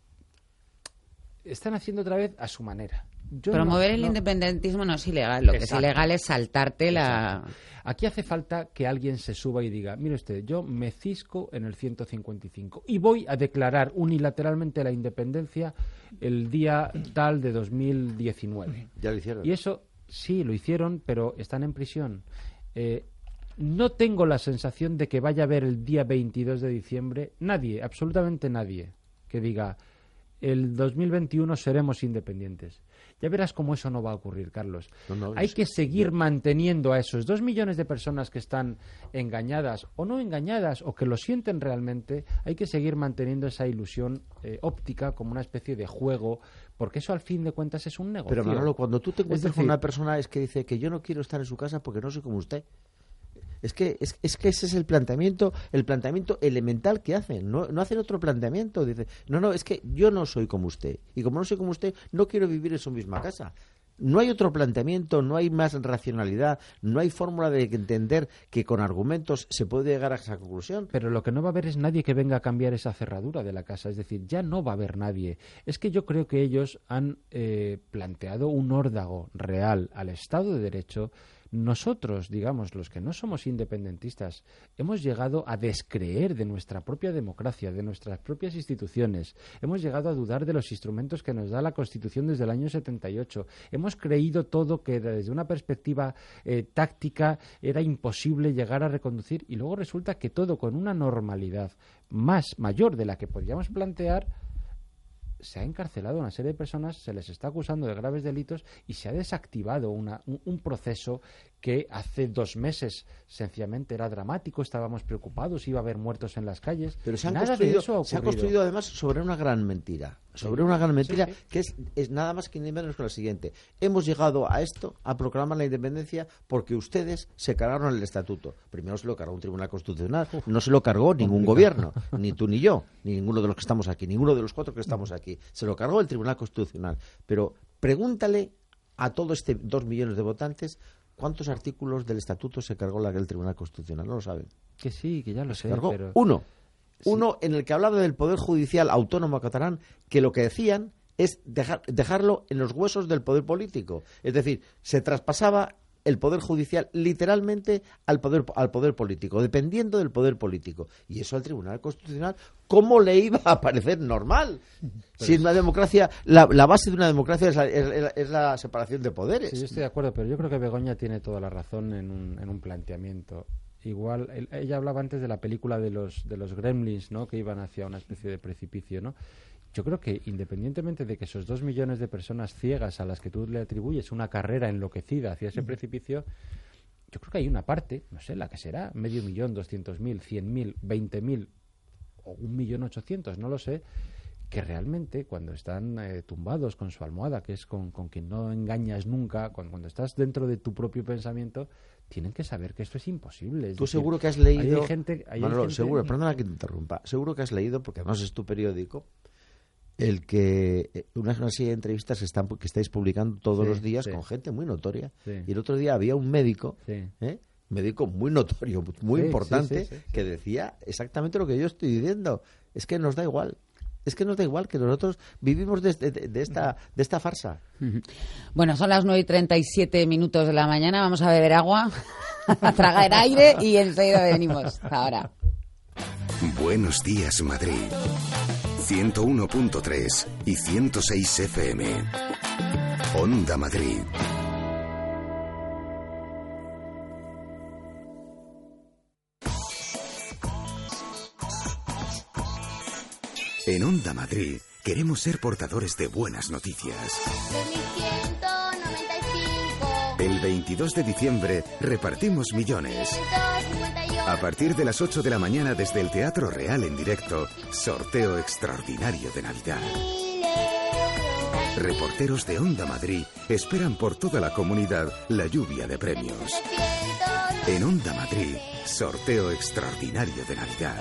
están haciendo otra vez a su manera. Yo Promover no- el no- independentismo no es ilegal. Lo que Exacto. es ilegal es saltarte la... Exacto. Aquí hace falta que alguien se suba y diga, mire usted, yo me cisco en el ciento cincuenta y cinco y voy a declarar unilateralmente la independencia el día tal de dos mil diecinueve. Ya lo hicieron. Y eso sí, lo hicieron, pero están en prisión. Eh, no tengo la sensación de que vaya a haber el día veintidós de diciembre nadie, absolutamente nadie, que diga el dos mil veintiuno seremos independientes. Ya verás cómo eso no va a ocurrir, Carlos. No, no, Hay es- que seguir yo- manteniendo a esos dos millones de personas que están engañadas o no engañadas o que lo sienten realmente. Hay que seguir manteniendo esa ilusión eh, óptica como una especie de juego, porque eso al fin de cuentas es un negocio. Pero Manolo, cuando tú te Es encuentras con decir, una persona es que dice que yo no quiero estar en su casa porque no soy como usted. Es que, es, es que ese es el planteamiento, el planteamiento elemental que hacen. No, no hacen otro planteamiento. Dice, no, no, es que yo no soy como usted. Y como no soy como usted, no quiero vivir en su misma casa. No hay otro planteamiento, no hay más racionalidad, no hay fórmula de entender que con argumentos se puede llegar a esa conclusión. Pero lo que no va a haber es nadie que venga a cambiar esa cerradura de la casa. Es decir, ya no va a haber nadie. Es que yo creo que ellos han eh, planteado un órdago real al Estado de Derecho. Nosotros, digamos, los que no somos independentistas, hemos llegado a descreer de nuestra propia democracia, de nuestras propias instituciones. Hemos llegado a dudar de los instrumentos que nos da la Constitución desde el año setenta y ocho. Hemos creído todo que desde una perspectiva eh, táctica era imposible llegar a reconducir, y luego resulta que todo con una normalidad más mayor de la que podíamos plantear. Se ha encarcelado a una serie de personas, se les está acusando de graves delitos y se ha desactivado una, un, un proceso que hace dos meses sencillamente era dramático, estábamos preocupados, iba a haber muertos en las calles. Pero se, han Nada de construido, eso ha se ha ocurrido. construido además sobre una gran mentira. Sobre Sí. una gran mentira Sí, sí. que es, es nada más que ni menos que la siguiente. Hemos llegado a esto, a proclamar la independencia, porque ustedes se cargaron el estatuto. Primero se lo cargó un tribunal constitucional, no se lo cargó ningún gobierno, ni tú ni yo, ni ninguno de los que estamos aquí, ninguno de los cuatro que estamos aquí. Se lo cargó el tribunal constitucional. Pero pregúntale a todo este dos millones de votantes cuántos artículos del estatuto se cargó la, el tribunal constitucional. No lo saben. Que sí, que ya lo Se sé, cargó pero... uno. Uno en el que hablaba del Poder Judicial Autónomo catalán, que lo que decían es dejar, dejarlo en los huesos del poder político. Es decir, se traspasaba el Poder Judicial literalmente al poder, al poder político, dependiendo del poder político. Y eso al Tribunal Constitucional, ¿cómo le iba a parecer normal? Si en una democracia, la, la base de una democracia es la, es, es la separación de poderes. Sí, yo estoy de acuerdo, pero yo creo que Begoña tiene toda la razón en un, en un planteamiento. Igual, el- ella hablaba antes de la película de los de los gremlins, ¿no? Que iban hacia una especie de precipicio, ¿no? yo creo que independientemente de que esos dos millones de personas ciegas a las que tú le atribuyes una carrera enloquecida hacia ese precipicio, yo creo que hay una parte, no sé, la que será, medio millón, doscientos mil, cien mil, veinte mil o un millón ochocientos, no lo sé, que realmente cuando están eh, tumbados con su almohada, que es con, con quien no engañas nunca, cuando, cuando estás dentro de tu propio pensamiento, tienen que saber que esto es imposible. Es Tú decir, seguro que has leído... Hay gente, hay Manolo, gente... seguro, perdona que te interrumpa, seguro que has leído, porque además es tu periódico, el que una, una serie de entrevistas que, están, que estáis publicando todos sí, los días sí. con gente muy notoria. Sí. Y el otro día había un médico, sí. ¿eh? médico muy notorio, muy sí, importante, sí, sí, sí, sí. que decía exactamente lo que yo estoy diciendo. Es que nos da igual. Es que nos da igual que nosotros vivimos de, de, de, esta, de esta farsa. Bueno, son las nueve y treinta y siete minutos de la mañana. Vamos a beber agua, a tragar aire y enseguida venimos. Hasta ahora. Buenos días, Madrid. ciento uno punto tres y ciento seis F M. Onda Madrid. En Onda Madrid queremos ser portadores de buenas noticias. El veintidós de diciembre repartimos millones. A partir de las ocho de la mañana desde el Teatro Real en directo, sorteo extraordinario de Navidad. Reporteros de Onda Madrid esperan por toda la comunidad la lluvia de premios. En Onda Madrid, sorteo extraordinario de Navidad.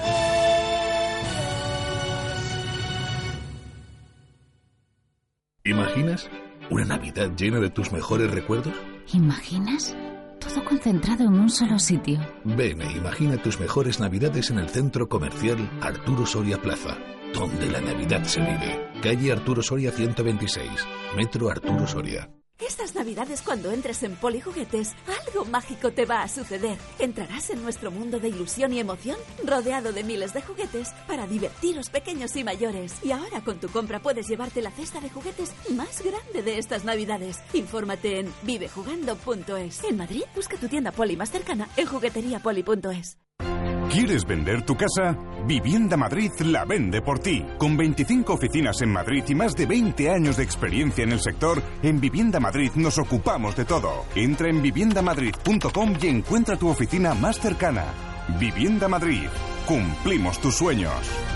¿Imaginas una Navidad llena de tus mejores recuerdos? ¿Imaginas? Todo concentrado en un solo sitio. Ven e imagina tus mejores Navidades en el Centro Comercial Arturo Soria Plaza, donde la Navidad se vive. Calle Arturo Soria ciento veintiséis, Metro Arturo Soria. Estas Navidades, cuando entres en Polijuguetes, algo mágico te va a suceder. Entrarás en nuestro mundo de ilusión y emoción, rodeado de miles de juguetes para divertiros pequeños y mayores. Y ahora con tu compra puedes llevarte la cesta de juguetes más grande de estas Navidades. Infórmate en vive jugando punto es. En Madrid, busca tu tienda Poli más cercana en juguetería poli punto es. ¿Quieres vender tu casa? Vivienda Madrid la vende por ti. Con veinticinco oficinas en Madrid y más de veinte años de experiencia en el sector, en Vivienda Madrid nos ocupamos de todo. Entra en vivienda madrid punto com y encuentra tu oficina más cercana. Vivienda Madrid. Cumplimos tus sueños.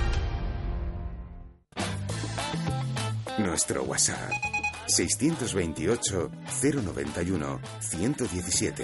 Nuestro WhatsApp seiscientos veintiocho, cero noventa y uno, ciento diecisiete.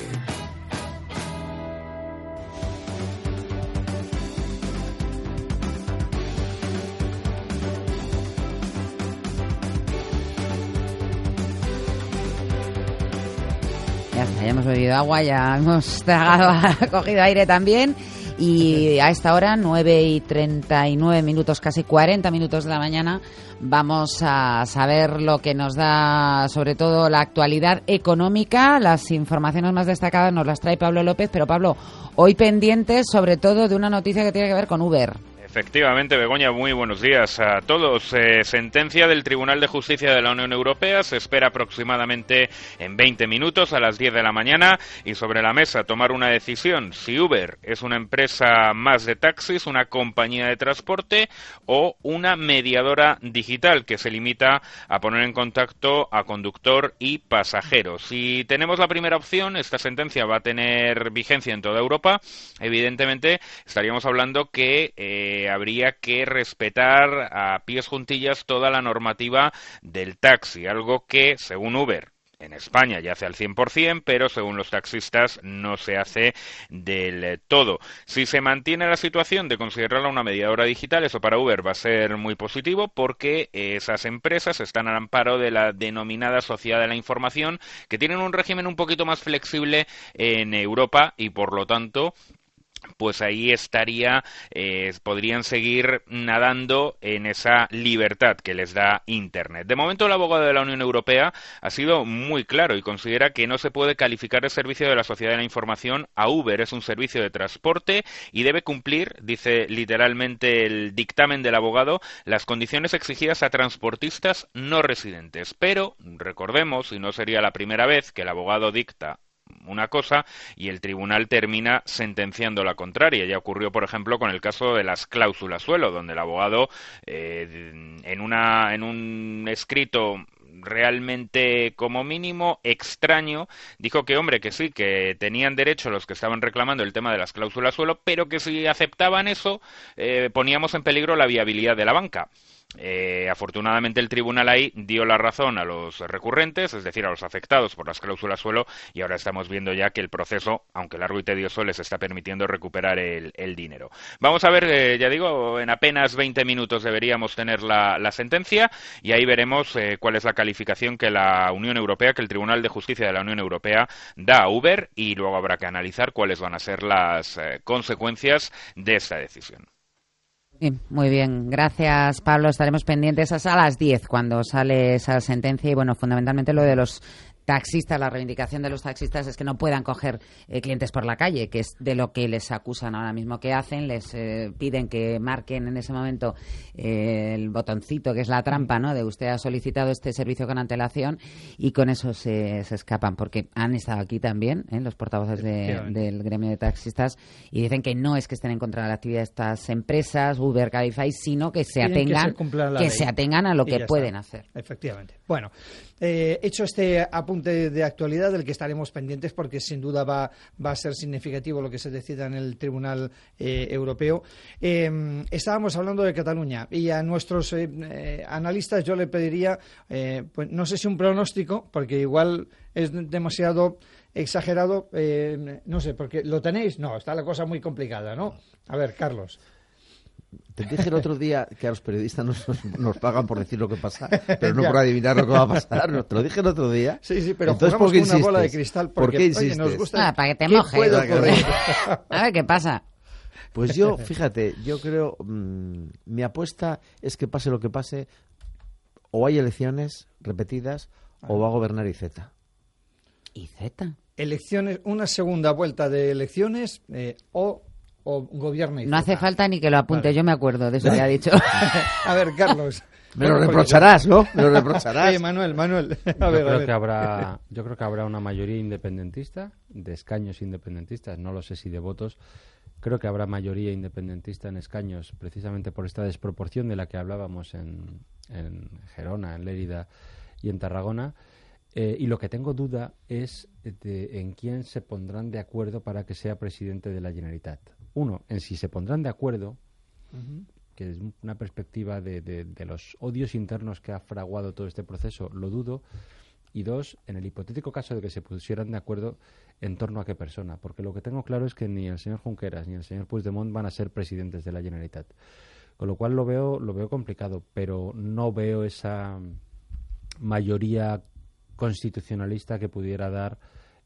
Ya está, ya hemos bebido agua, ya hemos tragado, cogido aire también. Y a esta hora, nueve y treinta y nueve minutos, casi cuarenta minutos de la mañana, vamos a saber lo que nos da, sobre todo, la actualidad económica. Las informaciones más destacadas nos las trae Pablo López, pero Pablo, hoy pendientes sobre todo de una noticia que tiene que ver con Uber. Efectivamente, Begoña, muy buenos días a todos. Eh, sentencia del Tribunal de Justicia de la Unión Europea se espera aproximadamente en veinte minutos a las diez de la mañana y sobre la mesa tomar una decisión si Uber es una empresa más de taxis, una compañía de transporte o una mediadora digital que se limita a poner en contacto a conductor y pasajeros. Si tenemos la primera opción, esta sentencia va a tener vigencia en toda Europa. Evidentemente, estaríamos hablando que eh, habría que respetar a pies juntillas toda la normativa del taxi, algo que, según Uber, en España ya hace al cien por ciento, pero según los taxistas no se hace del todo. Si se mantiene la situación de considerarla una mediadora digital, eso para Uber va a ser muy positivo porque esas empresas están al amparo de la denominada Sociedad de la Información, que tienen un régimen un poquito más flexible en Europa y, por lo tanto, pues ahí estaría, eh, podrían seguir nadando en esa libertad que les da Internet. De momento, el abogado de la Unión Europea ha sido muy claro y considera que no se puede calificar el servicio de la Sociedad de la Información a Uber. Es un servicio de transporte y debe cumplir, dice literalmente el dictamen del abogado, las condiciones exigidas a transportistas no residentes. Pero, recordemos, y no sería la primera vez que el abogado dicta una cosa y el tribunal termina sentenciando la contraria. Ya ocurrió, por ejemplo, con el caso de las cláusulas suelo, donde el abogado eh, en una en un escrito realmente como mínimo extraño dijo que hombre que sí, que tenían derecho los que estaban reclamando el tema de las cláusulas suelo, pero que si aceptaban eso eh, poníamos en peligro la viabilidad de la banca. Eh, afortunadamente el tribunal ahí dio la razón a los recurrentes, es decir, a los afectados por las cláusulas suelo, y ahora estamos viendo ya que el proceso, aunque largo y tedioso, les está permitiendo recuperar el, el dinero. Vamos a ver, eh, ya digo, en apenas veinte minutos deberíamos tener la, la sentencia y ahí veremos eh, cuál es la calificación que la Unión Europea, que el Tribunal de Justicia de la Unión Europea da a Uber, y luego habrá que analizar cuáles van a ser las eh, consecuencias de esta decisión. Bien, muy bien, gracias Pablo, estaremos pendientes hasta las diez cuando sale esa sentencia y bueno, fundamentalmente lo de los taxistas, la reivindicación de los taxistas es que no puedan coger eh, clientes por la calle, que es de lo que les acusan ahora mismo que hacen, les eh, piden que marquen en ese momento eh, el botoncito que es la trampa, ¿no? De usted ha solicitado este servicio con antelación y con eso se, se escapan, porque han estado aquí también ¿eh? los portavoces de, del gremio de taxistas y dicen que no es que estén en contra de la actividad de estas empresas, Uber, Cabify, sino que se atengan, que, se, que se atengan a lo que pueden está. hacer. Efectivamente. Bueno, eh, hecho este apunte de actualidad del que estaremos pendientes porque sin duda va, va a ser significativo lo que se decida en el Tribunal eh, Europeo. Eh, estábamos hablando de Cataluña y a nuestros eh, eh, analistas yo le pediría, eh, pues no sé si un pronóstico, porque igual es demasiado exagerado, eh, no sé, porque ¿lo tenéis? No, está la cosa muy complicada, ¿no? A ver, Carlos. Te dije el otro día que a los periodistas nos, nos, nos pagan por decir lo que pasa, pero no por adivinar lo que va a pasar. No, te lo dije el otro día. Sí, sí, pero entonces, jugamos ¿por qué con una insistes? bola de cristal porque, ¿Por qué insistes? Oye, nos gusta... Ah, para que te mojes. A ver qué pasa. Pues yo, fíjate, yo creo, mmm, mi apuesta es que pase lo que pase, o hay elecciones repetidas ah. o va a gobernar I Z. ¿I Z? Elecciones, una segunda vuelta de elecciones eh, o... o gobierno. No hace falta ni que lo apunte, vale. Yo me acuerdo de eso que ha dicho. A ver, Carlos. Me lo reprocharás, ¿no? Me lo reprocharás. Sí, Manuel, Manuel. A yo, ver, creo a ver. Que habrá, yo creo que habrá una mayoría independentista, de escaños independentistas, no lo sé si de votos. Creo que habrá mayoría independentista en escaños, precisamente por esta desproporción de la que hablábamos en, en Gerona, en Lérida y en Tarragona. Eh, y lo que tengo duda es de, en quién se pondrán de acuerdo para que sea presidente de la Generalitat. Uno, en si se pondrán de acuerdo, uh-huh. que desde una perspectiva de, de, de los odios internos que ha fraguado todo este proceso, lo dudo. Y dos, en el hipotético caso de que se pusieran de acuerdo, en torno a qué persona. Porque lo que tengo claro es que ni el señor Junqueras ni el señor Puigdemont van a ser presidentes de la Generalitat. Con lo cual lo veo, lo veo complicado, pero no veo esa mayoría constitucionalista que pudiera dar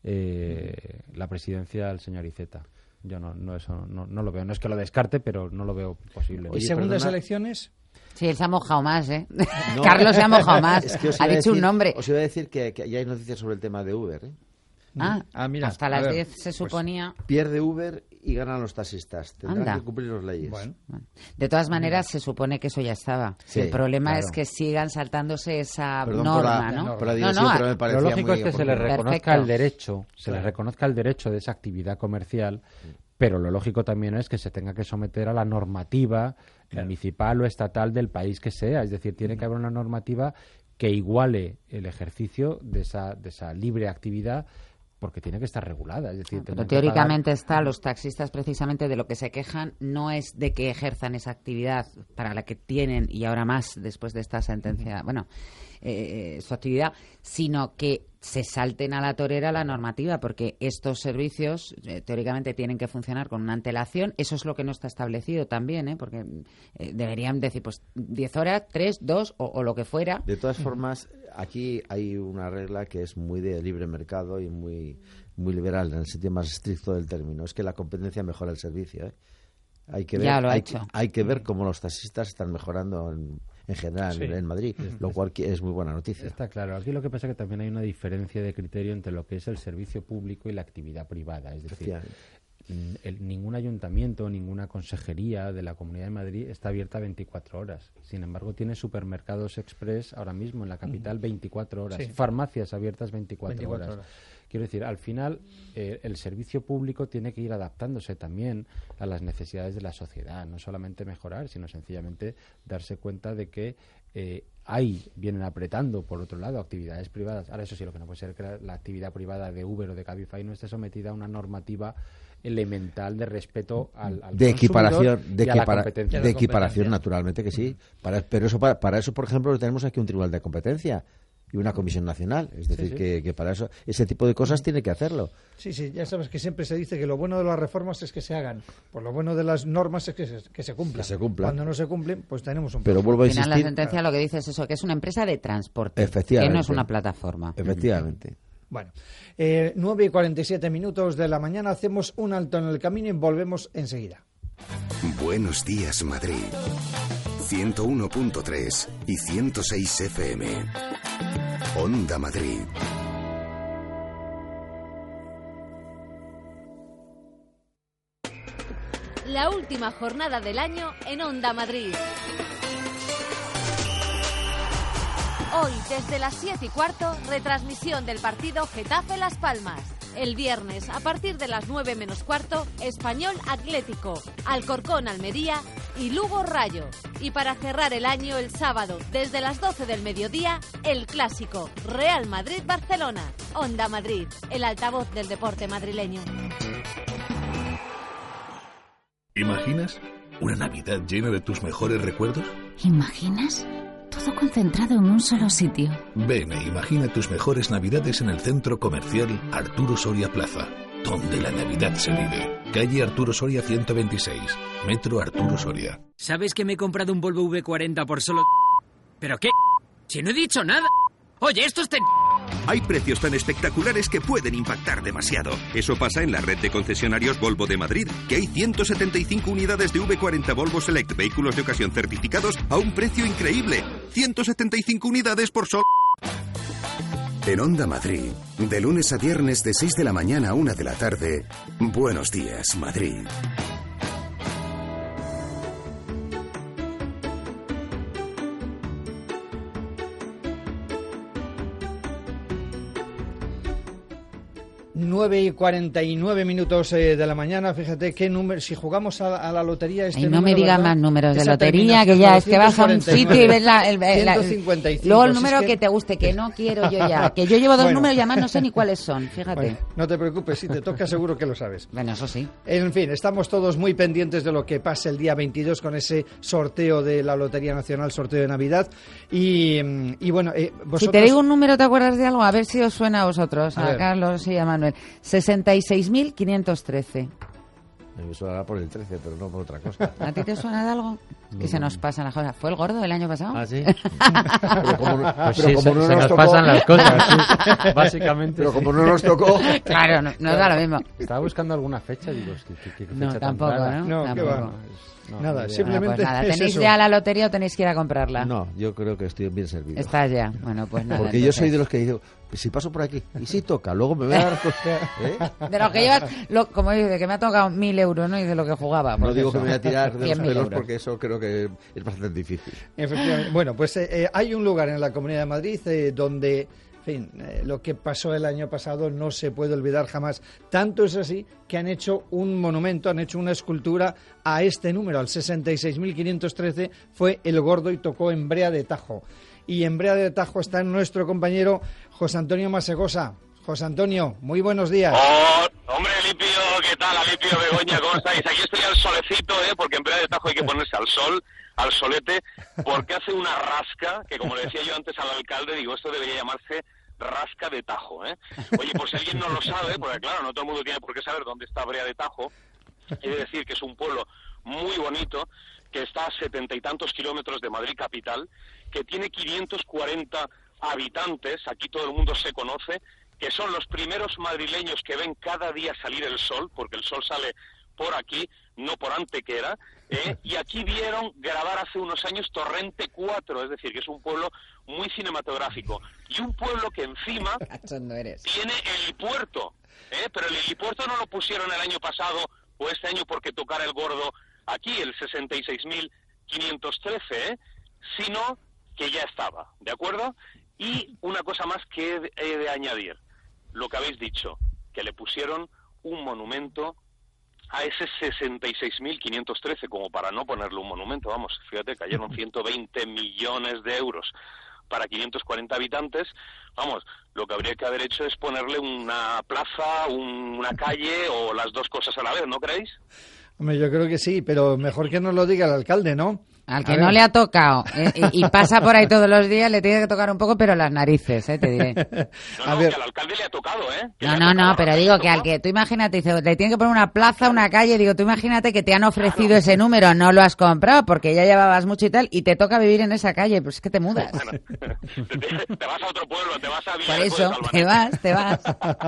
eh, la presidencia al señor Iceta. Yo no, no eso no, no lo veo. No es que lo descarte, pero no lo veo posible. ¿Y segundas elecciones? Sí, él se ha mojado más, ¿eh? No, Carlos se ha mojado más. Es que ha dicho decir, un nombre. Os iba a decir que, que ya hay noticias sobre el tema de Uber, ¿eh? Ah, ah mira, hasta las diez se pues suponía. Pierde Uber y ganan los taxistas. Tendrán Anda. que cumplir las leyes. Bueno. De todas maneras, se supone que eso ya estaba. Sí, el problema claro. es que sigan saltándose esa Perdón norma, la, ¿no? Pero digo, no, no, me parecía lo lógico muy es que se le reconozca Perfecto. el derecho, se claro. le reconozca el derecho de esa actividad comercial, sí. pero lo lógico también es que se tenga que someter a la normativa claro. municipal o estatal del país que sea. Es decir, tiene que haber una normativa que iguale el ejercicio de esa, de esa libre actividad, porque tiene que estar regulada. Es decir, pero teóricamente pagar... está, los taxistas precisamente de lo que se quejan no es de que ejerzan esa actividad para la que tienen, y ahora más después de esta sentencia, uh-huh. bueno, eh, su actividad, sino que se salten a la torera la normativa, porque estos servicios eh, teóricamente tienen que funcionar con una antelación. Eso es lo que no está establecido también, ¿eh? porque eh, deberían decir, pues, diez horas, tres, dos o, o lo que fuera. De todas formas, aquí hay una regla que es muy de libre mercado y muy, muy liberal, en el sentido más estricto del término. Es que la competencia mejora el servicio, ¿eh? Hay que ver, ya lo ha hay, hecho. hay que ver cómo los taxistas están mejorando en, en general sí. en Madrid, sí. lo cual es muy buena noticia. Está claro. Aquí lo que pasa es que también hay una diferencia de criterio entre lo que es el servicio público y la actividad privada. Es decir, el, ningún ayuntamiento, ninguna consejería de la Comunidad de Madrid está abierta veinticuatro horas. Sin embargo, tiene supermercados express ahora mismo en la capital veinticuatro horas, sí. farmacias abiertas veinticuatro, veinticuatro horas. horas. Quiero decir, al final eh, el servicio público tiene que ir adaptándose también a las necesidades de la sociedad, no solamente mejorar, sino sencillamente darse cuenta de que eh, ahí vienen apretando, por otro lado, actividades privadas. Ahora, eso sí, lo que no puede ser que la, la actividad privada de Uber o de Cabify no esté sometida a una normativa elemental de respeto al, al de equiparación de, y a equipara, la competencia. de equiparación, naturalmente que sí. Para, pero eso para, para eso, por ejemplo, tenemos aquí un tribunal de competencia y una comisión nacional, es decir, sí, sí. Que, que para eso ese tipo de cosas tiene que hacerlo. Sí, sí, ya sabes que siempre se dice que lo bueno de las reformas es que se hagan, pues lo bueno de las normas es que se, que se cumplan. Que se cumplan. Cuando no se cumplen, pues tenemos un Pero problema. vuelvo a insistir. Al final la sentencia lo que dice es eso, que es una empresa de transporte, Efectivamente. que no es una plataforma. Efectivamente. Bueno, eh, nueve y cuarenta y siete minutos de la mañana, hacemos un alto en el camino y volvemos enseguida. Buenos días, Madrid. ciento uno punto tres y ciento seis F M. Onda Madrid. La última jornada del año en Onda Madrid. Hoy, desde las siete y cuarto, retransmisión del partido Getafe-Las Palmas. El viernes, a partir de las nueve menos cuarto, Español Atlético, Alcorcón Almería y Lugo Rayo. Y para cerrar el año, el sábado, desde las doce del mediodía, el clásico Real Madrid-Barcelona. Onda Madrid, el altavoz del deporte madrileño. ¿Imaginas una Navidad llena de tus mejores recuerdos? ¿Imaginas? Todo concentrado en un solo sitio. Ven e imagina tus mejores Navidades en el Centro Comercial Arturo Soria Plaza, donde la Navidad se vive. Calle Arturo Soria ciento veintiséis, Metro Arturo Soria. ¿Sabes que me he comprado un Volvo V cuarenta por solo... ¿Pero qué? Si no he dicho nada. Oye, esto es... Ten... Hay precios tan espectaculares que pueden impactar demasiado. Eso pasa en la red de concesionarios Volvo de Madrid, que hay ciento setenta y cinco unidades de V cuarenta Volvo Select, vehículos de ocasión certificados a un precio increíble. ciento setenta y cinco unidades por solo... En Onda Madrid, de lunes a viernes de seis de la mañana a una de la tarde, Buenos días, Madrid. nueve y cuarenta y nueve minutos eh, de la mañana, fíjate qué número, si jugamos a, a la lotería este y no número, me digas más números de lotería, que ya es que vas a un sitio y ves la, el, el, la, el, luego el número si es que... que te guste, que no quiero yo ya, que yo llevo dos bueno. números y además no sé ni cuáles son, fíjate. Bueno, no te preocupes, si te toca seguro que lo sabes. Bueno, eso sí. En fin, estamos todos muy pendientes de lo que pase el día veintidós con ese sorteo de la Lotería Nacional, sorteo de Navidad y, y bueno, eh, vosotros... Si te digo un número, ¿te acuerdas de algo? A ver si os suena a vosotros, a, a Carlos y a Manuel. sesenta y seis mil quinientos trece. A mí me suena por el trece, pero no por otra cosa. ¿A ti te suena de algo? No, que se nos pasan las cosas. ¿Fue el gordo el año pasado? Ah, sí. Pero como no, pues pero sí, como se, no se nos, nos tocó, pasan las cosas, sí. Básicamente. Pero sí. como no nos tocó... Claro, no, no da lo mismo. Estaba buscando alguna fecha, digo, ¿qué, qué, qué fecha no, tampoco, tan ¿no? No, tampoco. ¿qué va? No, nada, no simplemente bueno, pues nada, es ¿tenéis eso. ya la lotería o tenéis que ir a comprarla? No, yo creo que estoy bien servido. Estás ya, bueno, pues nada. Porque entonces... yo soy de los que digo, si paso por aquí, y si toca, luego me voy a dar cuenta, ¿eh? De lo que llevas, lo, como dice, que me ha tocado mil euros, ¿no? Y de lo que jugaba. No digo eso. que me voy a tirar de los pelos euros. porque eso creo que es bastante difícil. Efectivamente. Bueno, pues eh, hay un lugar en la Comunidad de Madrid eh, donde... En fin, eh, lo que pasó el año pasado no se puede olvidar jamás. Tanto es así que han hecho un monumento, han hecho una escultura a este número, al sesenta y seis mil quinientos trece, fue el gordo y tocó en Brea de Tajo. Y en Brea de Tajo está nuestro compañero José Antonio Masegosa. José Antonio, muy buenos días. Oh, hombre, Alipio, ¿qué tal? Alipio, Begoña, ¿cómo estáis? Aquí estoy al solecito, ¿eh? Porque en Brea de Tajo hay que ponerse al sol, al solete, porque hace una rasca, que como le decía yo antes al alcalde, digo, esto debería llamarse rasca de Tajo, ¿eh? Oye, por si alguien no lo sabe, porque claro, no todo el mundo tiene por qué saber dónde está Brea de Tajo, he de decir que es un pueblo muy bonito, que está a setenta y tantos kilómetros de Madrid capital, que tiene quinientos cuarenta habitantes, aquí todo el mundo se conoce, que son los primeros madrileños que ven cada día salir el sol, porque el sol sale por aquí, no por Antequera, ¿eh? Y aquí vieron grabar hace unos años Torrente cuatro, es decir, que es un pueblo muy cinematográfico. Y un pueblo que encima tiene helipuerto, ¿eh? Pero el helipuerto no lo pusieron el año pasado o este año porque tocara el gordo aquí, el sesenta y seis mil quinientos trece, ¿eh? Sino que ya estaba, ¿de acuerdo? Y una cosa más que he de, he de añadir, lo que habéis dicho, que le pusieron un monumento a ese sesenta y seis mil quinientos trece, como para no ponerle un monumento, vamos, fíjate, cayeron ciento veinte millones de euros para quinientos cuarenta habitantes, vamos, lo que habría que haber hecho es ponerle una plaza, un, una calle o las dos cosas a la vez, ¿no creéis? Hombre, yo creo que sí, pero mejor que nos lo diga el alcalde, ¿no? Al que no le ha tocado eh, y, y pasa por ahí todos los días, le tiene que tocar un poco, pero las narices, eh, te diré. No, no, a ver. Que al alcalde le ha tocado, ¿eh? Que no, no, no, pero digo que al que, tú imagínate, dice, le tienen que poner una plaza, una calle, digo, tú imagínate que te han ofrecido claro. ese número, no lo has comprado porque ya llevabas mucho y tal, y te toca vivir en esa calle, pues es que te mudas. Bueno, te, te, te vas a otro pueblo, te vas a Villa Por eso, te vas, te vas.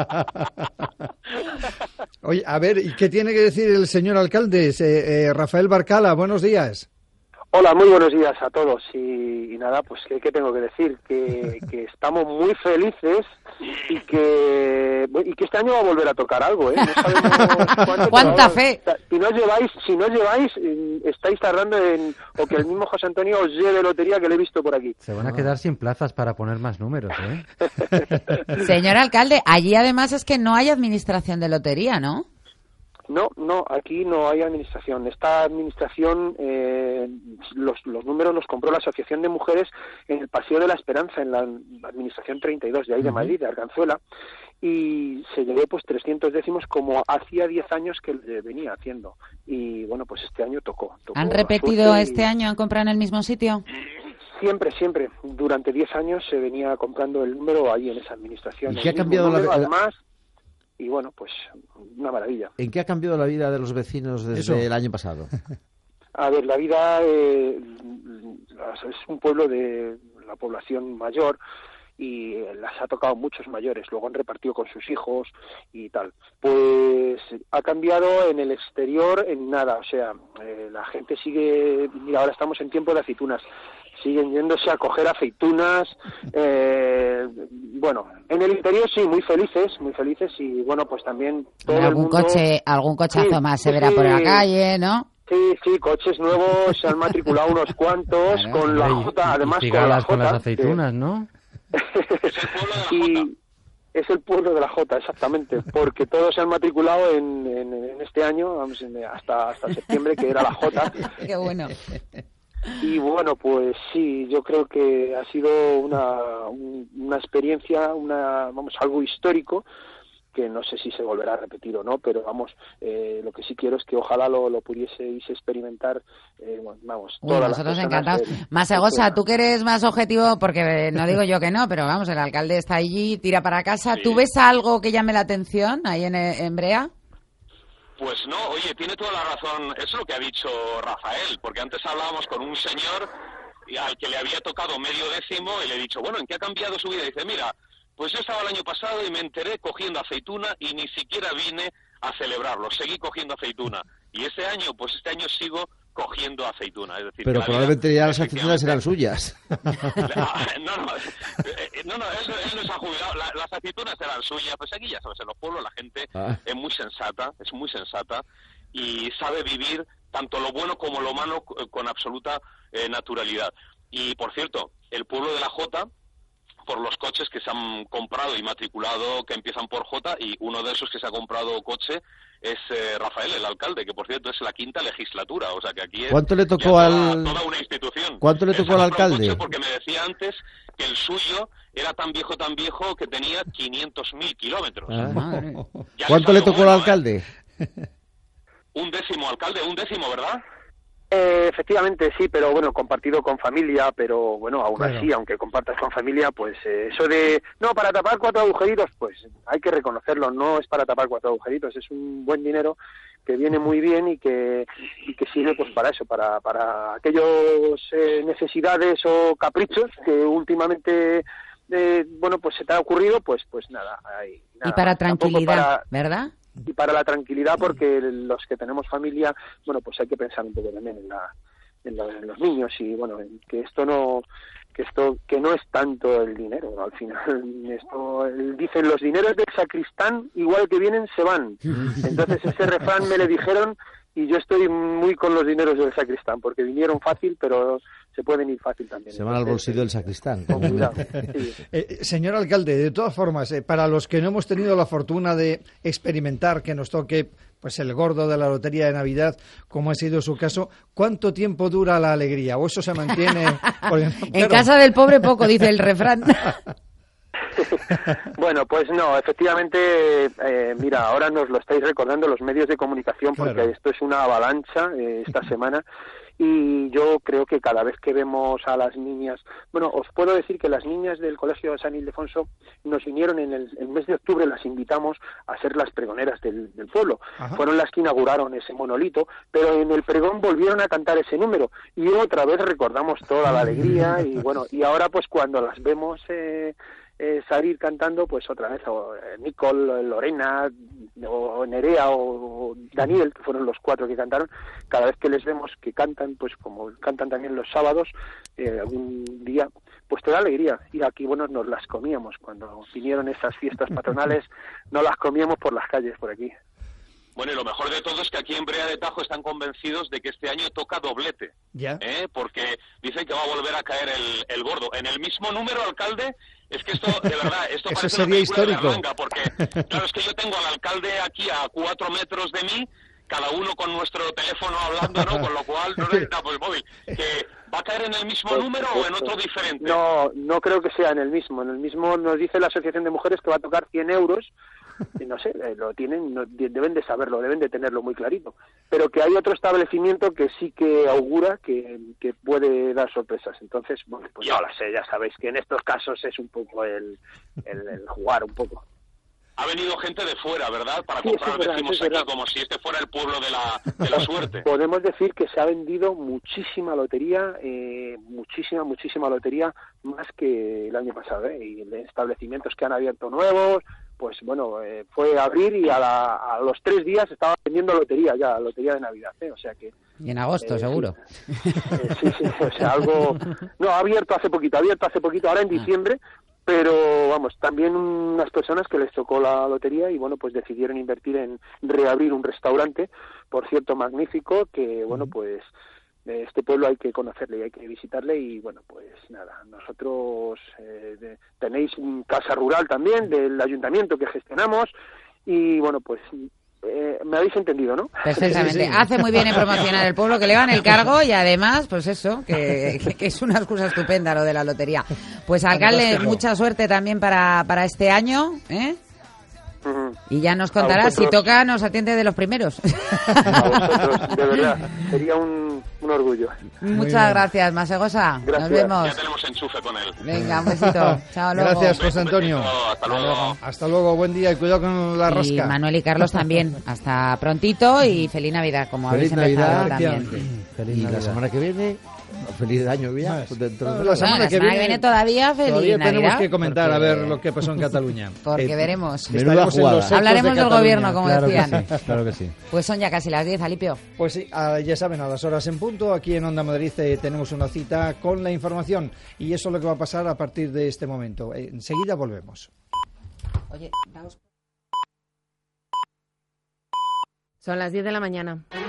Oye, a ver, ¿y qué tiene que decir el señor alcalde? Eh, eh, Rafael Barcala, buenos días. Hola, muy buenos días a todos. Y, y nada, pues ¿qué, qué tengo que decir? Que, que estamos muy felices y que y que este año va a volver a tocar algo, ¿eh? No sabemos ¡Cuánta fe! O sea, si no lleváis, si no lleváis, estáis tardando en o que el mismo José Antonio os lleve lotería que le he visto por aquí. Se van a quedar sin plazas para poner más números, ¿eh? Señor alcalde, allí además es que no hay administración de lotería, ¿no? No, no, aquí no hay administración. Esta administración, eh, los, los números los compró la Asociación de Mujeres en el Paseo de la Esperanza, en la administración treinta y dos de ahí de Madrid, de Arganzuela, y se llevó pues trescientos décimos como hacía diez años que venía haciendo. Y bueno, pues este año tocó. tocó ¿Han repetido este y... año, han comprado en el mismo sitio? Siempre, siempre. Durante diez años se venía comprando el número ahí en esa administración. ¿Y qué ha cambiado número, la... además? Y bueno, pues una maravilla. ¿En qué ha cambiado la vida de los vecinos desde Eso. el año pasado? A ver, la vida eh, es un pueblo de la población mayor y las ha tocado muchos mayores, luego han repartido con sus hijos y tal. Pues ha cambiado en el exterior en nada, o sea, eh, la gente sigue, mira, ahora estamos en tiempo de aceitunas, siguen yéndose a coger aceitunas, eh, bueno, en el interior sí, muy felices, muy felices y bueno, pues también todo algún el mundo... coche, algún cochazo sí, más se verá sí, por la calle, ¿no? Sí, sí, coches nuevos, se han matriculado unos cuantos, claro, con la Jota, además y con la Jota. Con las aceitunas, que... ¿no? y es el pueblo de la Jota, exactamente, porque todos se han matriculado en, en, en este año, vamos, hasta, hasta septiembre, que era la Jota. Qué bueno. Y bueno, pues sí, yo creo que ha sido una, una experiencia, una vamos, algo histórico, que no sé si se volverá a repetir o no, pero vamos, eh, lo que sí quiero es que ojalá lo, lo pudieseis experimentar, eh, vamos, Uy, todas nosotros las encantados. Del, Masegosa, tú que eres más objetivo, porque no digo yo que no, pero vamos, el alcalde está allí, tira para casa, sí. ¿Tú ves algo que llame la atención ahí en, en Brea? Pues no, oye, tiene toda la razón, eso es lo que ha dicho Rafael, porque antes hablábamos con un señor al que le había tocado medio décimo y le he dicho, bueno, ¿en qué ha cambiado su vida? Y dice, mira, pues yo estaba el año pasado y me enteré cogiendo aceituna y ni siquiera vine a celebrarlo, seguí cogiendo aceituna. Y este año, pues este año sigo cogiendo aceituna. Es decir, pero probablemente ya las aceitunas serán suyas. No, no, no, no él, él no se ha jubilado, la, las aceitunas eran suyas. Pues aquí ya sabes, en los pueblos la gente ah. es muy sensata, es muy sensata y sabe vivir tanto lo bueno como lo malo con absoluta eh, naturalidad. Y por cierto, el pueblo de la Jota, por los coches que se han comprado y matriculado que empiezan por J, y uno de esos que se ha comprado coche es eh, Rafael, el alcalde, que por cierto es la quinta legislatura, o sea que aquí es ¿Cuánto le tocó toda, al... toda una institución. ¿Cuánto le tocó al alcalde? Porque me decía antes que el suyo era tan viejo, tan viejo que tenía quinientos mil kilómetros. Ah, ¿Cuánto le tocó bueno, al alcalde? ¿eh? Un décimo, alcalde, un décimo, ¿verdad? Eh, efectivamente sí, pero bueno, compartido con familia, pero bueno, aún bueno. así, aunque compartas con familia, pues eh, eso de, no, para tapar cuatro agujeritos, pues hay que reconocerlo, no es para tapar cuatro agujeritos, es un buen dinero que viene muy bien y que y que sirve pues para eso, para para aquellos eh, necesidades o caprichos que últimamente, eh, bueno, pues se te ha ocurrido, pues pues nada, hay, nada y para tranquilidad, para... ¿verdad? y para la tranquilidad, porque los que tenemos familia, bueno, pues hay que pensar un poco también en, la, en, la, en los niños y, bueno, que esto no que esto que no es tanto el dinero, ¿no? Al final esto dicen los dineros del sacristán igual que vienen se van. Entonces ese refrán me le dijeron y yo estoy muy con los dineros del sacristán porque vinieron fácil, pero se pueden ir fácil también. Se van al bolsillo del sacristán. Con cuidado. Sí. Eh, señor alcalde, de todas formas, eh, para los que no hemos tenido la fortuna de experimentar que nos toque pues el gordo de la lotería de Navidad, como ha sido su caso, ¿cuánto tiempo dura la alegría? ¿O eso se mantiene? Porque, en claro. casa del pobre poco, dice el refrán. Bueno, pues no, efectivamente, eh, mira, ahora nos lo estáis recordando los medios de comunicación porque claro. Esto es una avalancha eh, esta semana y yo creo que cada vez que vemos a las niñas, bueno, os puedo decir que las niñas del Colegio San Ildefonso nos vinieron en el, el mes de octubre, las invitamos a ser las pregoneras del, del pueblo. Ajá. Fueron las que inauguraron ese monolito, pero en el pregón volvieron a cantar ese número y otra vez recordamos toda la alegría y bueno, y ahora pues cuando las vemos eh, Eh, salir cantando, pues otra vez, o eh, Nicole, Lorena, o Nerea, o Daniel, que fueron los cuatro que cantaron, cada vez que les vemos que cantan, pues como cantan también los sábados, eh, algún día, pues te da alegría. Y aquí, bueno, nos las comíamos, cuando vinieron esas fiestas patronales, no las comíamos por las calles, por aquí. Bueno, y lo mejor de todo es que aquí en Brea de Tajo están convencidos de que este año toca doblete. ¿Ya? ¿Eh? Porque dicen que va a volver a caer el, el gordo. En el mismo número, alcalde, es que esto, de verdad, esto Eso parece sería una película histórico. de Berlanga, porque, claro, es que yo tengo al alcalde aquí a cuatro metros de mí, cada uno con nuestro teléfono hablando, ¿no? Con lo cual no necesitamos el móvil. Que ¿va a caer en el mismo Pues, número o en otro diferente? No, no creo que sea en el mismo. En el mismo nos dice la Asociación de Mujeres que va a tocar cien euros. Y no sé, eh, lo tienen, no, deben de saberlo, deben de tenerlo muy clarito. Pero que hay otro establecimiento que sí que augura que, que puede dar sorpresas. Entonces, bueno, pues no lo sé, ya sabéis que en estos casos es un poco el, el, el jugar un poco. Ha venido gente de fuera, ¿verdad? Para Sí, comprar, eso es verdad, decimos eso es aquí, verdad. como si este fuera el pueblo de la, de la suerte. Podemos decir que se ha vendido muchísima lotería, eh, muchísima, muchísima lotería, más que el año pasado, ¿eh? Y establecimientos que han abierto nuevos, pues bueno, eh, fue abrir y a, la, a los tres días estaba vendiendo lotería ya, lotería de Navidad, ¿eh? O sea que... Y en agosto, eh, seguro. Sí, eh, sí, sí, o sea, algo... No, ha abierto hace poquito, ha abierto hace poquito, ahora en diciembre, pero vamos, también unas personas que les tocó la lotería y bueno, pues decidieron invertir en reabrir un restaurante, por cierto, magnífico, que bueno, pues este pueblo hay que conocerle y hay que visitarle y bueno, pues nada, nosotros eh, de, tenéis un casa rural también del ayuntamiento que gestionamos y bueno, pues eh, me habéis entendido, ¿no? Perfectamente. Sí, sí. Hace muy bien en promocionar el pueblo, que le van el cargo y además, pues eso, que, que, que es una excusa estupenda lo de la lotería. Pues alcalde, Fantástico. mucha suerte también para, para este año, ¿eh? Uh-huh. Y ya nos contará, si toca, nos atiende de los primeros. A vosotros, de verdad, sería un, un orgullo. Muchas gracias, Masegosa. Nos Gracias. vemos. Ya tenemos enchufe con él. Venga, un besito. Chao, luego. Gracias, José Antonio. Hasta luego. Hasta luego, buen día y cuidado con la Y rasca. Manuel y Carlos también. Hasta prontito y feliz Navidad, como Feliz habéis empezado Navidad. también. Feliz y la semana que viene, feliz año ya. Pues dentro de- La La semana semana, que viene, viene todavía feliz Todavía Navidad. tenemos que comentar porque- a ver lo que pasó en Cataluña. Porque Eh, veremos. Menuda estaremos en jugada. los ecos Hablaremos de del Cataluña. gobierno, como Claro que decían. sí, claro que sí. Pues son ya casi las diez, Alipio. Pues sí, ah, ya saben, a las horas en punto, aquí en Onda Madrid eh, tenemos una cita con la información y eso es lo que va a pasar a partir de este momento. Eh, enseguida volvemos. Oye, vamos. Son las diez de la mañana.